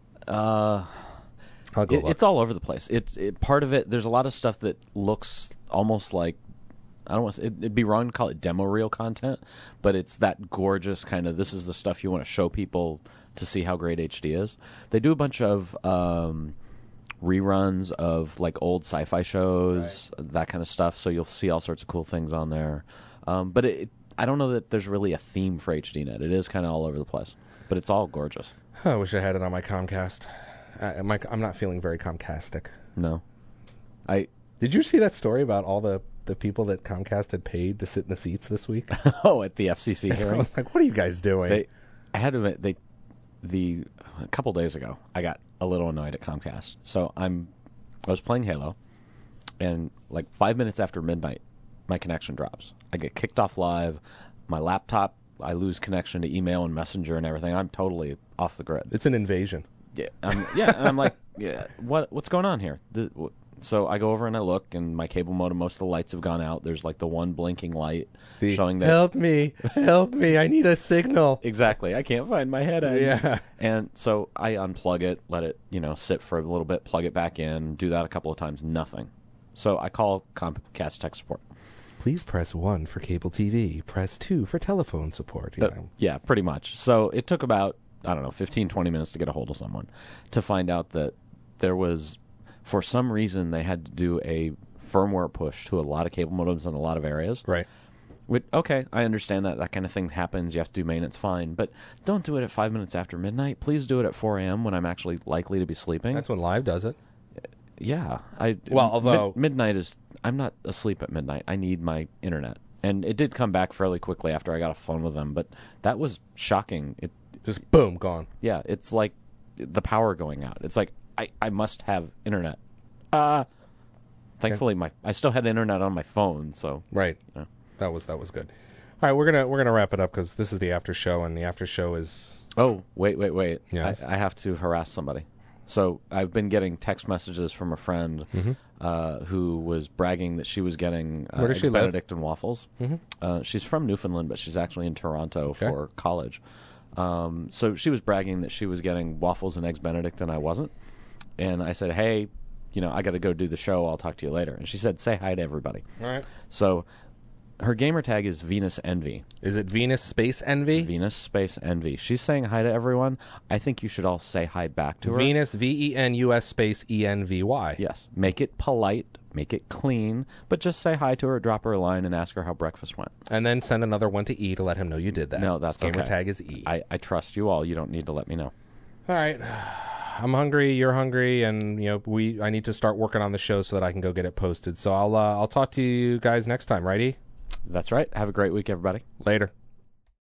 It's all over the place. Part of it. There's a lot of stuff that looks almost like, I don't want to. It'd be wrong to call it demo reel content, but it's that gorgeous kind of. This is the stuff you want to show people to see how great HD is. They do a bunch of reruns of like old sci-fi shows, that kind of stuff. So you'll see all sorts of cool things on there. But I don't know that there's really a theme for HDNet. It is kind of all over the place, but it's all gorgeous. I wish I had it on my Comcast. I'm not feeling very Comcastic. No, Did you see that story about all the people that Comcast had paid to sit in the seats this week? at the FCC hearing. Like, what are you guys doing? I had to admit, a couple days ago, I got a little annoyed at Comcast. So I was playing Halo, and like 5 minutes after midnight, my connection drops. I get kicked off live. My laptop, I lose connection to email and Messenger and everything. I'm totally off the grid. It's an invasion. Yeah, and I'm like, yeah, what's going on here? So I go over and I look, and my cable modem, most of the lights have gone out. There's like the one blinking light showing that. Help me, I need a signal. Exactly, I can't find my headache. Yeah. And so I unplug it, let it sit for a little bit, plug it back in, do that a couple of times, nothing. So I call Comcast tech support. Please press 1 for cable TV. Press 2 for telephone support. Yeah, pretty much. So it took about, 15, 20 minutes to get a hold of someone to find out that there was, for some reason, they had to do a firmware push to a lot of cable modems in a lot of areas. Right. Okay, I understand that kind of thing happens. You have to do maintenance, fine. But don't do it at 5 minutes after midnight. Please do it at 4 a.m. when I'm actually likely to be sleeping. That's when Live does it. Yeah. Although midnight is, I'm not asleep at midnight. I need my internet. And it did come back fairly quickly after I got a phone with them, but that was shocking. It just boom, gone. Yeah, it's like the power going out. It's like I must have internet. Thankfully, I still had internet on my phone, so right. You know. That was good. All right, we're gonna wrap it up because this is the after show, and the after show is. Oh, wait! Yes. I have to harass somebody. So I've been getting text messages from a friend who was bragging that she was getting Where does she live? Benedict and waffles. She's from Newfoundland, but she's actually in Toronto for college. So she was bragging that she was getting waffles and eggs Benedict, and I wasn't. And I said, hey, I got to go do the show. I'll talk to you later. And she said, say hi to everybody. All right. So her gamer tag is Venus Envy. Is it Venus Space Envy? Venus Space Envy. She's saying hi to everyone. I think you should all say hi back to her. Venus, VENUS space ENVY. Yes. Make it polite. Make it clean. But just say hi to her, drop her a line, and ask her how breakfast went. And then send another one to E to let him know you did that. No, that's gamer okay. tag is E. I trust you all. You don't need to let me know. All right. I'm hungry, you're hungry, and I need to start working on the show so that I can go get it posted. So I'll talk to you guys next time, righty? That's right. Have a great week, everybody. Later.